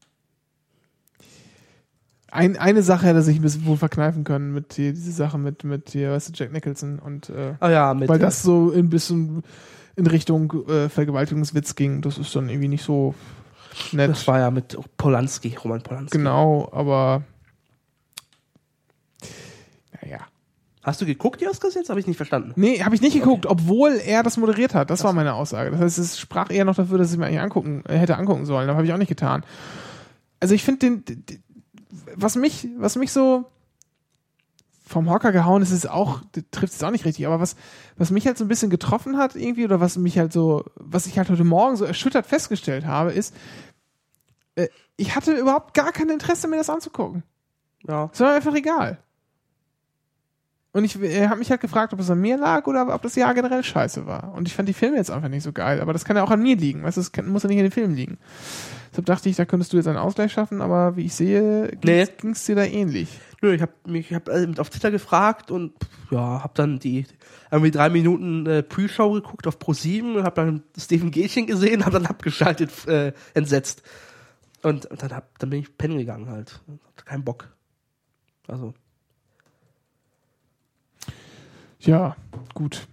Ein, eine Sache hätte er sich ein bisschen wohl verkneifen können mit hier, diese Sache mit, mit hier, weißt du, Jack Nicholson und äh, Ah ja, mit weil das so ein bisschen in Richtung äh, Vergewaltigungswitz ging. Das ist dann irgendwie nicht so nett. das war ja mit Polanski, Roman Polanski. Genau, aber naja. Hast du geguckt, die Oscars jetzt? Habe ich nicht verstanden. Nee, habe ich nicht geguckt, obwohl er das moderiert hat. Das war meine Aussage. Das heißt, es sprach eher noch dafür, dass ich mir eigentlich angucken, äh, hätte angucken sollen. Aber habe ich auch nicht getan. Also ich finde den, den, den, was mich, was mich so vom Hocker gehauen ist, ist auch, trifft es auch nicht richtig, aber was, was mich halt so ein bisschen getroffen hat irgendwie, oder was mich halt so, was ich halt heute Morgen so erschüttert festgestellt habe, ist, äh, ich hatte überhaupt gar kein Interesse, mir das anzugucken. Ja. Es war mir einfach egal. Und ich äh, habe mich halt gefragt, ob es an mir lag oder ob das Jahr generell scheiße war. Und ich fand die Filme jetzt einfach nicht so geil. Aber das kann ja auch an mir liegen. Weißt du, das kann, muss ja nicht an den Filmen liegen. Deshalb dachte ich, da könntest du jetzt einen Ausgleich schaffen. Aber wie ich sehe, Nee. ging es dir da ähnlich. Nö, ich habe mich ich hab, äh, auf Twitter gefragt und ja, habe dann die irgendwie drei Minuten äh, Pre-Show geguckt auf Pro sieben und habe dann Stephen Gätchen gesehen, habe dann abgeschaltet, äh, entsetzt. Und, und dann, hab, dann bin ich pennen gegangen halt. Hatte keinen Bock. Also. Ja, gut.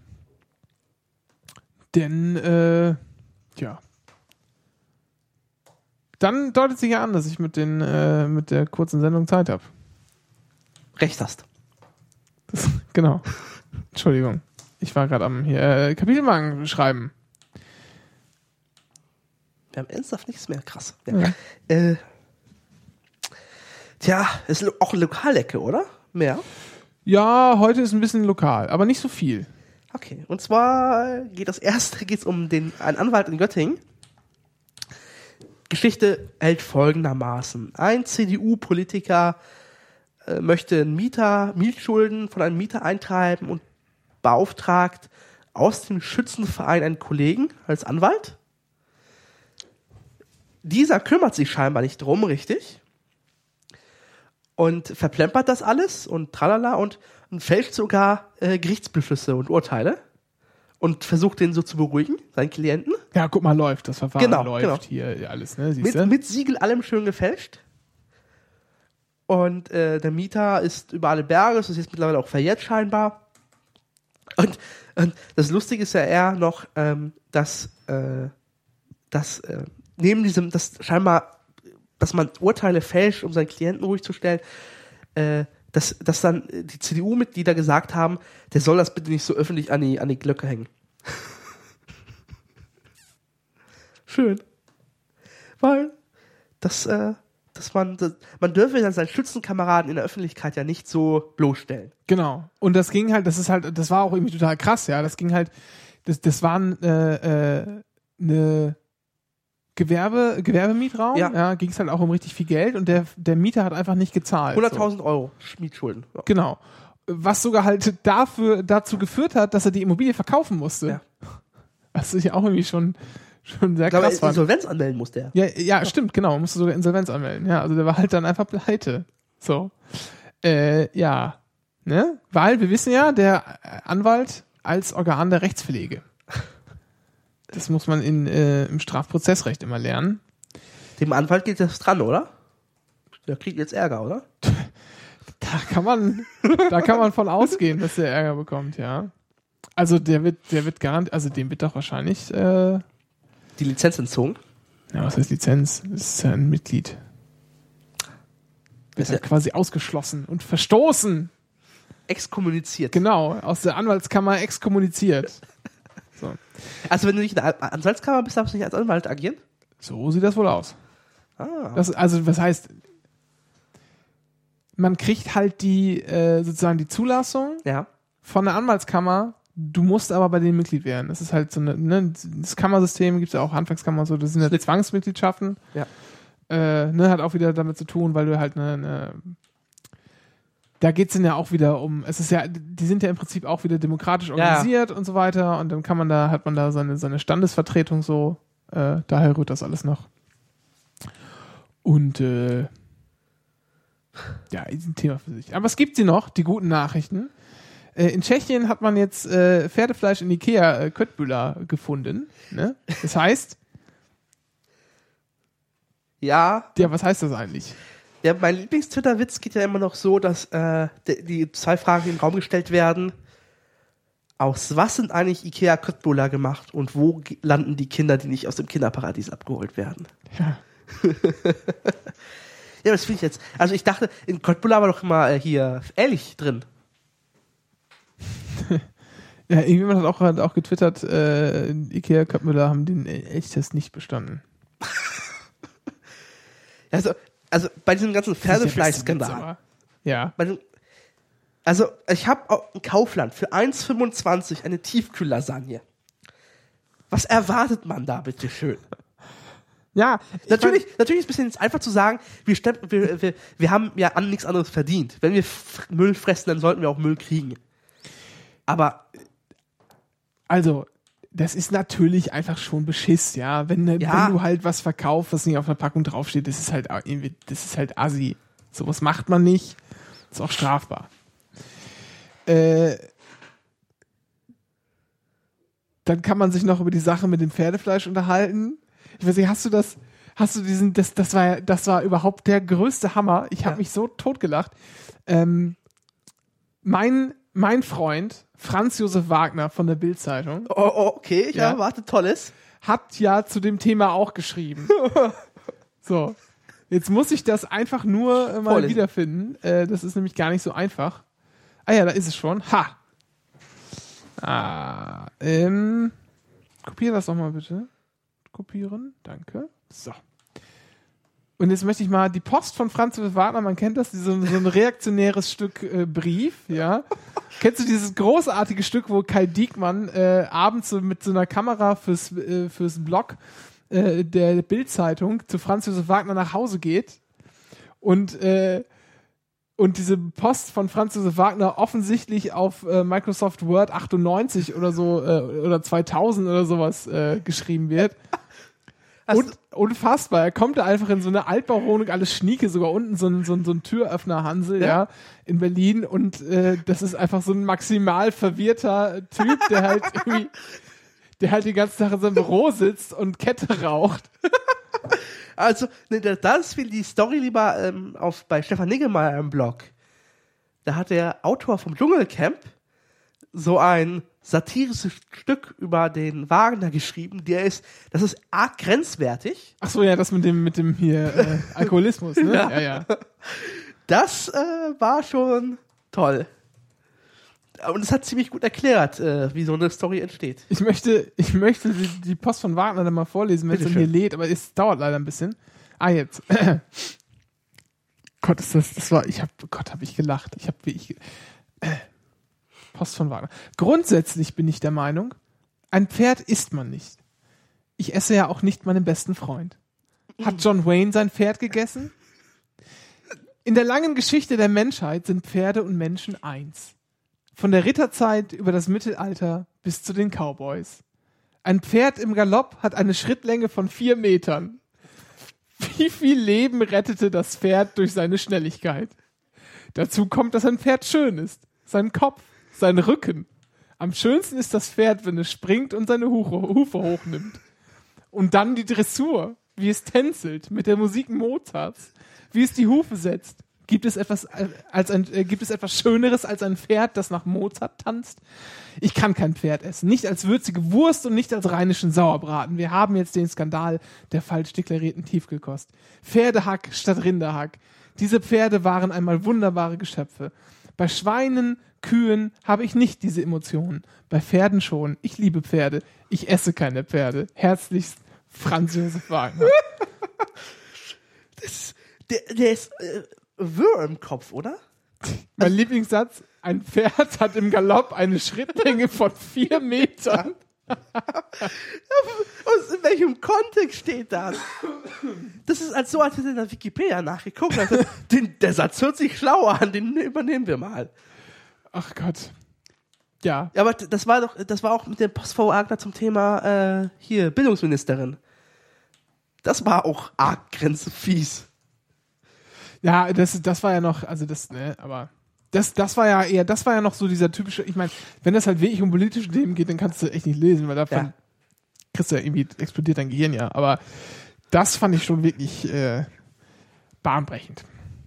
Denn, äh, ja. Dann deutet sich ja an, dass ich mit, den, äh, mit der kurzen Sendung Zeit habe. Recht hast. Genau. Entschuldigung. Ich war gerade am hier, äh, Kapitelmarken schreiben. Wir haben ernsthaft nichts mehr. Krass. Ja. Ja. Äh, tja, ist lo- auch eine Lokalecke, oder? Mehr? Ja, heute ist ein bisschen lokal, aber nicht so viel. Okay. Und zwar geht das erste geht's um den einen Anwalt in Göttingen. Geschichte hält folgendermaßen. Ein C D U-Politiker äh, möchte einen Mieter, Mietschulden von einem Mieter eintreiben und beauftragt aus dem Schützenverein einen Kollegen als Anwalt. Dieser kümmert sich scheinbar nicht drum, richtig? Und verplempert das alles und tralala und, und fälscht sogar äh, Gerichtsbeschlüsse und Urteile und versucht den so zu beruhigen, seinen Klienten. Ja, guck mal, läuft. Das Verfahren Genau, läuft genau. hier alles, ne? Mit, Siehste? mit Siegel allem schön gefälscht. Und äh, der Mieter ist über alle Berge, das ist jetzt mittlerweile auch verjährt scheinbar. Und, und das Lustige ist ja eher noch, ähm, dass, äh, dass äh, neben diesem, dass scheinbar, dass man Urteile fälscht, um seinen Klienten ruhig zu stellen, äh, dass, dass dann die C D U-Mitglieder gesagt haben, der soll das bitte nicht so öffentlich an die, an die Glocke hängen. Schön. Weil das, äh, dass man, das, man dürfe dann seinen Schützenkameraden in der Öffentlichkeit ja nicht so bloßstellen. Genau. Und das ging halt, das ist halt, das war auch irgendwie total krass, ja. Das ging halt, das, das war äh, äh, eine Gewerbe, Gewerbemietraum, ja, Ja. ja ging es halt auch um richtig viel Geld und der, der Mieter hat einfach nicht gezahlt. hunderttausend Euro Mietschulden. Ja. Genau. Was sogar halt dafür, dazu geführt hat, dass er die Immobilie verkaufen musste. Ja. Was ich auch irgendwie schon, schon sehr Ich glaube, krass fand. Insolvenz anmelden muss der. Ja, ja, stimmt, genau. Musste sogar Insolvenz anmelden. Ja, also der war halt dann einfach pleite. So. Äh, ja. Ne? Weil wir wissen ja, der Anwalt als Organ der Rechtspflege. Das muss man in, äh, im Strafprozessrecht immer lernen. Dem Anwalt geht das dran, oder? Der kriegt jetzt Ärger, oder? Da kann man, da kann man von ausgehen, dass der Ärger bekommt, ja. Also der wird, der wird garantiert, also dem wird doch wahrscheinlich, äh, Die Lizenz entzogen. ja, was heißt Lizenz? Das ist ja ein Mitglied. Wird Ist ja ja quasi ausgeschlossen und verstoßen. exkommuniziert. Genau, aus der Anwaltskammer exkommuniziert. So, Also wenn du nicht in der Anwaltskammer bist, darfst du nicht als Anwalt agieren? so sieht das wohl aus. Ah. Das, also was heißt, man kriegt halt die, äh, sozusagen die Zulassung Ja. von der Anwaltskammer, du musst aber bei denen Mitglied werden. Das ist halt so eine, ne, das Kammersystem gibt es ja auch, Handwerkskammer und so, das sind ja Zwangsmitgliedschaften. Ja. Äh, ne, hat auch wieder damit zu tun, weil du halt eine, eine da geht es dann ja auch wieder um, es ist ja, die sind ja im Prinzip auch wieder demokratisch organisiert und so weiter und dann kann man da, hat man da seine, seine Standesvertretung so, äh, daher rührt das alles noch. Und äh, ja, ist ein Thema für sich. Aber es gibt sie noch, die guten Nachrichten. Äh, in Tschechien hat man jetzt äh, Pferdefleisch in Ikea äh, Köttbullar gefunden. Ne? Das heißt, Ja. ja, was heißt das eigentlich? Ja, mein Lieblings-Twitter-Witz geht ja immer noch so, dass äh, die, die zwei Fragen in den Raum gestellt werden. Aus was sind eigentlich Ikea Köttbullar gemacht und wo ge- landen die Kinder, die nicht aus dem Kinderparadies abgeholt werden? Ja. Ja, das finde ich jetzt. Also ich dachte, in Köttbullar war doch immer äh, hier Elch drin. Ja, irgendjemand hat auch, hat auch getwittert, äh, Ikea Köttbullar haben den Elchtest nicht bestanden. Also, also bei diesem ganzen Das ist der beste Witz, Pferdefleischskandal. aber- Ja. Bei dem- Also, ich habe in Kaufland für eins fünfundzwanzig eine Tiefkühllasagne. Was erwartet man da, bitteschön? Ja, ich Natürlich, natürlich ist es ein bisschen jetzt einfach zu sagen, wir, steppen, wir, wir, wir haben ja an nichts anderes verdient. Wenn wir f- Müll fressen, dann sollten wir auch Müll kriegen. Aber Also, das ist natürlich einfach schon Beschiss, ja. Wenn, Ja. wenn du halt was verkaufst, was nicht auf der Packung draufsteht, das ist halt irgendwie, das ist halt assi. Sowas macht man nicht. Ist auch strafbar. Äh, dann kann man sich noch über die Sache mit dem Pferdefleisch unterhalten. Ich weiß nicht, hast du das, hast du diesen, das, das war ja, das war überhaupt der größte Hammer. Ich habe Ja. mich so totgelacht. Ähm, mein, mein Freund, Franz Josef Wagner von der Bild-Zeitung, oh, oh, okay, ich Ja. erwarte Tolles. hat ja zu dem Thema auch geschrieben. So. Jetzt muss ich das einfach nur äh, mal Vorlesen. wiederfinden. Äh, das ist nämlich gar nicht so einfach. Ah ja, da ist es schon. Ha! Ah, ähm, kopier das doch mal bitte. Kopieren, danke. So. Und jetzt möchte ich mal die Post von Franz Josef Wagner, man kennt das, so, so ein reaktionäres Stück äh, Brief, ja. Kennst du dieses großartige Stück, wo Kai Diekmann äh, abends so mit so einer Kamera fürs, äh, fürs Blog äh, der Bild-Zeitung zu Franz Josef Wagner nach Hause geht und äh, und diese Post von Franz Josef Wagner offensichtlich auf äh, Microsoft Word achtundneunzig oder so äh, oder zweitausend oder sowas äh, geschrieben wird. Und unfassbar, er kommt da einfach in so eine Altbauwohnung, alles schnieke, sogar unten so ein, so ein, so ein Türöffner Hansel, ja. ja, in Berlin und äh, das ist einfach so ein maximal verwirrter Typ, der halt irgendwie, der halt den ganzen Tag in seinem Büro sitzt und Kette raucht. Also, ne, das will die Story lieber ähm, auf, bei Stefan Niggemeier im Blog. Da hat der Autor vom Dschungelcamp so ein satirisches Stück über den Wagner geschrieben, der ist, das ist arg grenzwertig. Ach so, ja, das mit dem, mit dem hier äh, Alkoholismus, ne? Ja, ja. ja. Das äh, war schon toll. Und es hat ziemlich gut erklärt, äh, wie so eine Story entsteht. Ich möchte, ich möchte die, die Post von Wagner dann mal vorlesen, wenn es dann hier lädt, aber es dauert leider ein bisschen. Ah, jetzt. Gott, ist das, das war, ich hab, Gott, hab ich gelacht. Ich hab, wie ich, äh, Post von Wagner. Grundsätzlich bin ich der Meinung, ein Pferd isst man nicht. Ich esse ja auch nicht meinen besten Freund. Hat John Wayne sein Pferd gegessen? In der langen Geschichte der Menschheit sind Pferde und Menschen eins. Von der Ritterzeit über das Mittelalter bis zu den Cowboys. Ein Pferd im Galopp hat eine Schrittlänge von vier Metern. Wie viel Leben rettete das Pferd durch seine Schnelligkeit? Dazu kommt, dass ein Pferd schön ist. Sein Kopf, sein Rücken. Am schönsten ist das Pferd, wenn es springt und seine Hufe, Hufe hochnimmt. Und dann die Dressur, wie es tänzelt mit der Musik Mozarts, wie es die Hufe setzt. Gibt es etwas als ein, äh, gibt es etwas Schöneres als ein Pferd, das nach Mozart tanzt? Ich kann kein Pferd essen. Nicht als würzige Wurst und nicht als rheinischen Sauerbraten. Wir haben jetzt den Skandal der falsch deklarierten Tiefkühlkost. Pferdehack statt Rinderhack. Diese Pferde waren einmal wunderbare Geschöpfe. Bei Schweinen, Kühen habe ich nicht diese Emotionen. Bei Pferden schon. Ich liebe Pferde. Ich esse keine Pferde. Herzlichst, Franz Josef Wagner. Das, der, der ist äh, wirr im Kopf, oder? Mein Lieblingssatz, ein Pferd hat im Galopp eine Schrittlänge von vier Metern. Aus in welchem Kontext steht das? Das ist als so, als hätte er in der Wikipedia nachgeguckt. Also, den, der Satz hört sich schlau an, den übernehmen wir mal. Ach Gott. Ja. Ja, aber das war doch, das war auch mit dem Post-V Wagner zum Thema äh, hier, Bildungsministerin. Das war auch arg grenzenfies. Ja, das, das war ja noch, also das, ne, aber das, das war ja eher, das war ja noch so dieser typische, ich meine, wenn das halt wirklich um politische Themen geht, dann kannst du echt nicht lesen, weil davon ja. kriegst du ja irgendwie, explodiert dein Gehirn ja, aber das fand ich schon wirklich äh, bahnbrechend.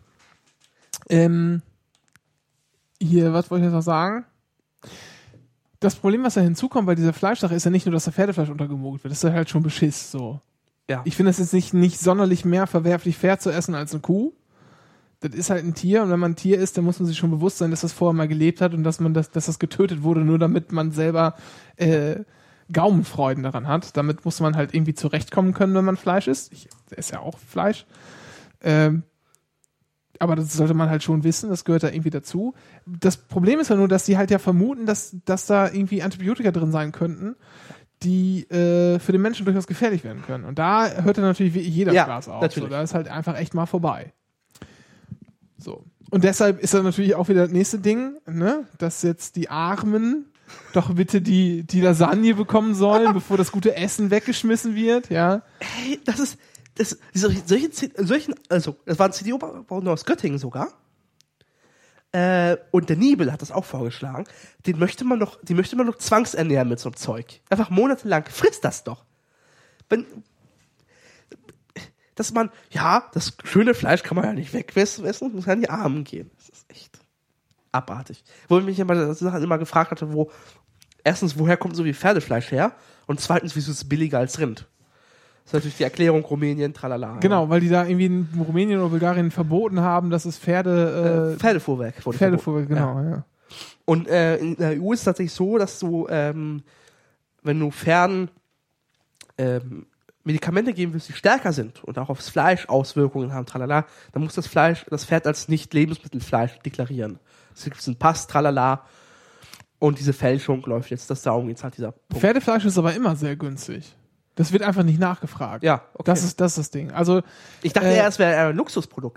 Ähm, hier, was wollte ich jetzt noch sagen? Das Problem, was da hinzukommt bei dieser Fleischsache, ist ja nicht nur, dass da Pferdefleisch untergemogelt wird, das ist halt schon Beschiss, so. Ja. Ich finde es jetzt nicht, nicht sonderlich mehr verwerflich, Pferd zu essen als eine Kuh. Das ist halt ein Tier und wenn man ein Tier isst, dann muss man sich schon bewusst sein, dass das vorher mal gelebt hat und dass man das, dass das getötet wurde, nur damit man selber äh, Gaumenfreuden daran hat. Damit muss man halt irgendwie zurechtkommen können, wenn man Fleisch isst. Ich esse ja auch Fleisch. Ähm, aber das sollte man halt schon wissen, das gehört da irgendwie dazu. Das Problem ist ja nur, dass die halt ja vermuten, dass, dass da irgendwie Antibiotika drin sein könnten, die äh, für den Menschen durchaus gefährlich werden können. Und da hört dann natürlich wie jeder ja, Spaß auf. Natürlich. So, da ist halt einfach echt mal vorbei. So. Und deshalb ist dann natürlich auch wieder das nächste Ding, ne, dass jetzt die Armen doch bitte die, die Lasagne bekommen sollen, bevor das gute Essen weggeschmissen wird, ja. Hey, das ist, das, solche, solche, solchen, also, das war ein C D U-Bauer aus Göttingen sogar. Äh, und der Niebel hat das auch vorgeschlagen. Den möchte man noch, die möchte man noch zwangsernähren mit so einem Zeug. Einfach monatelang. Frisst das doch. Wenn, dass man, ja, das schöne Fleisch kann man ja nicht wegwessen, muss ja an die Armen gehen. Das ist echt abartig. Wo ich mich immer, das immer gefragt hatte, wo, erstens, woher kommt so viel Pferdefleisch her? Und zweitens, wieso ist es billiger als Rind? Das ist natürlich die Erklärung Rumänien, tralala. Genau, weil die da irgendwie in Rumänien oder Bulgarien verboten haben, dass es Pferde... Äh, äh, Pferdefuhrwerk wurde Pferdefuhrwerk, verboten. genau, ja. ja. Und äh, in der E U ist es tatsächlich so, dass du, ähm, wenn du Pferden ähm, Medikamente geben willst, die stärker sind und auch aufs Fleisch Auswirkungen haben, tralala, dann muss das Fleisch, das Pferd als Nicht-Lebensmittelfleisch deklarieren. Es gibt einen Pass, tralala. Und diese Fälschung läuft jetzt, das darum jetzt halt dieser Punkt. Pferdefleisch ist aber immer sehr günstig. Das wird einfach nicht nachgefragt. Ja, okay. Das ist, das ist das Ding. Also, ich dachte äh, eher, es wäre ein Luxusprodukt.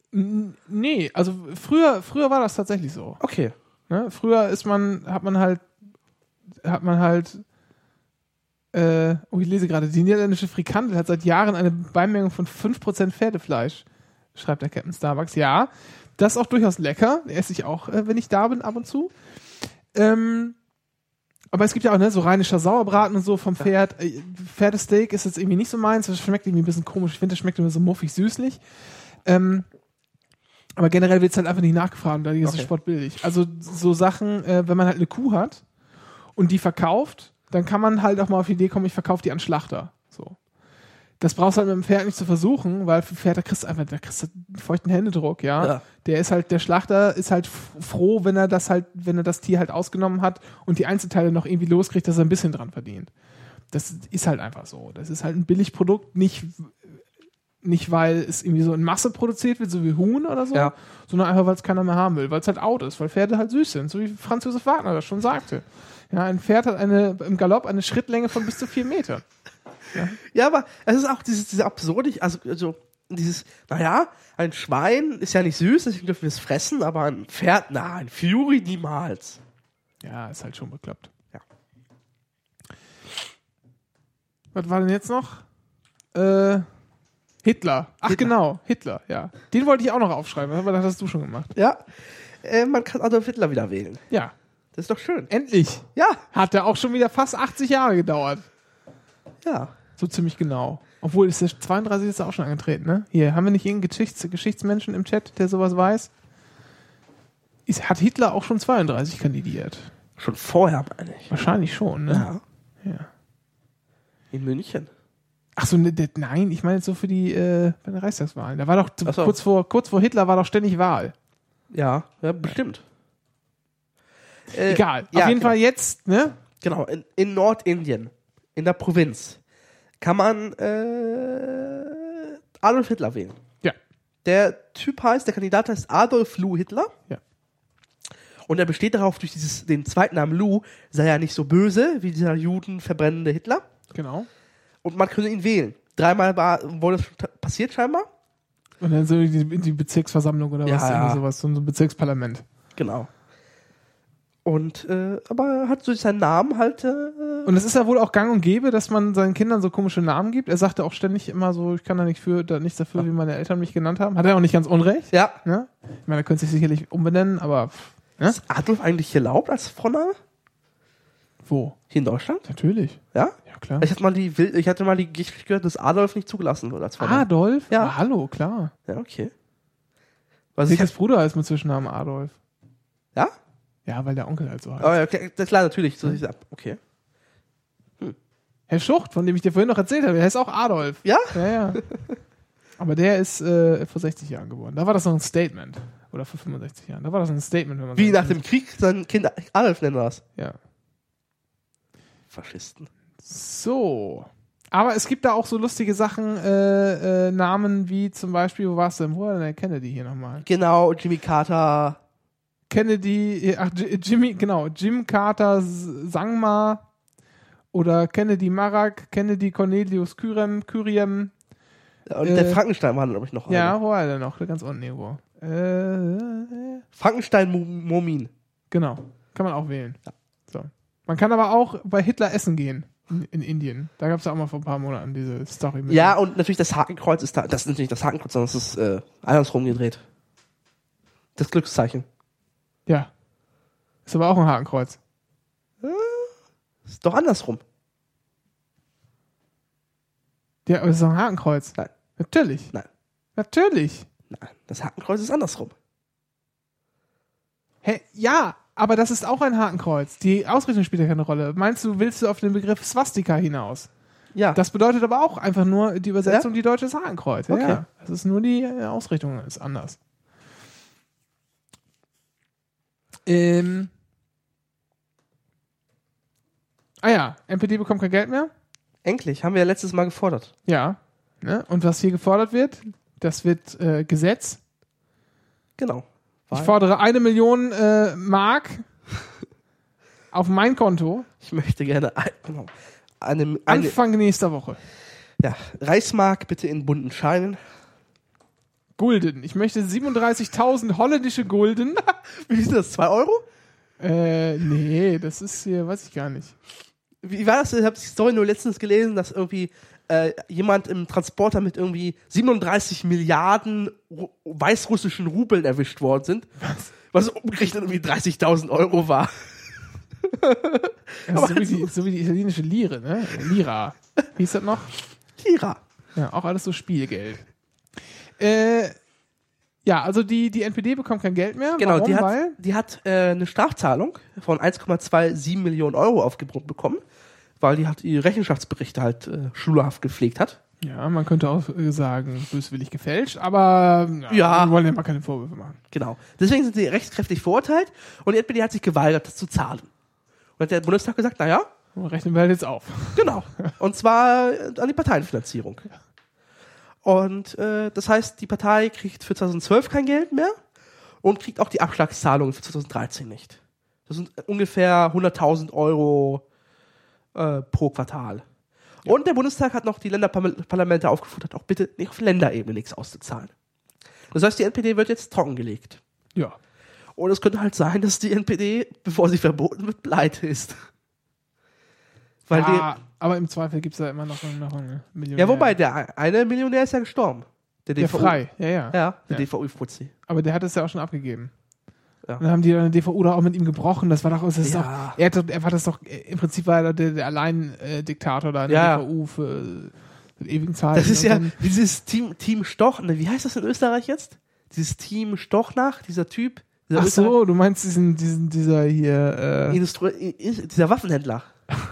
N- Nee, also früher, früher war das tatsächlich so. Okay. Ne? Früher ist man, hat man halt, hat man halt, äh, oh, ich lese gerade, die niederländische Frikandel hat seit Jahren eine Beimengung von fünf Prozent Pferdefleisch, schreibt der Captain Starbucks. Ja, das ist auch durchaus lecker, esse ich auch, äh, wenn ich da bin, ab und zu. Ähm, aber es gibt ja auch, ne, so rheinischer Sauerbraten und so vom Pferd. Äh, Pferdesteak ist jetzt irgendwie nicht so meins, das schmeckt irgendwie ein bisschen komisch. Ich finde, das schmeckt immer so muffig süßlich. Ähm, aber generell wird es halt einfach nicht nachgefragt, da ist Okay. es sportbillig. Also so Sachen, äh, wenn man halt eine Kuh hat und die verkauft, dann kann man halt auch mal auf die Idee kommen, ich verkaufe die an Schlachter. So. Das brauchst du halt mit dem Pferd nicht zu versuchen, weil für Pferd, da kriegst du einfach, da kriegst du einen feuchten Händedruck, ja? Ja. Der ist halt, der Schlachter ist halt f- froh, wenn er das halt, wenn er das Tier halt ausgenommen hat und die Einzelteile noch irgendwie loskriegt, dass er ein bisschen dran verdient. Das ist halt einfach so. Das ist halt ein Billigprodukt, nicht, nicht weil es irgendwie so in Masse produziert wird, so wie Huhn oder so, Ja. sondern einfach, weil es keiner mehr haben will, weil es halt out ist, weil Pferde halt süß sind, so wie Franz Josef Wagner das schon sagte. Ja, ein Pferd hat eine, im Galopp eine Schrittlänge von bis zu vier Metern. Ja, aber es ist auch dieses, diese absurde, also, also dieses, naja, ein Schwein ist ja nicht süß, deswegen dürfen wir es fressen, aber ein Pferd, na, ein Fury niemals. Ja, ist halt schon bekloppt. Ja. Was war denn jetzt noch? Äh, Hitler. Ach Hitler. genau, Hitler, ja. Den wollte ich auch noch aufschreiben, aber das hast du schon gemacht. Ja, äh, man kann Adolf Hitler wieder wählen. Ja, Das ist doch schön. endlich. Ja, Hat ja auch schon wieder fast achtzig Jahre gedauert. ja. So ziemlich genau. Obwohl, ist der zweiunddreißig ist er auch schon angetreten, ne? Hier, haben wir nicht irgendeinen Geschichts Geschichtsmenschen im Chat, der sowas weiß? Ist, hat Hitler auch schon zweiunddreißig kandidiert? Schon vorher, meine ich. Wahrscheinlich schon, ne? Ja. Ja. In München. Ach so, ne, der, nein, ich meine jetzt so für die äh, bei den Reichstagswahlen. Da war doch Ach so. kurz vor kurz vor Hitler war doch ständig Wahl. Ja, ja, bestimmt. Äh, Egal. ja, Auf jeden genau. Fall jetzt, ne? Genau, in, in Nordindien, in der Provinz, kann man äh, Adolf Hitler wählen. Ja. Der Typ heißt, der Kandidat heißt Adolf Lou Hitler. Ja. Und er besteht darauf, durch dieses, den zweiten Namen Lou, sei er nicht so böse wie dieser judenverbrennende Hitler. Genau. Und man könnte ihn wählen. Dreimal war, wurde das schon ta- passiert scheinbar. Und dann so die, die Bezirksversammlung oder Ja, was, ja. irgendwie sowas, so ein Bezirksparlament. Genau. Und, äh, aber er hat durch seinen Namen halt, äh, Und es ist ja wohl auch gang und gäbe, dass man seinen Kindern so komische Namen gibt. Er sagte auch ständig immer so, ich kann da nicht für, da nichts dafür, wie meine Eltern mich genannt haben. Hat er auch nicht ganz unrecht. ja. Ne? Ich meine, er könnte sich sicherlich umbenennen, aber pff, ne? Ist Adolf eigentlich erlaubt als Vorname? Wo? Hier in Deutschland? Natürlich. Ja? Ja, klar. Ich hatte mal die, Wil- ich hatte mal die Geschichte gehört, dass Adolf nicht zugelassen wird als Vorname. Adolf? Ja. Ah, hallo, klar. Ja, okay. Was ich Sichers Bruder heißt mit Zwischennamen Adolf. ja? Ja, weil der Onkel halt so heißt. Oh, ja, okay. Das ist klar, natürlich. So ist es ab. Okay. Herr Schucht, von dem ich dir vorhin noch erzählt habe, der heißt auch Adolf. Ja? Ja, ja. Aber der ist äh, vor sechzig Jahren geboren. Da war das noch ein Statement. Oder vor fünfundsechzig Jahren. Da war das ein Statement, wenn man Wie sagt, nach dem Krieg sein Kind Adolf nennen das. Ja. Faschisten. So. Aber es gibt da auch so lustige Sachen, äh, äh, Namen wie zum Beispiel, wo warst du denn? Wo war denn der Kennedy hier nochmal? Genau, Jimmy Carter. Kennedy, ach, J- Jimmy, genau, Jim Carter S- Sangma oder Kennedy Marak, Kennedy Cornelius Kyrem, Kyriem. Und Äh, der Frankenstein war, glaube ich, noch Ja, einer. wo war er denn noch? Ganz unten irgendwo. Äh, Frankenstein Mo- Momin. genau, kann man auch wählen. So. Man kann aber auch bei Hitler essen gehen in, in Indien. Da gab es ja auch mal vor ein paar Monaten diese Story mit. Ja, und natürlich das Hakenkreuz ist da. Das ist natürlich nicht das Hakenkreuz, sondern es ist äh, andersrum gedreht. Das Glückszeichen. Ja. Ist aber auch ein Hakenkreuz. Ist doch andersrum. Ja, aber es ist doch ein Hakenkreuz. Nein. Natürlich. Nein. Natürlich. Nein, das Hakenkreuz ist andersrum. Hä? Ja, aber das ist auch ein Hakenkreuz. Die Ausrichtung spielt ja keine Rolle. Meinst du, willst du auf den Begriff Swastika hinaus? Ja. Das bedeutet aber auch einfach nur die Übersetzung, Ja? die deutsche Hakenkreuz. Ja, Okay. ja. Das ist nur die äh, Ausrichtung ist anders. Ähm. Ah ja, N P D bekommt kein Geld mehr. Endlich, haben wir ja letztes Mal gefordert. Ja. Ne? Und was hier gefordert wird, das wird äh, Gesetz. Genau. Ich Weil- fordere eine Million äh, Mark auf mein Konto Ich möchte gerne ein, genau, eine, eine Anfang nächster Woche. ja, Reichsmark bitte in bunten Scheinen. Gulden. Ich möchte siebenunddreißigtausend holländische Gulden. Wie ist das? zwei Euro? Äh, nee, das ist hier, weiß ich gar nicht. Wie war das? Ich habe die Story nur letztens gelesen, dass irgendwie äh, jemand im Transporter mit irgendwie siebenunddreißig Milliarden Ru- weißrussischen Rubeln erwischt worden sind. Was? Was umgerechnet irgendwie dreißigtausend Euro war. Also so, wie die, so wie die italienische Lire, ne? Lira. Wie hieß das noch? Lira. Ja, auch alles so Spielgeld. Äh, ja, also die, die N P D bekommt kein Geld mehr. Genau, Warum? die hat, Weil die hat äh, eine Strafzahlung von eins Komma siebenundzwanzig Millionen Euro aufgebrummt bekommen, weil die halt ihre Rechenschaftsberichte halt äh, schulhaft gepflegt hat. ja, man könnte auch äh, sagen, böswillig gefälscht, aber ja, Ja. wir wollen ja mal keine Vorwürfe machen. Genau. Deswegen sind sie rechtskräftig verurteilt und die N P D hat sich geweigert, das zu zahlen. Und hat der Bundestag gesagt, naja, Rechnen wir halt jetzt auf. genau. Und zwar äh, an die Parteienfinanzierung. Und äh, das heißt, die Partei kriegt für zweitausendzwölf kein Geld mehr und kriegt auch die Abschlagszahlungen für zweitausenddreizehn nicht. Das sind ungefähr hunderttausend Euro äh, pro Quartal. Ja. Und der Bundestag hat noch die Länderparlamente aufgefordert, auch bitte nicht auf Länderebene nichts auszuzahlen. Das heißt, die N P D wird jetzt trockengelegt. Ja. Und es könnte halt sein, dass die N P D, bevor sie verboten wird, pleite ist. Weil ja, aber im Zweifel gibt es ja immer noch, noch einen die, Millionär. ja, wobei, der eine Millionär ist ja gestorben. Der Der D V U. frei, ja, ja. Ja, der Ja. D V U-Fuzzi. Aber der hat es ja auch schon abgegeben. Ja. Und dann haben die dann D V U da auch mit ihm gebrochen. Das war doch, das ist Ja. doch er, hat doch, er war das doch, im Prinzip war er der, der Allein-Diktator da in Ja. der D V U für den ewigen Zeiten. Das ist Und ja dann- dieses Team, Team Stoch, ne, wie heißt das in Österreich jetzt? Dieses Team Stochnach, dieser Typ. Dieser Ach so, du meinst diesen, diesen, dieser hier, äh, Industri i- dieser Waffenhändler.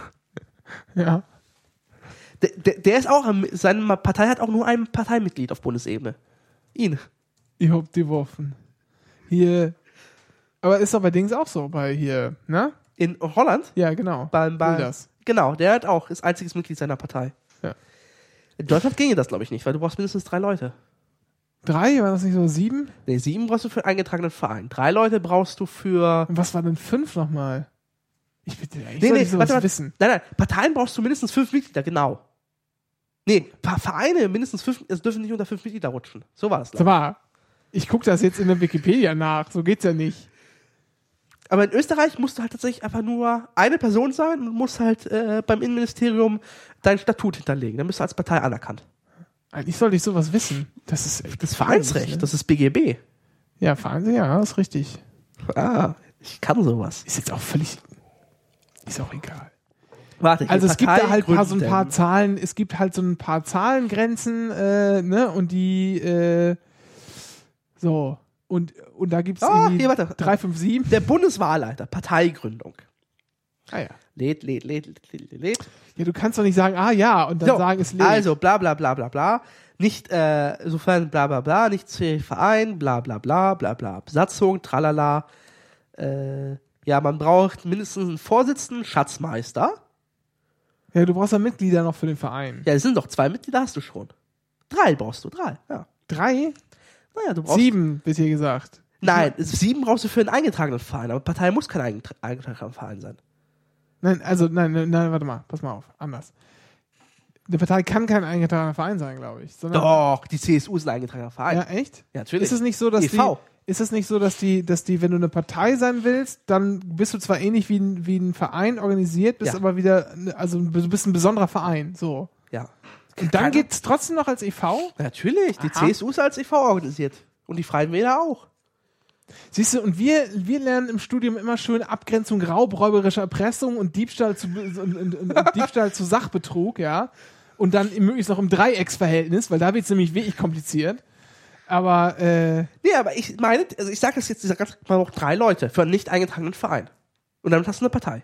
ja. Der, der, der ist auch, am- seine Partei hat auch nur ein Parteimitglied auf Bundesebene. Ihn. Ich hab die Waffen. Hier, aber ist doch bei Dings auch so, bei hier, ne? In Holland? Ja, genau. Beim, beim, Wilders. Genau, der hat auch, ist einziges Mitglied seiner Partei. Ja. In Deutschland ginge das, glaube ich, nicht, weil du brauchst mindestens drei Leute. Drei, war das nicht so sieben? Nee, sieben brauchst du für einen eingetragenen Verein. Drei Leute brauchst du für. Und was war denn fünf nochmal? Ich bitte, ich Nee, soll nee, nicht sowas warte, warte. wissen. Nein, nein, Parteien brauchst du mindestens fünf Mitglieder, genau. Nee, Pa- Vereine mindestens fünf, es dürfen nicht unter fünf Mitglieder rutschen. So war das. Sag mal, ich gucke das jetzt in der Wikipedia nach, so geht's ja nicht. Aber in Österreich musst du halt tatsächlich einfach nur eine Person sein und musst halt äh, beim Innenministerium dein Statut hinterlegen. Dann bist du als Partei anerkannt. Eigentlich sollte ich sowas wissen. Das ist echt Das Vereinsrecht, ne? das ist B G B. Ja, Vereinsrecht, ja, das ist richtig. Ah, ich kann sowas. Ist jetzt auch völlig, ist auch egal. Warte, hier, Also es gibt da halt paar, so ein Partei paar gründen. Zahlen, es gibt halt so ein paar Zahlengrenzen, äh, ne, und die, äh, so, und, und da gibt's Ah, irgendwie hier, warte. drei fünf sieben. Der Bundeswahlleiter, Parteigründung. Ah ja. Lädt, lädt, lädt, lädt, lädt, lädt. Ja, du kannst doch nicht sagen, ah ja, und dann So, sagen, es lädt. Also, bla bla bla bla bla. Nicht, äh, sofern bla bla bla, nicht zu Verein, bla bla bla, bla bla. Besatzung, tralala. Äh, ja, man braucht mindestens einen Vorsitzenden, Schatzmeister. Ja, du brauchst ja Mitglieder noch für den Verein. Ja, es sind doch zwei Mitglieder, hast du schon. Drei brauchst du, drei, ja. Drei? Naja, du brauchst. Sieben, wird hier gesagt. Nein, sieben brauchst du für einen eingetragenen Verein, aber Partei muss kein eingetra- eingetragener Verein sein. Nein, also, nein, nein, nein, warte mal, pass mal auf, anders. Eine Partei kann kein eingetragener Verein sein, glaube ich. Sondern, Doch, die C S U ist ein eingetragener Verein. Ja, echt? Ja, natürlich. Ist es nicht so, dass E V. die, ist es nicht so, dass die, dass die, wenn du eine Partei sein willst, dann bist du zwar ähnlich wie ein, wie ein Verein organisiert, bist Ja. aber wieder, also du bist ein besonderer Verein, so. Ja. Und dann Keiner- geht's trotzdem noch als E V? Natürlich, die Aha. C S U ist als E V organisiert. Und die Freien Wähler auch. Siehst du, und wir, wir lernen im Studium immer schön Abgrenzung Raub, räuberische Erpressung und Diebstahl zu, und, und, und, und Diebstahl zu Sachbetrug, ja. Und dann möglichst noch im Dreiecksverhältnis, weil da wird's nämlich wirklich kompliziert. Aber, äh, Nee, aber ich meine, also ich sage das jetzt, ich sag ganz, man braucht drei Leute für einen nicht eingetragenen Verein. Und damit hast du eine Partei.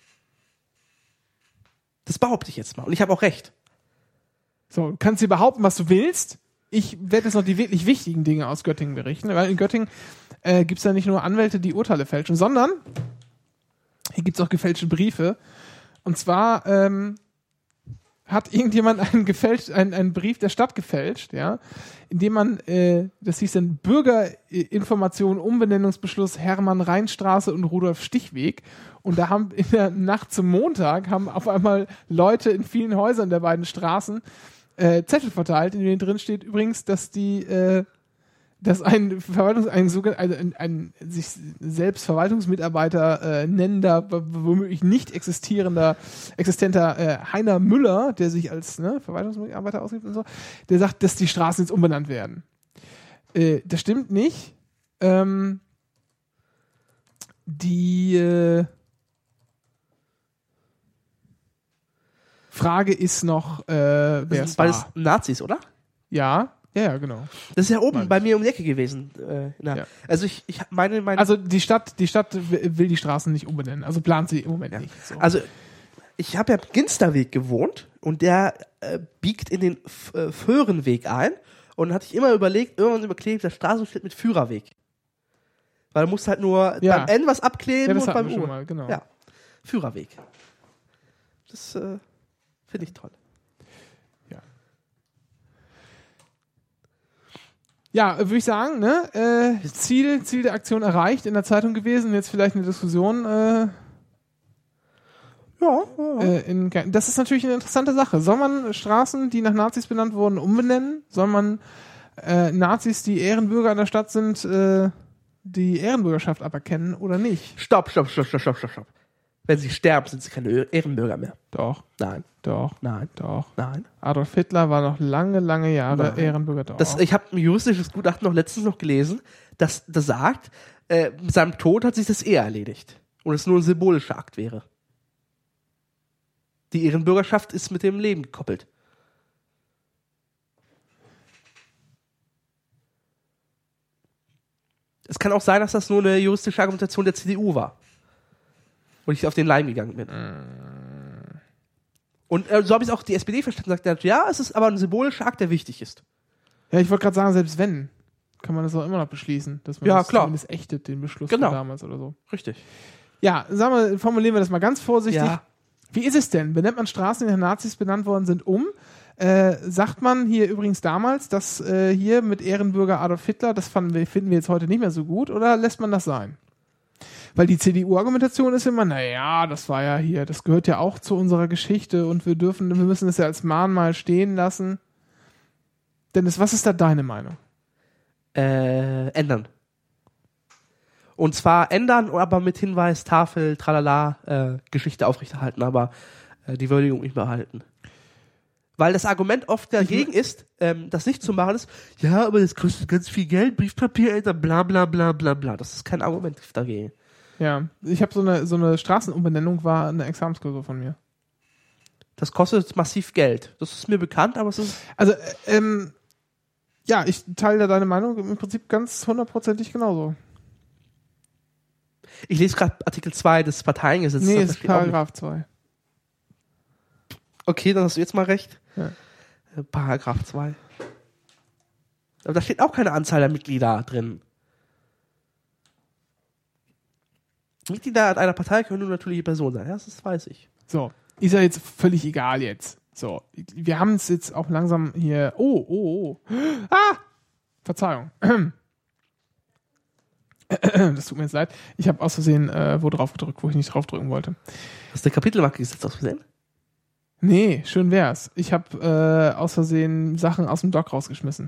Das behaupte ich jetzt mal. Und ich habe auch recht. so, du kannst dir behaupten, was du willst. Ich werde jetzt noch die wirklich wichtigen Dinge aus Göttingen berichten, weil in Göttingen äh, gibt's ja nicht nur Anwälte, die Urteile fälschen, sondern hier gibt's auch gefälschte Briefe. Und zwar ähm, hat irgendjemand einen, gefälscht, einen, einen Brief der Stadt gefälscht, ja, indem man, äh, das hieß dann Bürgerinformation, Umbenennungsbeschluss Hermann-Rhein-Straße und Rudolf-Stichweg. Und da haben in der Nacht zum Montag haben auf einmal Leute in vielen Häusern der beiden Straßen äh, Zettel verteilt, in denen drin steht übrigens, dass die, äh, dass ein Verwaltungs, ein, sogar- also ein, ein sich selbst Verwaltungsmitarbeiter äh, nennender, w- womöglich nicht existierender, existenter äh, Heiner Müller, der sich als ne, Verwaltungsmitarbeiter ausgibt und so, der sagt, dass die Straßen jetzt umbenannt werden. Äh, das stimmt nicht. Ähm, die äh, Frage ist noch, äh, wer Das es sind beides war. Nazis, oder? Ja, ja, ja, genau. Das ist ja oben Meine bei mir um die Ecke gewesen. Äh, na. Ja. Also ich, ich meine, meine Also die Stadt, die Stadt w- will die Straßen nicht umbenennen. Also plant sie im Moment Ja. nicht. So. Also, ich habe ja am Ginsterweg gewohnt und der äh, biegt in den F- äh, Föhrenweg ein und dann hatte ich immer überlegt, irgendwann überklebt, der Straßenschild mit Führerweg. Weil du musst halt nur Ja. beim N was ja, abkleben das und hatten beim wir schon U. mal, genau. Ja, Führerweg. Das äh, finde ich toll. Ja, würde ich sagen, ne? Äh, Ziel, Ziel der Aktion erreicht, in der Zeitung gewesen, jetzt vielleicht eine Diskussion. Äh, Ja, ja. äh, in, das ist natürlich eine interessante Sache. Soll man Straßen, die nach Nazis benannt wurden, umbenennen? Soll man äh, Nazis, die Ehrenbürger in der Stadt sind, äh, die Ehrenbürgerschaft aberkennen oder nicht? Stopp, stopp, stopp, stopp, stopp, stopp, stopp. Wenn sie sterben, sind sie keine Ehrenbürger mehr. Doch, Nein, doch, nein, doch. nein. Adolf Hitler war noch lange, lange Jahre Nein. Ehrenbürger. Doch. Das, ich habe ein juristisches Gutachten noch letztens noch gelesen, das, das sagt, äh, mit seinem Tod hat sich das eher erledigt. Und es nur ein symbolischer Akt wäre. Die Ehrenbürgerschaft ist mit dem Leben gekoppelt. Es kann auch sein, dass das nur eine juristische Argumentation der C D U war. Und ich auf den Leim gegangen bin. Und äh, so habe ich auch die S P D verstanden. Sagt er, ja, es ist aber ein symbolischer Akt, der wichtig ist. Ja, ich wollte gerade sagen, selbst wenn, kann man das auch immer noch beschließen, dass man Ja, das klar. zumindest ächtet, den Beschluss Genau. von damals oder so. Richtig. Ja, sagen wir, formulieren wir das mal ganz vorsichtig. Ja. Wie ist es denn? Benennt man Straßen, die nach Nazis benannt worden sind, um? Äh, sagt man hier übrigens damals, dass äh, hier mit Ehrenbürger Adolf Hitler, das fanden wir, finden wir jetzt heute nicht mehr so gut, oder lässt man das sein? Weil die C D U-Argumentation ist immer, naja, das war ja hier, das gehört ja auch zu unserer Geschichte und wir dürfen, wir müssen es ja als Mahnmal stehen lassen. Dennis, was ist da deine Meinung? Äh, ändern. Und zwar ändern, aber mit Hinweis, Tafel, tralala, äh, Geschichte aufrechterhalten, aber äh, die Würdigung nicht behalten. Weil das Argument oft dagegen ist, ähm, das nicht zu machen ist, ja, aber das kostet ganz viel Geld, Briefpapier, Alter, bla bla bla bla bla. Das ist kein Argument dagegen. Ja, ich habe so eine, so eine Straßenumbenennung, war eine Examensklausur von mir. Das kostet massiv Geld. Das ist mir bekannt, aber es ist... Also, äh, ähm, ja, ich teile da deine Meinung im Prinzip ganz hundertprozentig genauso. Ich lese gerade Artikel zwei des Parteiengesetzes. Nee, da es ist steht auch nicht. Paragraph zwei. Okay, dann hast du jetzt mal recht. Ja. Äh, Paragraph zwei. Aber da steht auch keine Anzahl der Mitglieder drin. Mitglieder einer Partei können nur natürliche Personen sein. Ja, das weiß ich. So, ist ja jetzt völlig egal jetzt. So, wir haben es jetzt auch langsam hier. Oh, oh, oh. Ah! Verzeihung. Das tut mir jetzt leid. Ich habe aus Versehen äh, wo drauf gedrückt, wo ich nicht drauf drücken wollte. Hast du eine Kapitelmarke gesetzt aus Versehen? Nee, schön wär's. Ich habe äh, aus Versehen Sachen aus dem Dock rausgeschmissen.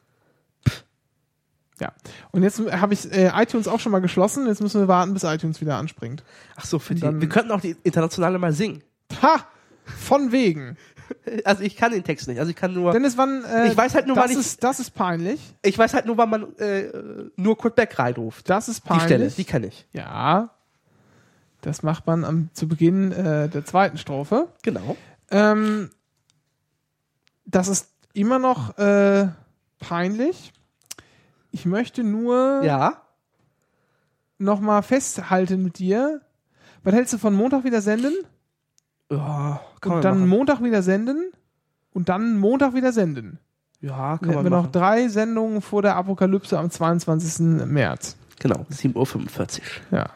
Ja. Und jetzt habe ich äh, iTunes auch schon mal geschlossen. Jetzt müssen wir warten, bis iTunes wieder anspringt. Ach so, für Und die. dann- Wir könnten auch die internationale mal singen. Ha! Von wegen. Also ich kann den Text nicht. Also ich kann nur. Dennis, wann. Äh, Ich weiß halt nur, das wann ich- ist, das ist peinlich. Ich weiß halt nur, wann man äh, nur Kurt Beck reinruft. Das ist Die peinlich. Stelle, die kenne ich. Ja. Das macht man am, zu Beginn äh, der zweiten Strophe. Genau. Ähm, das ist immer noch äh, peinlich. Ich möchte nur Ja. noch mal festhalten mit dir. Was hältst du von Montag wieder senden? Ja, kann Und man dann machen. Montag wieder senden? Und dann Montag wieder senden. Ja, Dann kann hätten man wir noch machen. drei Sendungen vor der Apokalypse am zweiundzwanzigsten März. Genau, sieben Uhr fünfundvierzig. Ja.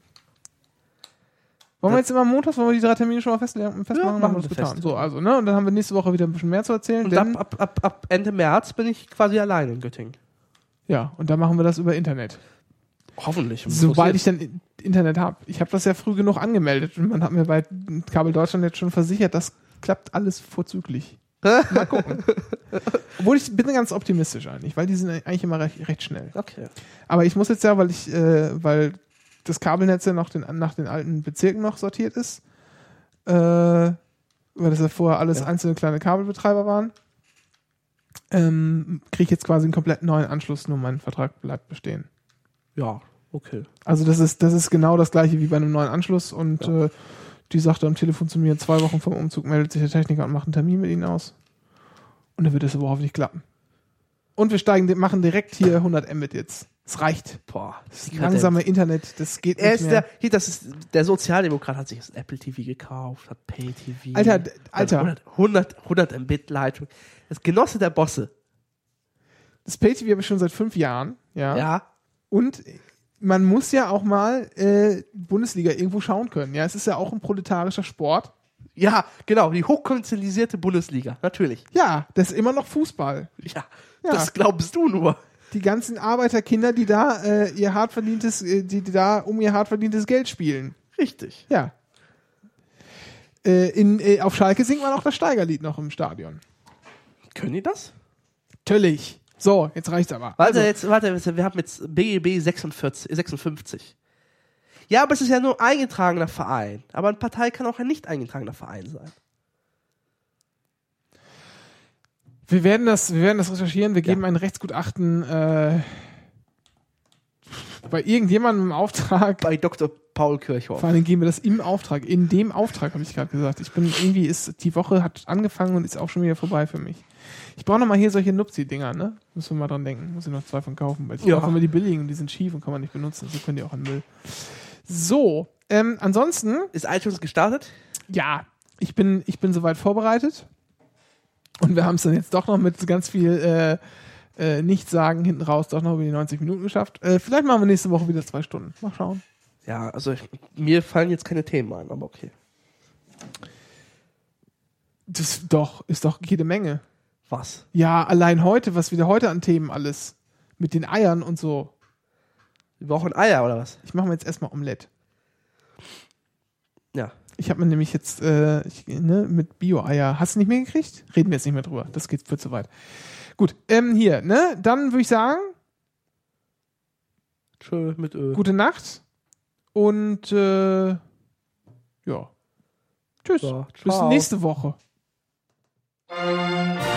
Wollen wir Das- jetzt immer montags, wollen wir die drei Termine schon mal festlegen, festmachen? Ja, Haben machen wir das wir getan. fest. So, also, ne? Und dann haben wir nächste Woche wieder ein bisschen mehr zu erzählen. Und Denn, ab, ab, ab, ab Ende März bin ich quasi allein in Göttingen. ja, und dann machen wir das über Internet. Hoffentlich. Sobald ich dann I- Internet habe. Ich habe das ja früh genug angemeldet und man hat mir bei Kabel Deutschland jetzt schon versichert, das klappt alles vorzüglich. Mal gucken. Obwohl ich bin ganz optimistisch eigentlich, weil die sind eigentlich immer recht, recht schnell. Okay. Aber ich muss jetzt ja, weil ich, äh, weil das Kabelnetz ja noch den, nach den alten Bezirken noch sortiert ist, äh, weil das ja vorher alles Ja. einzelne kleine Kabelbetreiber waren, ähm, kriege ich jetzt quasi einen komplett neuen Anschluss, nur mein Vertrag bleibt bestehen. Ja, okay. Also das ist, das ist genau das gleiche wie bei einem neuen Anschluss und Ja. äh, die sagte am Telefon zu mir, zwei Wochen vom Umzug meldet sich der Techniker und macht einen Termin mit ihnen aus. Und dann wird es überhaupt nicht klappen. Und wir steigen, machen direkt hier hundert Mbit jetzt. Es reicht. Boah. Das langsame Internet, das geht Er nicht ist mehr. der, hier, das ist, der Sozialdemokrat hat sich das Apple T V gekauft, hat Pay T V. Alter, d- Alter. hundert, hundert, hundert Mbit Leitung. Das Genosse der Bosse. Das Pay-T V habe ich schon seit fünf Jahren. Ja. Ja. Und man muss ja auch mal äh, Bundesliga irgendwo schauen können. Ja, es ist ja auch ein proletarischer Sport. Ja, genau, die hochkonzentrisierte Bundesliga, natürlich. Ja, das ist immer noch Fußball. Ja, Ja. das glaubst du nur. Die ganzen Arbeiterkinder, die da äh, ihr hart verdientes, äh, die, die da um ihr hart verdientes Geld spielen. Richtig. Ja. Äh, in, äh, auf Schalke singt man auch das Steigerlied noch im Stadion. Können die das? Natürlich. So, jetzt reicht's aber. Warte, Also, jetzt, warte, wir haben jetzt B G B sechsundvierzig, sechsundfünfzig. Ja, aber es ist ja nur ein eingetragener Verein. Aber eine Partei kann auch ein nicht eingetragener Verein sein. wir werden das, wir werden das recherchieren. Wir Ja. geben ein Rechtsgutachten äh, bei irgendjemandem im Auftrag. Bei Doktor Paul Kirchhoff. Vor allem geben wir das im Auftrag. In dem Auftrag habe ich gerade gesagt. Ich bin irgendwie ist die Woche hat angefangen und ist auch schon wieder vorbei für mich. Ich brauche noch mal hier solche Nupsi-Dinger, ne? Müssen wir mal dran denken. Muss ich noch zwei von kaufen, weil ich Ja. kaufe immer die billigen und die sind schief und kann man nicht benutzen. So können die auch an Müll. So, ähm, ansonsten, Ist iTunes gestartet? ja, ich bin, ich bin soweit vorbereitet. Und wir haben es dann jetzt doch noch mit ganz viel äh, äh, Nichtsagen hinten raus doch noch über die neunzig Minuten geschafft. Äh, vielleicht machen wir nächste Woche wieder zwei Stunden. Mal schauen. Ja, also ich, mir fallen jetzt keine Themen ein, aber okay. Das doch, ist doch jede Menge. Was? Ja, allein heute, was wieder heute an Themen alles. Mit den Eiern und so. Wir brauchen Eier oder was? Ich mache mir jetzt erstmal Omelette. Ja. Ich habe mir nämlich jetzt äh, ich, ne, mit Bio-Eier. Hast du nicht mehr gekriegt? Reden wir jetzt nicht mehr drüber. Das geht für zu weit. Gut, ähm, hier, ne? Dann würde ich sagen, Tschö mit Ö. gute Nacht. Und äh, ja. Tschüss. So, Bis ciao. nächste Woche. Thank you.